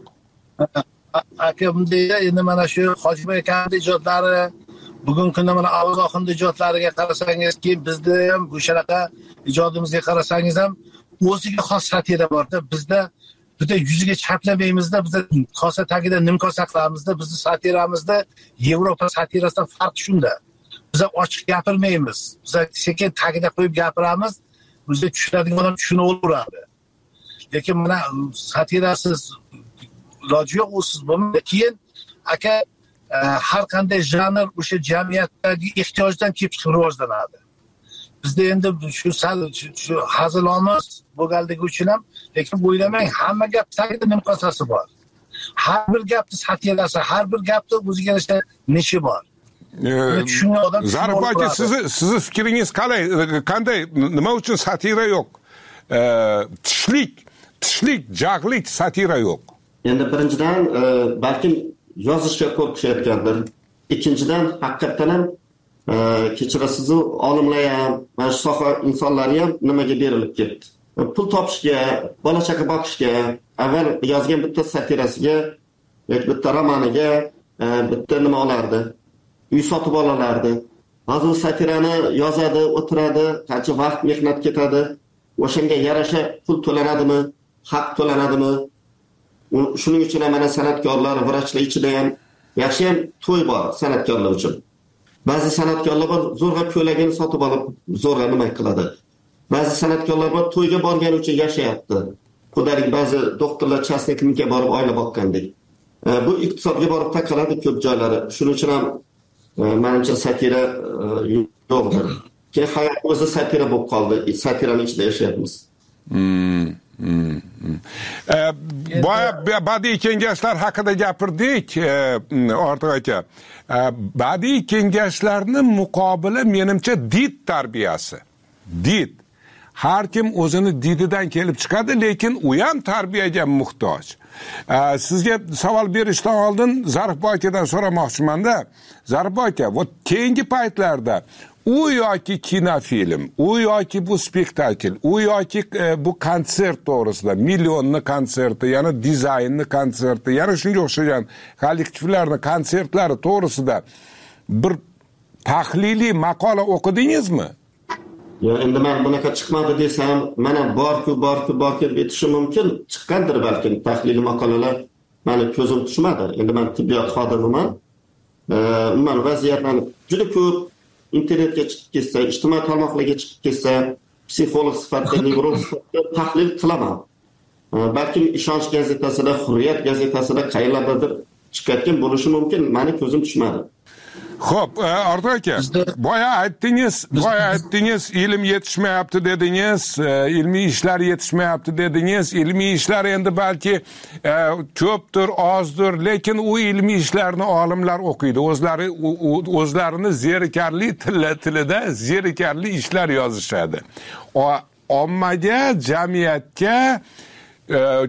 Aka bunday endi mana shu Hojiboy akamning ijodlari, bugungi kunda mana Avaz Oxunning ijodlariga qarasangiz, keyin bizda ham o'shanaqa ijodimizga qarasangiz ham o'ziga xos satira borda. Bizda Bizda yuziga chaplamaymiz-da, bizda kosa tagida nimkosa qilamizda, bizning satiramizda Yevropa satirasidan farqi shunda. Biz ochiq gapirmaymiz. Biz sekin tagida qo'yib gapiramiz. Bizga tushadigan odam tushunib olaveradi. Lekin mana satirasiz iloji yo'q, usiz bo'lmaydi. Keyin aka har qanday janr o'sha jamiyatdagi ehtiyojdan kelib chiqib rivojlanadi. Bizda endi shu sal shu hazilomuz bo'lganligi uchun ham, lekin o'ylamang, hamma gap tagida nimqosasi bor. Har bir gapning satirasi, har bir gapning o'ziga yarasha nishi bor. Zarif aka, sizni sizni fikringiz qalay? Qanday, nima uchun satira yo'q? Tishlik, tishlik, jag'lik satira yo'q. Endi birinchidan balki yozishga qo'rqishayotgandir. Ikkinchidan haqiqatan ham kechirasiz, olimlar ham, mana shu soha insonlari ham nimaga berilib ketdi. Pul topishga, bola chaqa boqishga, avval yozgan bitta satirasiga yoki bitta romaniga bitta nima olardi, uy sotib olardi. Hozir satirani yozadi, o'tiradi, qancha vaqt mehnat ketadi, o'shanga yarasha pul to'lanadimi, haq to'lanadimi? Shuning uchun ham mana san'atkorlar, vrachlar ichida ham yaxshi ham to'y bor san'atkorlar uchun. Ba'zi san'atkorlar bor, zo'rg'a ko'ylagini sotib olib, zo'rg'a nima qiladi. Ba'zi san'atkorlar bor, to'yga borgani uchun yashayapti. Xudalik ba'zi doktorlar частный klinikaga borib oila boqqandek. Bu iqtisodga borib taqaladi ko'p joylari. Shuning uchun ham menimcha satira yo'qdir. Keyin hayot o'zi satira bo'lib qoldi. Satiraning ichida yashayapmiz. Hmm. Hmm. E, boya badiiy kengashlar haqida gapirdik, Ortiq aka. E, badiiy kengashlarni muqobili menimcha did tarbiyasi. Did. Har kim o'zini dididan kelib chiqadi, lekin u ham tarbiyaga muhtoj. E, sizga savol berishdan oldin Zarif akadan so'ramoqchiman-da. Zarif aka, bu keyingi paytlarda u yoki kinofilm, u yoki bu spektakl, u yoki e, bu konsert to'g'risida, millionni konserti, yana dizaynni konserti, yana shunga o'xshagan kollektivlarning konsertlari to'g'risida bir tahliliy maqola o'qidingizmi? Ya endi men bunaqa chiqmadi desam, mana bor-ku, bor-ku, bor-ku deb aytishim mumkin. Chiqqandir balki tahliliy maqolalar. Meni ko'zim tushmadi. Endi men tibbiyot xodimiman. E, umuman vaziyatlarni juda ko'p internetga chiqib ketsa, ijtimoiy tarmoqlarga chiqib ketsa, psixolog sifatida, nevrolog sifatida tahlil qilaman. Balki Ishonch gazetasida, Hurriyat gazetasida qayerlardadir chiqayotgan bo'lishi mumkin. Meni ko'zim tushmadi. Xo'p, Ortiq aka, boya aytdingiz, boya aytdingiz, ilm yetishmayapti dedingiz, ilmiy ishlar yetishmayapti dedingiz. Ilmiy ishlar endi balki ko'pdir, ozdir, lekin u ilmiy ishlarni olimlar o'qiydi. O'zlari o'zlarini zerikarli tilida zerikarli ishlar yozishadi. Ommaga, jamiyatga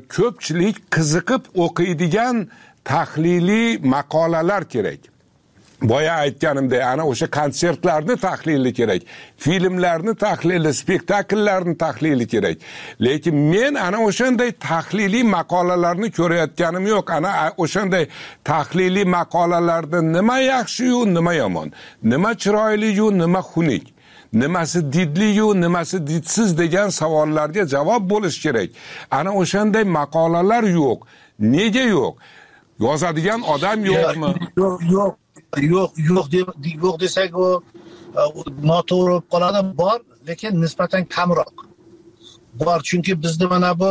ko'pchilik qiziqib o'qiydigan tahliliy maqolalar kerak. boya aytganimdek, ana o'sha konsertlarni tahlili kerak, filmlarni tahlili, spektakllarni tahlili kerak. Lekin men ana o'shanday tahliliy maqolalarni ko'rayotganim yo'q. Ana o'shanday tahliliy maqolalarda nima yaxshi-yu, nima yomon, nima chiroyli-yu, nima xunuk, nimasi didli-yu, nimasi didsiz degan savollarga javob bo'lish kerak. Ana o'shanday maqolalar yo'q. Nega yo'q? Yozadigan odam yo'qmi? Yo'q, yo'q. Yo'q, yo'q deb yo'q desak u noto'g'ri bo'lib qoladi. Bor, lekin nisbatan kamroq. Bor, chunki bizda mana bu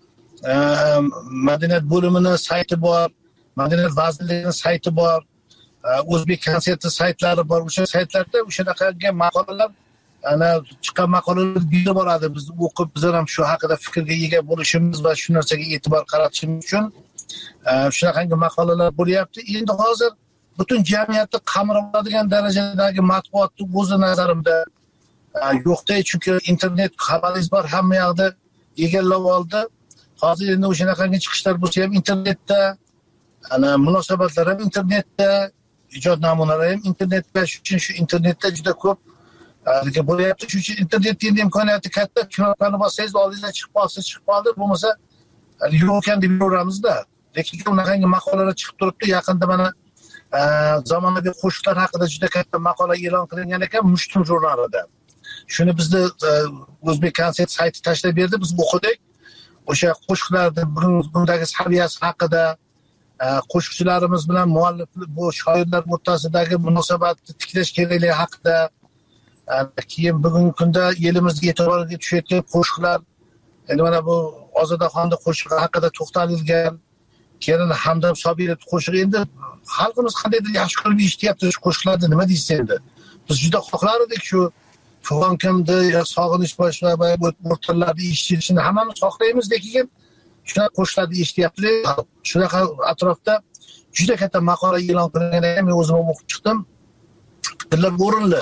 madaniyat bo'limining sayti bor, madaniyat vazirligining sayti bor, O'zbek konserti saytlari bor. O'sha saytlarda o'shanaqa maqolalar, ana chiqqan maqolalar juda boradi. Biz o'qib, biz ham shu haqida fikrga ega bo'lishimiz va shu narsaga e'tibor qaratishimiz uchun shunaqangi maqolalar bo'lyapti. Endi hozir butun jamiyatni qamrab oladigan darajadagi matbuotni o'zi nazarimda yo'qday, chunki internet xabaringiz bor, hamma yoqda egallab oldi. Hozir endi o'shanaqangi chiqishlar bo'lsa ham internetda, ana munosabatlar ham internetda, ijod namunalari ham internetda, shuning uchun shu internetda juda ko'p bo'lyapti. Shuning uchun internetda endi imkoniyati katta. Knopkani bossangiz oldingizga chiqib qolsa chiqib qoldi, bo'lmasa yo'q ekan deb yuraveramizda. Lekin unaqangi maqolalar chiqib turibdi. Yaqinda mana zamonaviy qo'shiqlar haqida juda katta maqola e'lon qilingan ekan Mushtum jurnalida. Shuni bizda O'zbek konsert sayti tashlab berdi, biz o'qidik. O'sha qo'shiqlarni bugundagi saviyasi haqida, qo'shiqchilarimiz bilan muallif bu shoirlar o'rtasidagi munosabatni tiklash kerakligi haqida, keyin bugungi kunda elimizga e'tiborga tushayotgan qo'shiqlar, endi mana bu Ozodaxonning qo'shig'i haqida to'xtalilgan. Keyin Hamdam Sobirov qo'shig'i, endi xalqimiz qandaydir yaxshi ko'rib eshityapti shu qo'shiqlarni, nima deysiz endi? Biz juda xohlar edik shu Fig'on kimdi, yo Sog'inish boshqa o'rtalarni eshitishini hammamiz xohlaymiz, lekin shunaqa qo'shiqlarni eshityapti. Shunaqa atrofda juda katta maqola e'lon qilingan ekan, men o'zim ham o'qib chiqdim. Fikrlar o'rinli.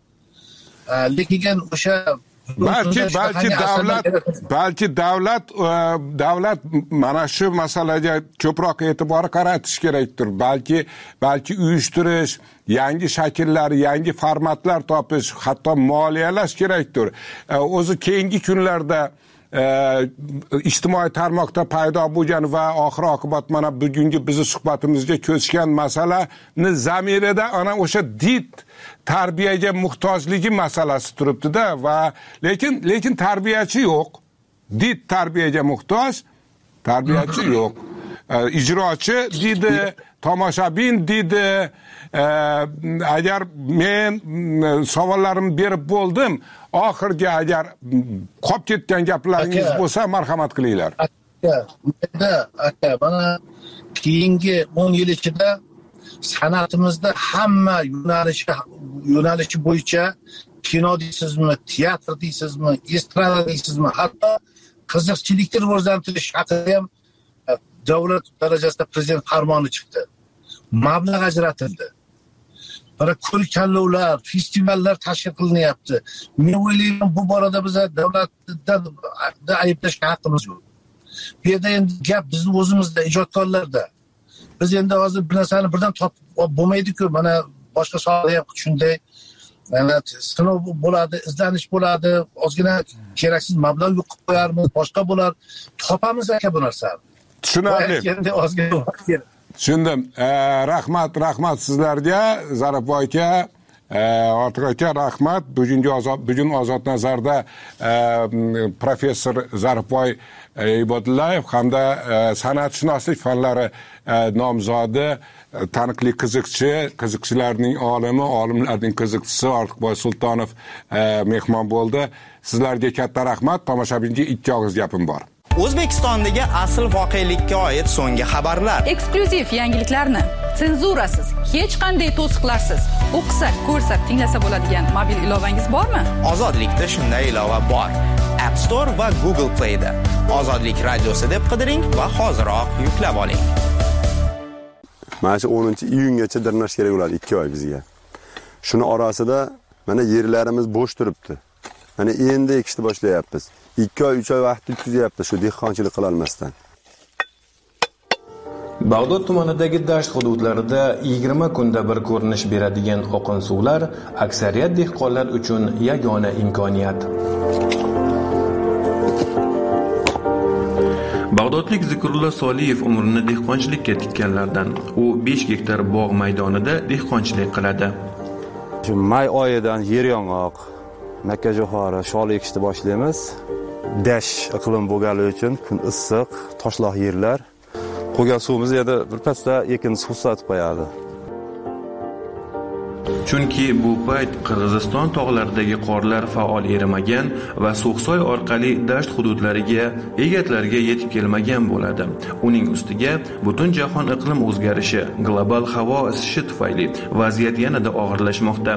Lekin o'sha balki balki davlat balki davlat davlat mana shu masalaga ko'proq e'tibor qaratish kerakdir. Balki balki uyushtirish, yangi shakllar, yangi formatlar topish, hatto moliyalash kerakdir. O'zi keyingi kunlarda ijtimoiy tarmoqda paydo bo'lgan va oxir oqibat mana bugungi bizni suhbatimizga ko'chgan masalani zamirida ana o'sha did tarbiyaga muhtojligi masalasi turibdi-da, va lekin lekin tarbiyachi yo'q. Did tarbiyaga muhtoj, tarbiyachi yo'q. Ijrochi dedi, tomoshabin dedi. Agar men savollarimni berib bo'ldim, oxirgi agar qolib ketgan gaplaringiz bo'lsa marhamat qilinglar. Aka, aka, mana keyingi o'n yil ichida san'atimizda hamma yo'nalishi yo'nalishi bo'yicha kino deysizmi, teatr deysizmi, estrada deysizmi, hatto qiziqchilikni rivojlantirish haqida ham davlat darajasida prezident farmoni chiqdi. Mablag' ajratildi. Mana ko'rik-tanlovlar, festivallar tashkil qilinyapti. Men o'ylayman, bu borada biz davlatdan ayblashga haqqimiz yo'q. Bu yerda endi gap bizning o'zimizda, ijodkorlarda. Biz endi hozir bir narsani birdan topib bo'lmaydi-ku. Mana boshqa sohada ham shunday, mana sinov bo'ladi, izlanish bo'ladi, ozgina keraksiz mablag' yo'q qilib qo'yarmiz, boshqa bo'lar. Topamiz aka bu narsani. Tushunarli. Endi ozgina vaqt kerak. Tushundim. Rahmat, rahmat sizlarga, Zarafboy aka, Ortiq aka, rahmat. Bugungi ozod, bugun Ozod nazarda professor Zarafboy Ibodullayev hamda san'atshunoslik fanlari nomzodi, taniqli qiziqchi, qiziqchilarning olimi, olimlarning qiziqchisi Ortiqboy Sultonov mehmon bo'ldi. Sizlarga katta rahmat. Tomoshabinga ikki og'iz gapim bor. O'zbekistondagi asl voqelikka oid so'nggi xabarlar. Eksklyuziv yangiliklarni senzurasiz, hech qanday to'siqlarsiz o'qisa, ko'rsa, tinglasa bo'ladigan mobil ilovangiz bormi? Ozodlikda shunday ilova bor. App Store va Google Play da Ozodlik radiosi deb qidiring va hoziroq yuklab oling. Mana shu o'ninchi iyungacha dirnash kerak bo'ladi, ikki oy bizga. Shuni orasida mana yerlarimiz bo'sh turibdi. Mana endi ekishni boshlayapmiz. ikki oy, uch oy vaqt o'tkazyapti shu dehqonchilik qila olmasdan. Bag'dod tumanidagi dasht hududlarida yigirma kunda bir ko'rinish beradigan oqin suvlar aksariyat dehqonlar uchun yagona imkoniyat. Bag'dodlik Zikrullo Soliyev umrini dehqonchilikka tikkanlardan. U besh gektar bog' maydonida dehqonchilik qiladi. Shu may oyidan yer yong'oq, makkajo'xori, shol ekishni boshlaymiz. Dash iqlim bo'lgani uchun kun issiq, toshloq yerlar. Qolgan suvimizni yana bir pasda ekin suv sotib qo'yadi. Chunki bu payt Qirg'iziston tog'laridagi qorlar faol erimagan va So'xsoy orqali dasht hududlariga, egatlarga yetib kelmagan bo'ladi. Uning ustiga butun jahon iqlim o'zgarishi, global havo isishi tufayli vaziyat yanada og'irlashmoqda.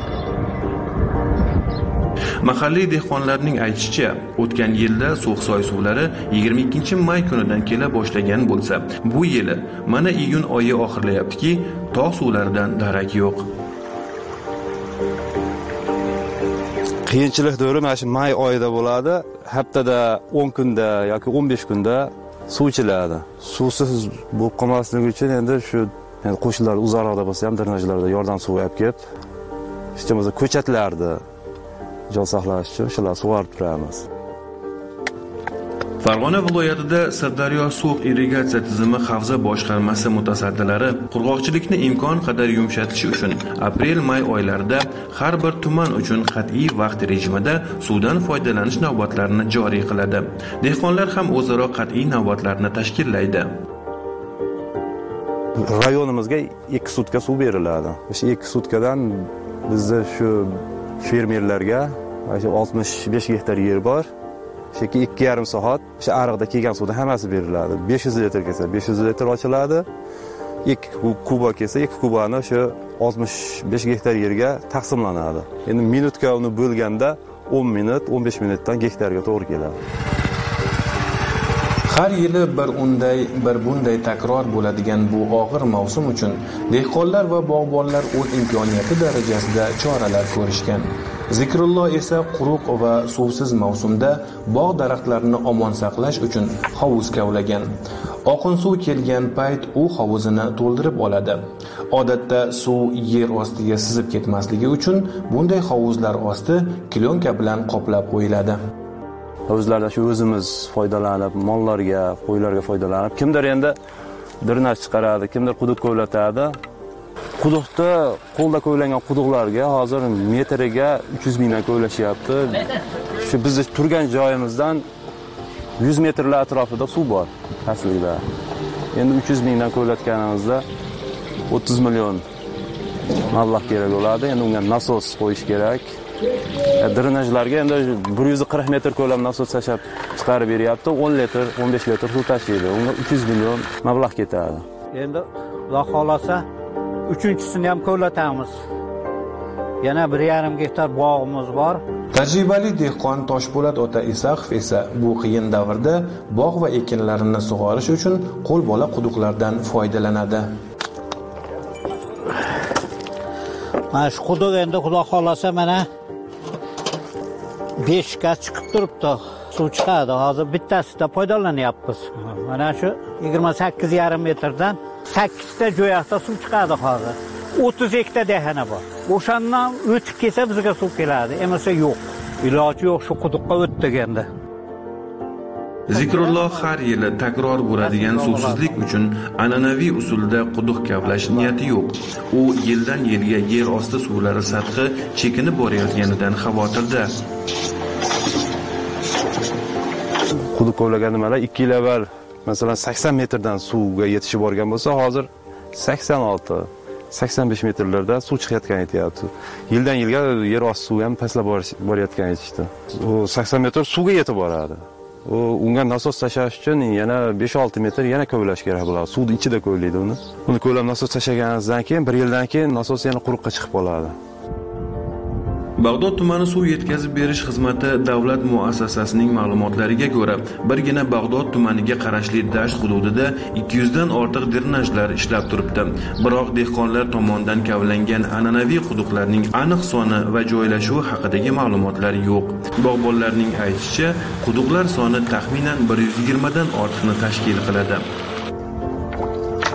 Mahalliy dehqonlarning aytishicha, o'tgan yilda So'xsoy suvlari yigirma ikkinchi may kunidan kela boshlagan bo'lsa, bu yili mana iyun oyi oxirlayaptiki, tog' suvlaridan darak yo'q. Qiyinchilik davri mana shu may oyida bo'ladi. Haftada o'n kunda yoki o'n besh kunda suv ichiladi. Suvsiz bo'lib qolmasligi uchun endi shu yani qo'shnilar uzoqroqda bo'lsa ham drenajlarda yordam suvi olib kelib, hech bo'lmasa ko'chatlarni jon saqlash uchun shular sug'orib turamiz. Farg'ona viloyatida Sirdaryo suv irrigatsiya tizimi havza boshqarmasi mutasaddilari qurg'oqchilikni imkon qadar yumshatish uchun aprel-may oylarida har bir tuman uchun qat'iy vaqt rejimida suvdan foydalanish navbatlarini joriy qiladi. Dehqonlar ham o'zaro qat'iy navbatlarni tashkillaydi. Rayonimizga ikki sutka suv beriladi. O'sha ikki sutkadan bizda shu fermerlarga oltmish besh gektar yer bor. Cheki ikki yarim soat o'sha ariqda kelgan suvda hammasi beriladi. besh yuz litr kelsa besh yuz litr ochiladi. ikki kuba kelsa ikki kubani o'sha oltmish besh gektar yerga taqsimlanadi. Endi minutga uni bo'lganda o'n minut, o'n besh minutdan gektarga to'g'ri keladi. Har yili bir unday, bir bunday takror bo'ladigan bu og'ir mavsum uchun dehqonlar va bog'bonlar o'z imkoniyati darajasida choralar ko'rishgan. Zikrullo esa quruq va suvsiz mavsumda bog' daraxtlarini omon saqlash uchun hovuz kavlagan. Oqin suv kelgan payt u hovuzini to'ldirib oladi. Odatda suv yer ostiga sizib ketmasligi uchun bunday hovuzlar osti klonka bilan qoplab qo'yiladi. Hovuzlarda shu o'zimiz foydalanib, mollarga, qo'ylarga foydalanib, kimdir endi drenaj chiqaradi, kimdir quduq ko'latadi. Quduqda qo'lda ko'ylangan quduqlarga hozir metriga uch yuz mingdan ko'ylashyapti. Shu biz turgan joyimizdan yuz metrlar atrofida suv bor aslida. Endi uch yuz mingdan ko'latganimizda o'ttiz million mablag' kerak bo'ladi. Endi unga nasos qo'yish kerak. Drenajlarga endi bir yuz qirq metr ko'lam nasos tashab chiqarib beryapti. o'n litr, o'n besh litr suv tashiydi. Unga uch yuz million mablag' ketadi. Endi Xudo xolasa uchinchisini ham ko'latamiz. Yana bir yarim gektar bog'imiz bor. Tajribali dehqon Toshpo'lat ota Isaqov esa bu qiyin davrda bog' va ekinlarini sug'orish uchun qo'l bola quduqlardan foydalanadi. Mana shu quduq endi Xudo xolasa mana besh ga chiqib turibdi. Suv chiqadi. Hozir bittasida foydalanyapmiz. Mana shu yigirma sakkiz yarim metrdan sakkizta jo'yaqda suv chiqadi hozir. o'ttiz gektar dehana bor. O'shandan o'tib kelsa bizga suv keladi. Emasa yo'q. Iloji yo'q shu quduqqa o'tdik endi. Zikrulloh har yili takror bo'ladigan suvsizlik uchun an'anaviy usulda quduq kavlash niyati yo'q. U yildan yilga yer osti suvlari sathi chekinib borayotganidan xavotirda. Quduq kavlagan nimalar ikki yil avval masalan sakson metrdan suvga yetishib borgan bo'lsa, hozir sakson olti sakson besh metrlarda suv chiqayotgan aytyapti. Yildan yilga yer osti suvi ham pastlab borayotgan aytishdi. U sakson metr suvga yetib boradi. U unga nasos tashlash uchun yana besh olti metr yana ko'lash kerak bo'ladi. Suvni ichida ko'laydi uni. Uni ko'lab nasos tashlaganingizdan keyin bir yildan keyin nasos yana quruqqa chiqib qoladi. Bag'dod tumani suv yetkazib berish xizmati davlat muassasasining ma'lumotlariga ko'ra, birgina Bag'dod tumaniga qarashli dasht hududida ikki yuz dan ortiq drenajlar ishlab turibdi. Biroq dehqonlar tomonidan kavlangan an'anaviy quduqlarning aniq soni va joylashuvi haqidagi ma'lumotlar yo'q. Bog'bonlarning aytishicha, quduqlar soni taxminan bir yuz yigirma dan ortiqni tashkil qiladi.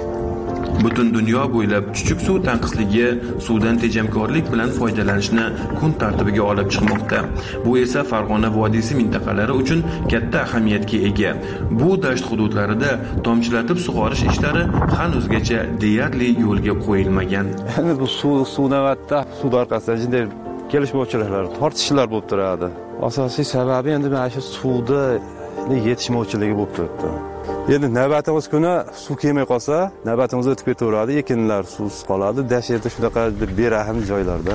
Butun dunyo bo'ylab chuchuk suv tanqisligi suvdan tejamkorlik bilan foydalanishni kun tartibiga olib chiqmoqda. Bu esa Farg'ona vodiysi mintaqalari uchun katta ahamiyatga ega. Bu dasht hududlarida tomchilatib sug'orish ishlari hanuzgacha deyarli yo'lga qo'yilmagan. Endi bu suv suv navbatda suv orqasida jinday kelishmovchiliklar, tortishishlar bo'lib turadi. Asosiy sababi endi mana shu suvda yetishmovchiligi bo'lib turibdi. Endi navbatimiz kuni suv kelmay qolsa, navbatimiz o'tib ketaveradi, ekinlar suvsiz qoladi. Dashada shunaqa berahm joylarda.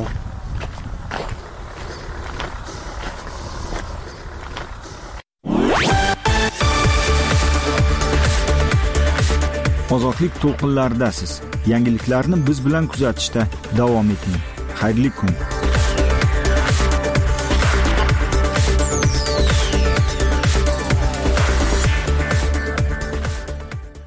Ozodlik to'lqinlaridasiz. Yangiliklarni biz bilan kuzatishda davom eting. Xayrli kun.